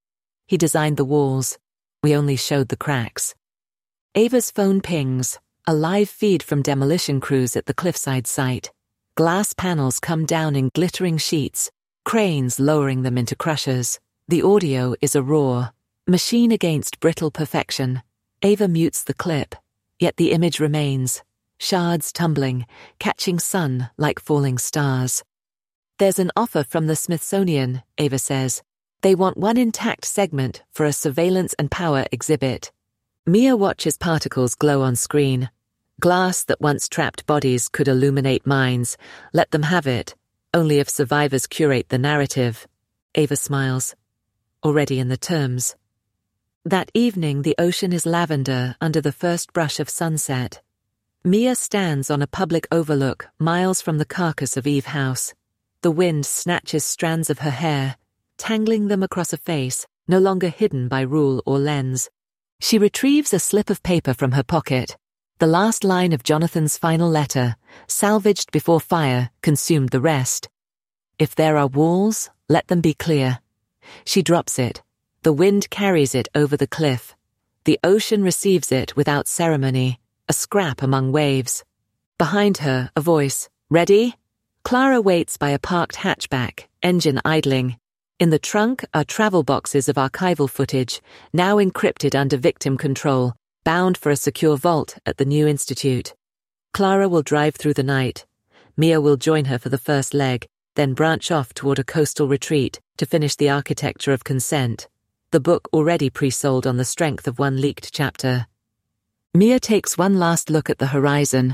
He designed the walls. We only showed the cracks. Ava's phone pings, a live feed from demolition crews at the cliffside site. Glass panels come down in glittering sheets, cranes lowering them into crushers. The audio is a roar, machine against brittle perfection. Ava mutes the clip, yet the image remains, shards tumbling, catching sun like falling stars. There's an offer from the Smithsonian, Ava says. They want one intact segment for a surveillance and power exhibit. Mia watches particles glow on screen. Glass that once trapped bodies could illuminate minds. Let them have it, only if survivors curate the narrative. Ava smiles. Already in the terms. That evening the ocean is lavender under the first brush of sunset. Mia stands on a public overlook miles from the carcass of Eve House. The wind snatches strands of her hair, tangling them across a face no longer hidden by rule or lens. She retrieves a slip of paper from her pocket. The last line of Jonathan's final letter, salvaged before fire, consumed the rest. If there are walls, let them be clear. She drops it. The wind carries it over the cliff. The ocean receives it without ceremony, a scrap among waves. Behind her, a voice. Ready? Clara waits by a parked hatchback, engine idling. In the trunk are travel boxes of archival footage, now encrypted under victim control, bound for a secure vault at the new institute. Clara will drive through the night. Mia will join her for the first leg, then branch off toward a coastal retreat to finish the architecture of consent, the book already pre-sold on the strength of one leaked chapter. Mia takes one last look at the horizon.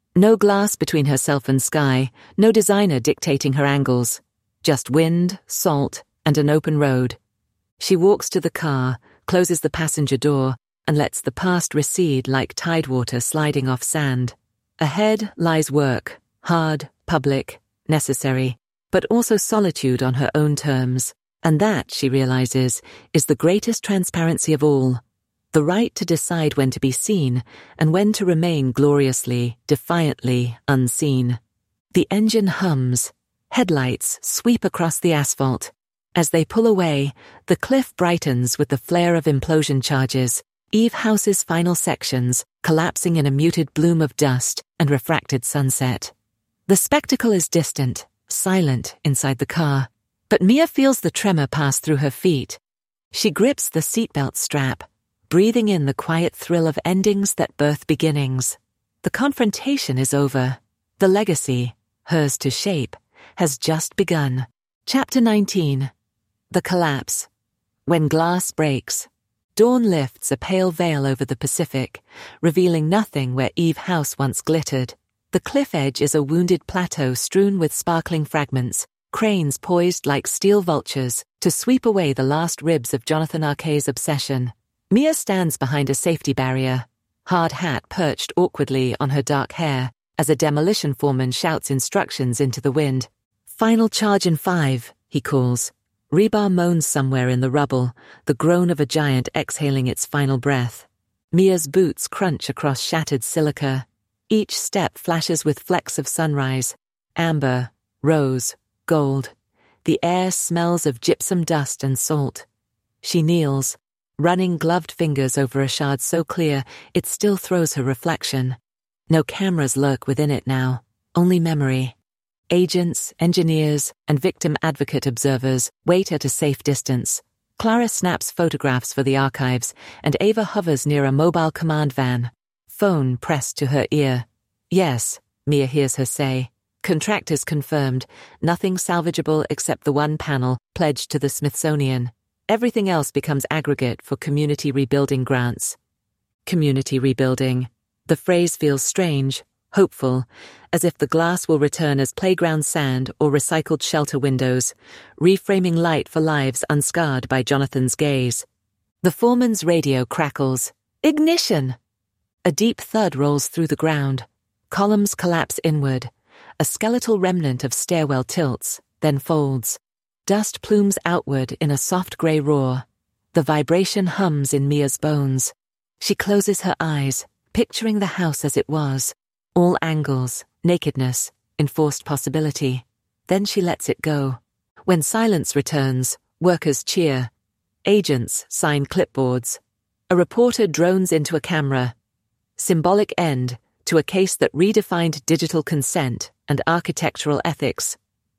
No glass between herself and sky, no designer dictating her angles. Just wind, salt, and an open road. She walks to the car, closes the passenger door, and lets the past recede like tidewater sliding off sand. Ahead lies work, hard, public, necessary, but also solitude on her own terms. And that, she realizes, is the greatest transparency of all. The right to decide when to be seen and when to remain gloriously, defiantly unseen. The engine hums. Headlights sweep across the asphalt. As they pull away, the cliff brightens with the flare of implosion charges, Eve House's final sections collapsing in a muted bloom of dust and refracted sunset. The spectacle is distant, silent inside the car, but Mia feels the tremor pass through her feet. She grips the seatbelt strap, breathing in the quiet thrill of endings that birth beginnings. The confrontation is over. The legacy, hers to shape, has just begun. Chapter 19. The Collapse. When glass breaks. Dawn lifts a pale veil over the Pacific, revealing nothing where Eve House once glittered. The cliff edge is a wounded plateau strewn with sparkling fragments, cranes poised like steel vultures to sweep away the last ribs of Jonathan Arquet's obsession. Mia stands behind a safety barrier, hard hat perched awkwardly on her dark hair as a demolition foreman shouts instructions into the wind. "Final charge in 5, he calls. Rebar moans somewhere in the rubble, the groan of a giant exhaling its final breath. Mia's boots crunch across shattered silica. Each step flashes with flecks of sunrise, amber, rose, gold. The air smells of gypsum dust and salt. She kneels, running gloved fingers over a shard so clear it still throws her reflection. No cameras lurk within it now, only memory. Agents, engineers, and victim advocate observers wait at a safe distance. Clara snaps photographs for the archives, and Ava hovers near a mobile command van, phone pressed to her ear. "Yes," Mia hears her say. "Contractors confirmed. Nothing salvageable except the one panel pledged to the Smithsonian. Everything else becomes aggregate for community rebuilding grants." Community rebuilding. The phrase feels strange, hopeful, as if the glass will return as playground sand or recycled shelter windows, reframing light for lives unscarred by Jonathan's gaze. The foreman's radio crackles. "Ignition!" A deep thud rolls through the ground. Columns collapse inward. A skeletal remnant of stairwell tilts, then folds. Dust plumes outward in a soft grey roar. The vibration hums in Mia's bones. She closes her eyes, picturing the house as it was. All angles, nakedness, enforced possibility. Then she lets it go. When silence returns, workers cheer. Agents sign clipboards. A reporter drones into a camera. Symbolic end to a case that redefined digital consent and architectural ethics.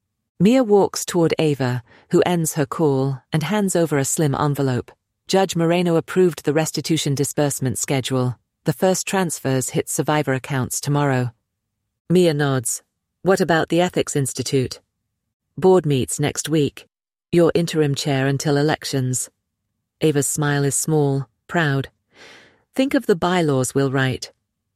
Mia walks toward Ava, who ends her call and hands over a slim envelope. Judge Moreno approved the restitution disbursement schedule. The first transfers hit survivor accounts tomorrow. Mia nods. "What about the Ethics Institute?" "Board meets next week. Your interim chair until elections." Ava's smile is small, proud. "Think of the bylaws we'll write."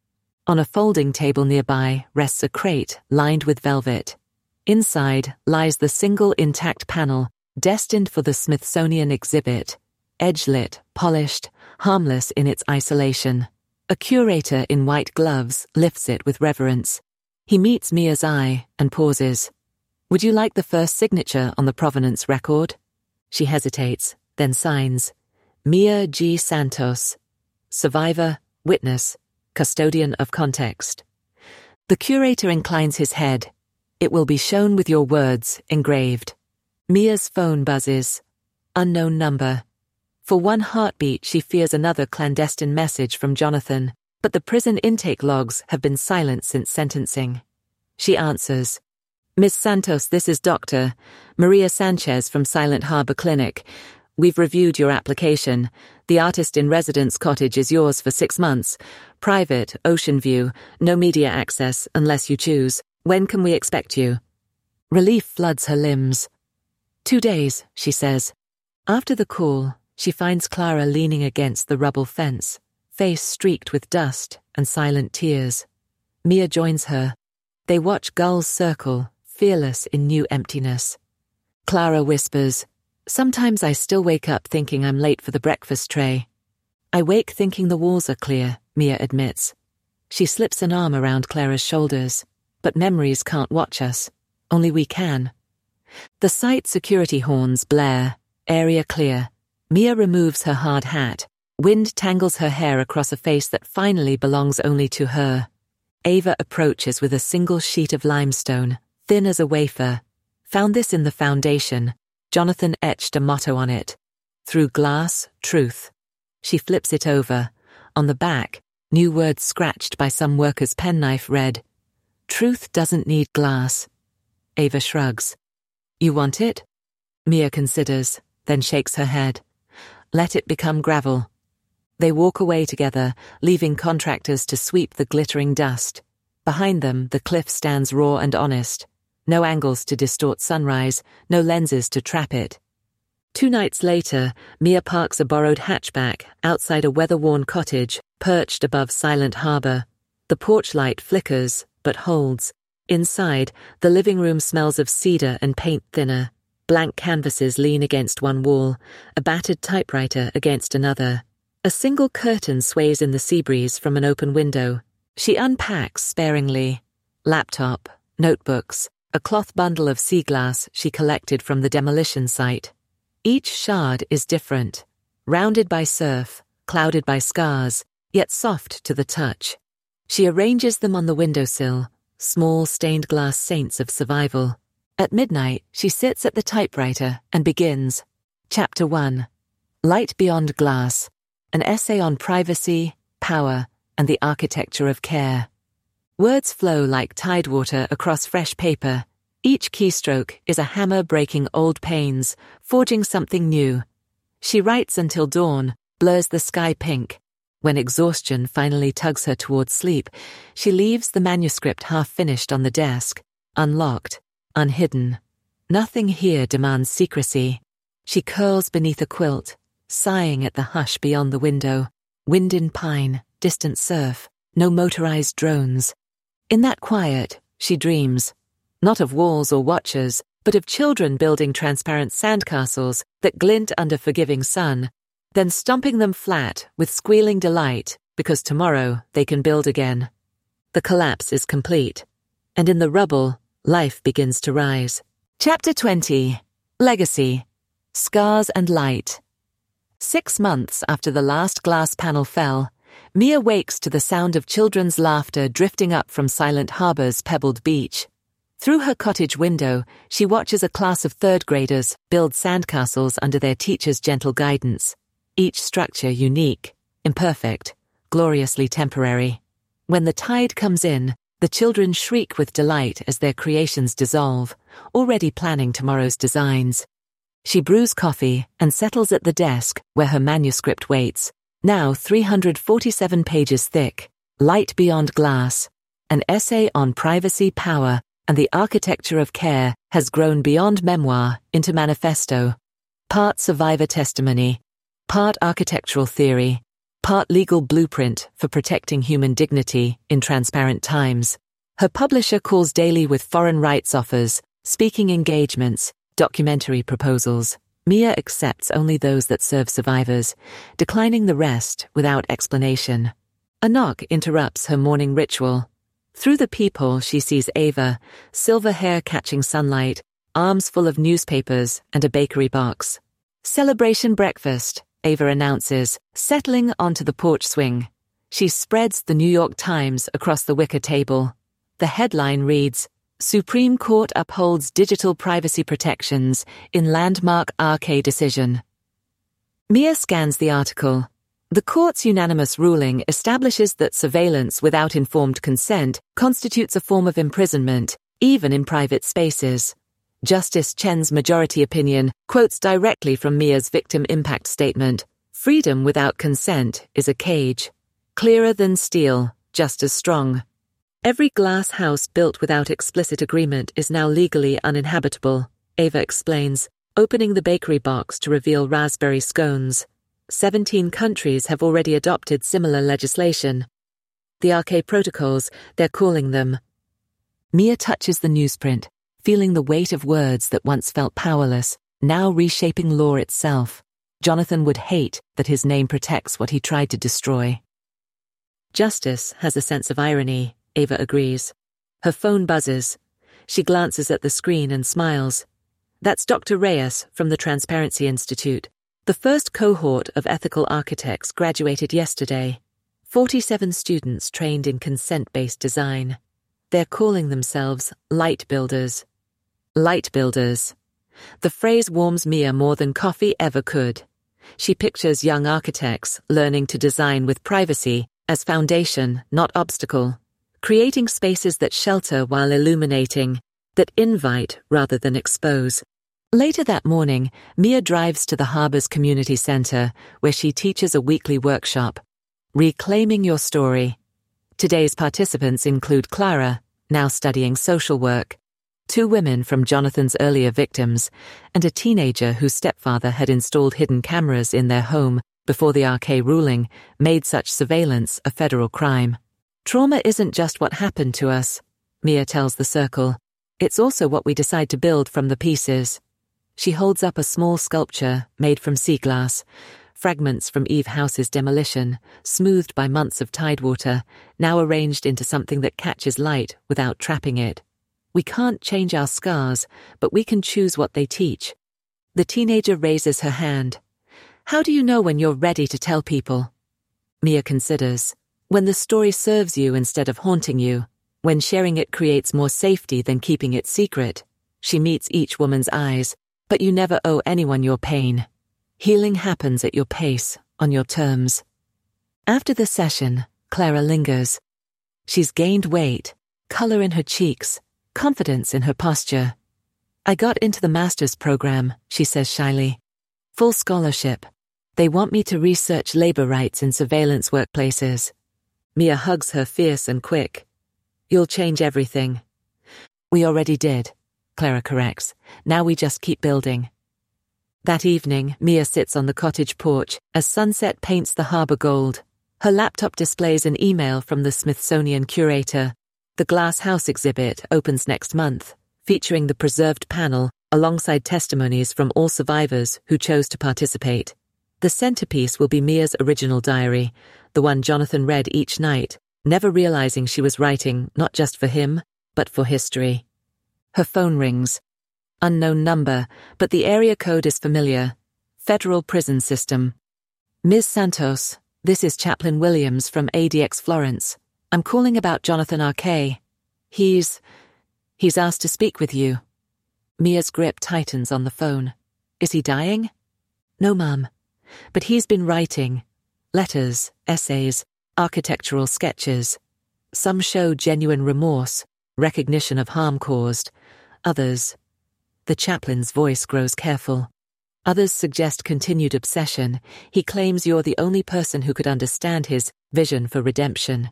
On a folding table nearby rests a crate lined with velvet. Inside lies the single intact panel destined for the Smithsonian exhibit, edge-lit, polished, harmless in its isolation. A curator in white gloves lifts it with reverence. He meets Mia's eye and pauses. "Would you like the first signature on the provenance record?" She hesitates, then signs. Mia G. Santos. Survivor, witness, custodian of context. The curator inclines his head. "It will be shown with your words engraved." Mia's phone buzzes. Unknown number. For one heartbeat, she fears another clandestine message from Jonathan, but the prison intake logs have been silent since sentencing. She answers. "Miss Santos, this is Dr. Maria Sanchez from Silent Harbor Clinic. We've reviewed your application. The artist-in-residence cottage is yours for 6 months. Private, ocean view, no media access unless you choose. When can we expect you?" Relief floods her limbs. 2 days, she says. After the call, she finds Clara leaning against the rubble fence, face streaked with dust and silent tears. Mia joins her. They watch gulls circle, fearless in new emptiness. Clara whispers, "Sometimes I still wake up thinking I'm late for the breakfast tray." "I wake thinking the walls are clear," Mia admits. She slips an arm around Clara's shoulders. "But memories can't watch us. Only we can." The site security horns blare, area clear. Mia removes her hard hat. Wind tangles her hair across a face that finally belongs only to her. Ava approaches with a single sheet of limestone, thin as a wafer. "Found this in the foundation." Jonathan etched a motto on it. "Through glass, truth." She flips it over. On the back, new words scratched by some worker's penknife read, "Truth doesn't need glass." Ava shrugs. "You want it?" Mia considers, then shakes her head. "Let it become gravel." They walk away together, leaving contractors to sweep the glittering dust. Behind them, the cliff stands raw and honest. No angles to distort sunrise, no lenses to trap it. 2 nights later, Mia parks a borrowed hatchback outside a weather-worn cottage perched above Silent Harbor. The porch light flickers, but holds. Inside, the living room smells of cedar and paint thinner. Blank canvases lean against one wall, a battered typewriter against another. A single curtain sways in the sea breeze from an open window. She unpacks sparingly. Laptop, notebooks, a cloth bundle of sea glass she collected from the demolition site. Each shard is different, rounded by surf, clouded by scars, yet soft to the touch. She arranges them on the windowsill, small stained glass saints of survival. At midnight, she sits at the typewriter and begins. Chapter 1. Light Beyond Glass, an essay on privacy, power, and the architecture of care. Words flow like tidewater across fresh paper. Each keystroke is a hammer breaking old panes, forging something new. She writes until dawn, blurs the sky pink. When exhaustion finally tugs her towards sleep, she leaves the manuscript half-finished on the desk, unlocked, unhidden. Nothing here demands secrecy. She curls beneath a quilt, sighing at the hush beyond the window. Wind in pine, distant surf, no motorized drones. In that quiet, she dreams. Not of walls or watchers, but of children building transparent sandcastles that glint under forgiving sun, then stomping them flat with squealing delight because tomorrow they can build again. The collapse is complete, and in the rubble, life begins to rise. Chapter 20. Legacy. Scars and Light. 6 months after the last glass panel fell, Mia wakes to the sound of children's laughter drifting up from Silent Harbor's pebbled beach. Through her cottage window, she watches a class of third-graders build sandcastles under their teacher's gentle guidance. Each structure unique, imperfect, gloriously temporary. When the tide comes in, the children shriek with delight as their creations dissolve, already planning tomorrow's designs. She brews coffee and settles at the desk where her manuscript waits, now 347 pages thick, Light Beyond Glass. An essay on privacy, power, and the architecture of care has grown beyond memoir into manifesto. Part survivor testimony, part architectural theory, part legal blueprint for protecting human dignity in transparent times. Her publisher calls daily with foreign rights offers, speaking engagements, documentary proposals. Mia accepts only those that serve survivors, declining the rest without explanation. A knock interrupts her morning ritual. Through the peephole she sees Ava, silver hair catching sunlight, arms full of newspapers and a bakery box. "Celebration breakfast," Ava announces, settling onto the porch swing. She spreads the New York Times across the wicker table. The headline reads, "Supreme Court upholds digital privacy protections in landmark RK decision." Mia scans the article. The court's unanimous ruling establishes that surveillance without informed consent constitutes a form of imprisonment, even in private spaces. Justice Chen's majority opinion quotes directly from Mia's victim impact statement, "Freedom without consent is a cage. Clearer than steel, just as strong." Every glass house built without explicit agreement is now legally uninhabitable, Ava explains, opening the bakery box to reveal raspberry scones. 17 countries have already adopted similar legislation. The RK protocols, they're calling them. Mia touches the newsprint, feeling the weight of words that once felt powerless, now reshaping law itself. Jonathan would hate that his name protects what he tried to destroy. Justice has a sense of irony, Ava agrees. Her phone buzzes. She glances at the screen and smiles. That's Dr. Reyes from the Transparency Institute. The first cohort of ethical architects graduated yesterday. 47 students trained in consent-based design. They're calling themselves light builders. Light builders. The phrase warms Mia more than coffee ever could. She pictures young architects learning to design with privacy as foundation, not obstacle, creating spaces that shelter while illuminating, that invite rather than expose. Later that morning, Mia drives to the Harbor's Community Center, where she teaches a weekly workshop, Reclaiming Your Story. Today's participants include Clara, now studying social work, 2 women from Jonathan's earlier victims, and a teenager whose stepfather had installed hidden cameras in their home before the RK ruling made such surveillance a federal crime. Trauma isn't just what happened to us, Mia tells the circle. It's also what we decide to build from the pieces. She holds up a small sculpture made from sea glass, fragments from Eve House's demolition, smoothed by months of tidewater, now arranged into something that catches light without trapping it. We can't change our scars, but we can choose what they teach. The teenager raises her hand. How do you know when you're ready to tell people? Mia considers. When the story serves you instead of haunting you, when sharing it creates more safety than keeping it secret. She meets each woman's eyes, but you never owe anyone your pain. Healing happens at your pace, on your terms. After the session, Clara lingers. She's gained weight, color in her cheeks, confidence in her posture. I got into the master's program, she says shyly. Full scholarship. They want me to research labor rights in surveillance workplaces. Mia hugs her fierce and quick. You'll change everything. We already did, Clara corrects. Now we just keep building. That evening, Mia sits on the cottage porch as sunset paints the harbor gold. Her laptop displays an email from the Smithsonian curator. The Glass House exhibit opens next month, featuring the preserved panel alongside testimonies from all survivors who chose to participate. The centerpiece will be Mia's original diary, the one Jonathan read each night, never realizing she was writing not just for him, but for history. Her phone rings. Unknown number, but the area code is familiar. Federal Prison System. Ms. Santos, this is Chaplain Williams from ADX Florence. I'm calling about Jonathan RK. He's asked to speak with you. Mia's grip tightens on the phone. Is he dying? No, Mum. But he's been writing. Letters, essays, architectural sketches. Some show genuine remorse, recognition of harm caused. Others. The chaplain's voice grows careful. Others suggest continued obsession. He claims you're the only person who could understand his vision for redemption.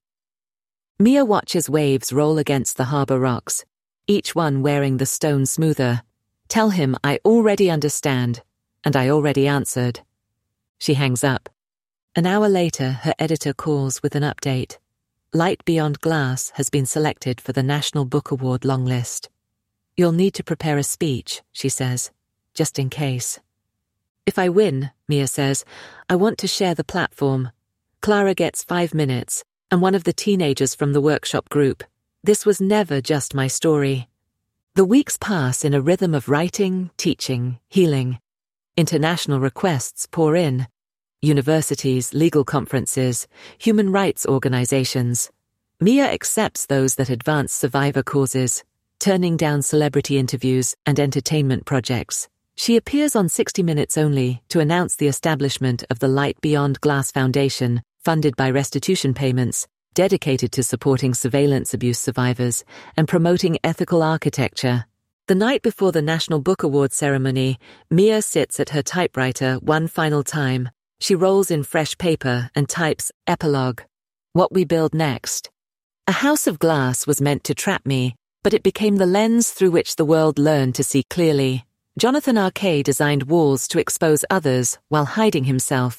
Mia watches waves roll against the harbor rocks, each one wearing the stone smoother. Tell him I already understand, and I already answered. She hangs up. An hour later, her editor calls with an update. Light Beyond Glass has been selected for the National Book Award longlist. You'll need to prepare a speech, she says, just in case. If I win, Mia says, I want to share the platform. Clara gets 5 minutes, and one of the teenagers from the workshop group. This was never just my story. The weeks pass in a rhythm of writing, teaching, healing. International requests pour in. Universities, legal conferences, human rights organizations. Mia accepts those that advance survivor causes, turning down celebrity interviews and entertainment projects. She appears on 60 Minutes Only to announce the establishment of the Light Beyond Glass Foundation, funded by restitution payments, dedicated to supporting surveillance abuse survivors and promoting ethical architecture. The night before the National Book Award ceremony, Mia sits at her typewriter one final time. She rolls in fresh paper and types epilogue. What we build next. A house of glass was meant to trap me, but it became the lens through which the world learned to see clearly. Jonathan RK designed walls to expose others while hiding himself.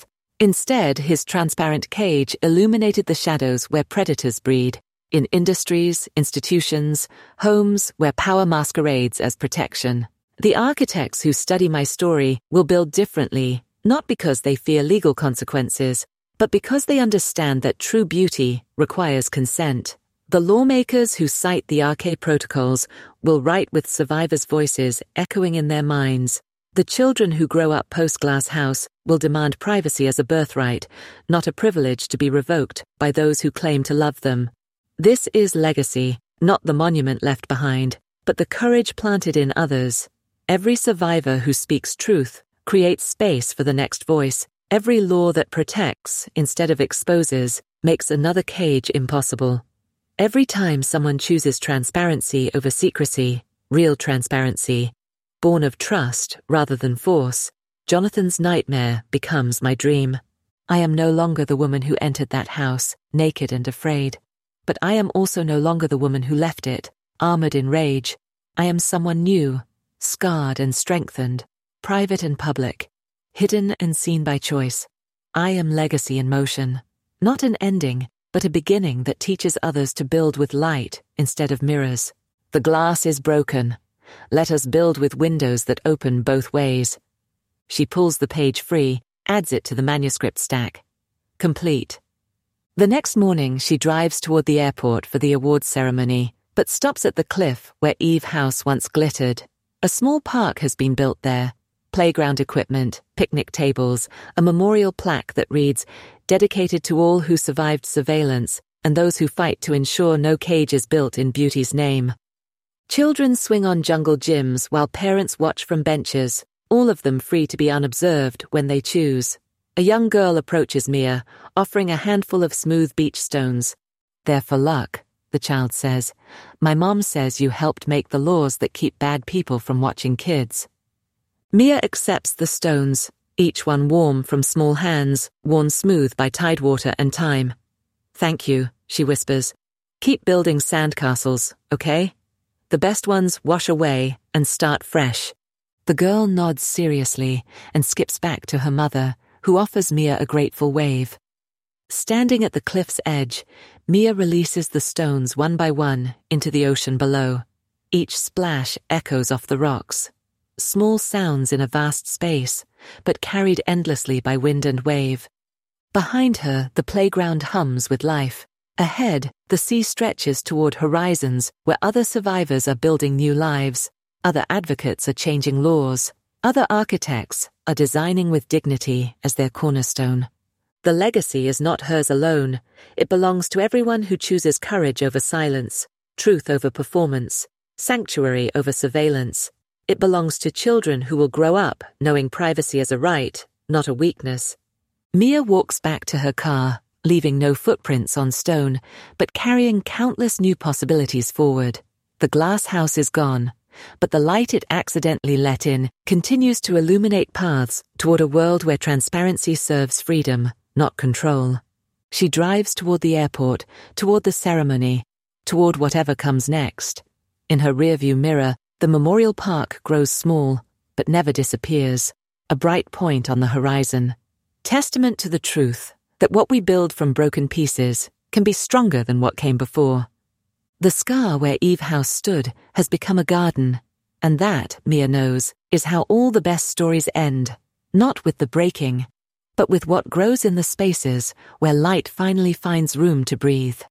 Instead, his transparent cage illuminated the shadows where predators breed, in industries, institutions, homes where power masquerades as protection. The architects who study my story will build differently, not because they fear legal consequences, but because they understand that true beauty requires consent. The lawmakers who cite the Arche protocols will write with survivors' voices echoing in their minds. The children who grow up post-Glass House will demand privacy as a birthright, not a privilege to be revoked by those who claim to love them. This is legacy, not the monument left behind, but the courage planted in others. Every survivor who speaks truth creates space for the next voice. Every law that protects, instead of exposes, makes another cage impossible. Every time someone chooses transparency over secrecy, real transparency, born of trust rather than force, Jonathan's nightmare becomes my dream. I am no longer the woman who entered that house, naked and afraid. But I am also no longer the woman who left it, armored in rage. I am someone new, scarred and strengthened, private and public, hidden and seen by choice. I am legacy in motion, not an ending, but a beginning that teaches others to build with light instead of mirrors. The glass is broken. Let us build with windows that open both ways. She pulls the page free, adds it to the manuscript stack. Complete. The next morning, she drives toward the airport for the awards ceremony, but stops at the cliff where Eve House once glittered. A small park has been built there. Playground equipment, picnic tables, a memorial plaque that reads, "Dedicated to all who survived surveillance and those who fight to ensure no cage is built in beauty's name." Children swing on jungle gyms while parents watch from benches, all of them free to be unobserved when they choose. A young girl approaches Mia, offering a handful of smooth beach stones. "They're for luck," the child says. "My mom says you helped make the laws that keep bad people from watching kids." Mia accepts the stones, each one warm from small hands, worn smooth by tidewater and time. "Thank you," she whispers. "Keep building sandcastles, okay? The best ones wash away and start fresh." The girl nods seriously and skips back to her mother, who offers Mia a grateful wave. Standing at the cliff's edge, Mia releases the stones one by one into the ocean below. Each splash echoes off the rocks. Small sounds in a vast space, but carried endlessly by wind and wave. Behind her, the playground hums with life. Ahead, the sea stretches toward horizons where other survivors are building new lives. Other advocates are changing laws. Other architects are designing with dignity as their cornerstone. The legacy is not hers alone. It belongs to everyone who chooses courage over silence, truth over performance, sanctuary over surveillance. It belongs to children who will grow up knowing privacy as a right, not a weakness. Mia walks back to her car, leaving no footprints on stone, but carrying countless new possibilities forward. The glass house is gone, but the light it accidentally let in continues to illuminate paths toward a world where transparency serves freedom, not control. She drives toward the airport, toward the ceremony, toward whatever comes next. In her rearview mirror, the memorial park grows small, but never disappears, a bright point on the horizon. Testament to the truth that what we build from broken pieces can be stronger than what came before. The scar where Eve House stood has become a garden, and that, Mia knows, is how all the best stories end, not with the breaking, but with what grows in the spaces where light finally finds room to breathe.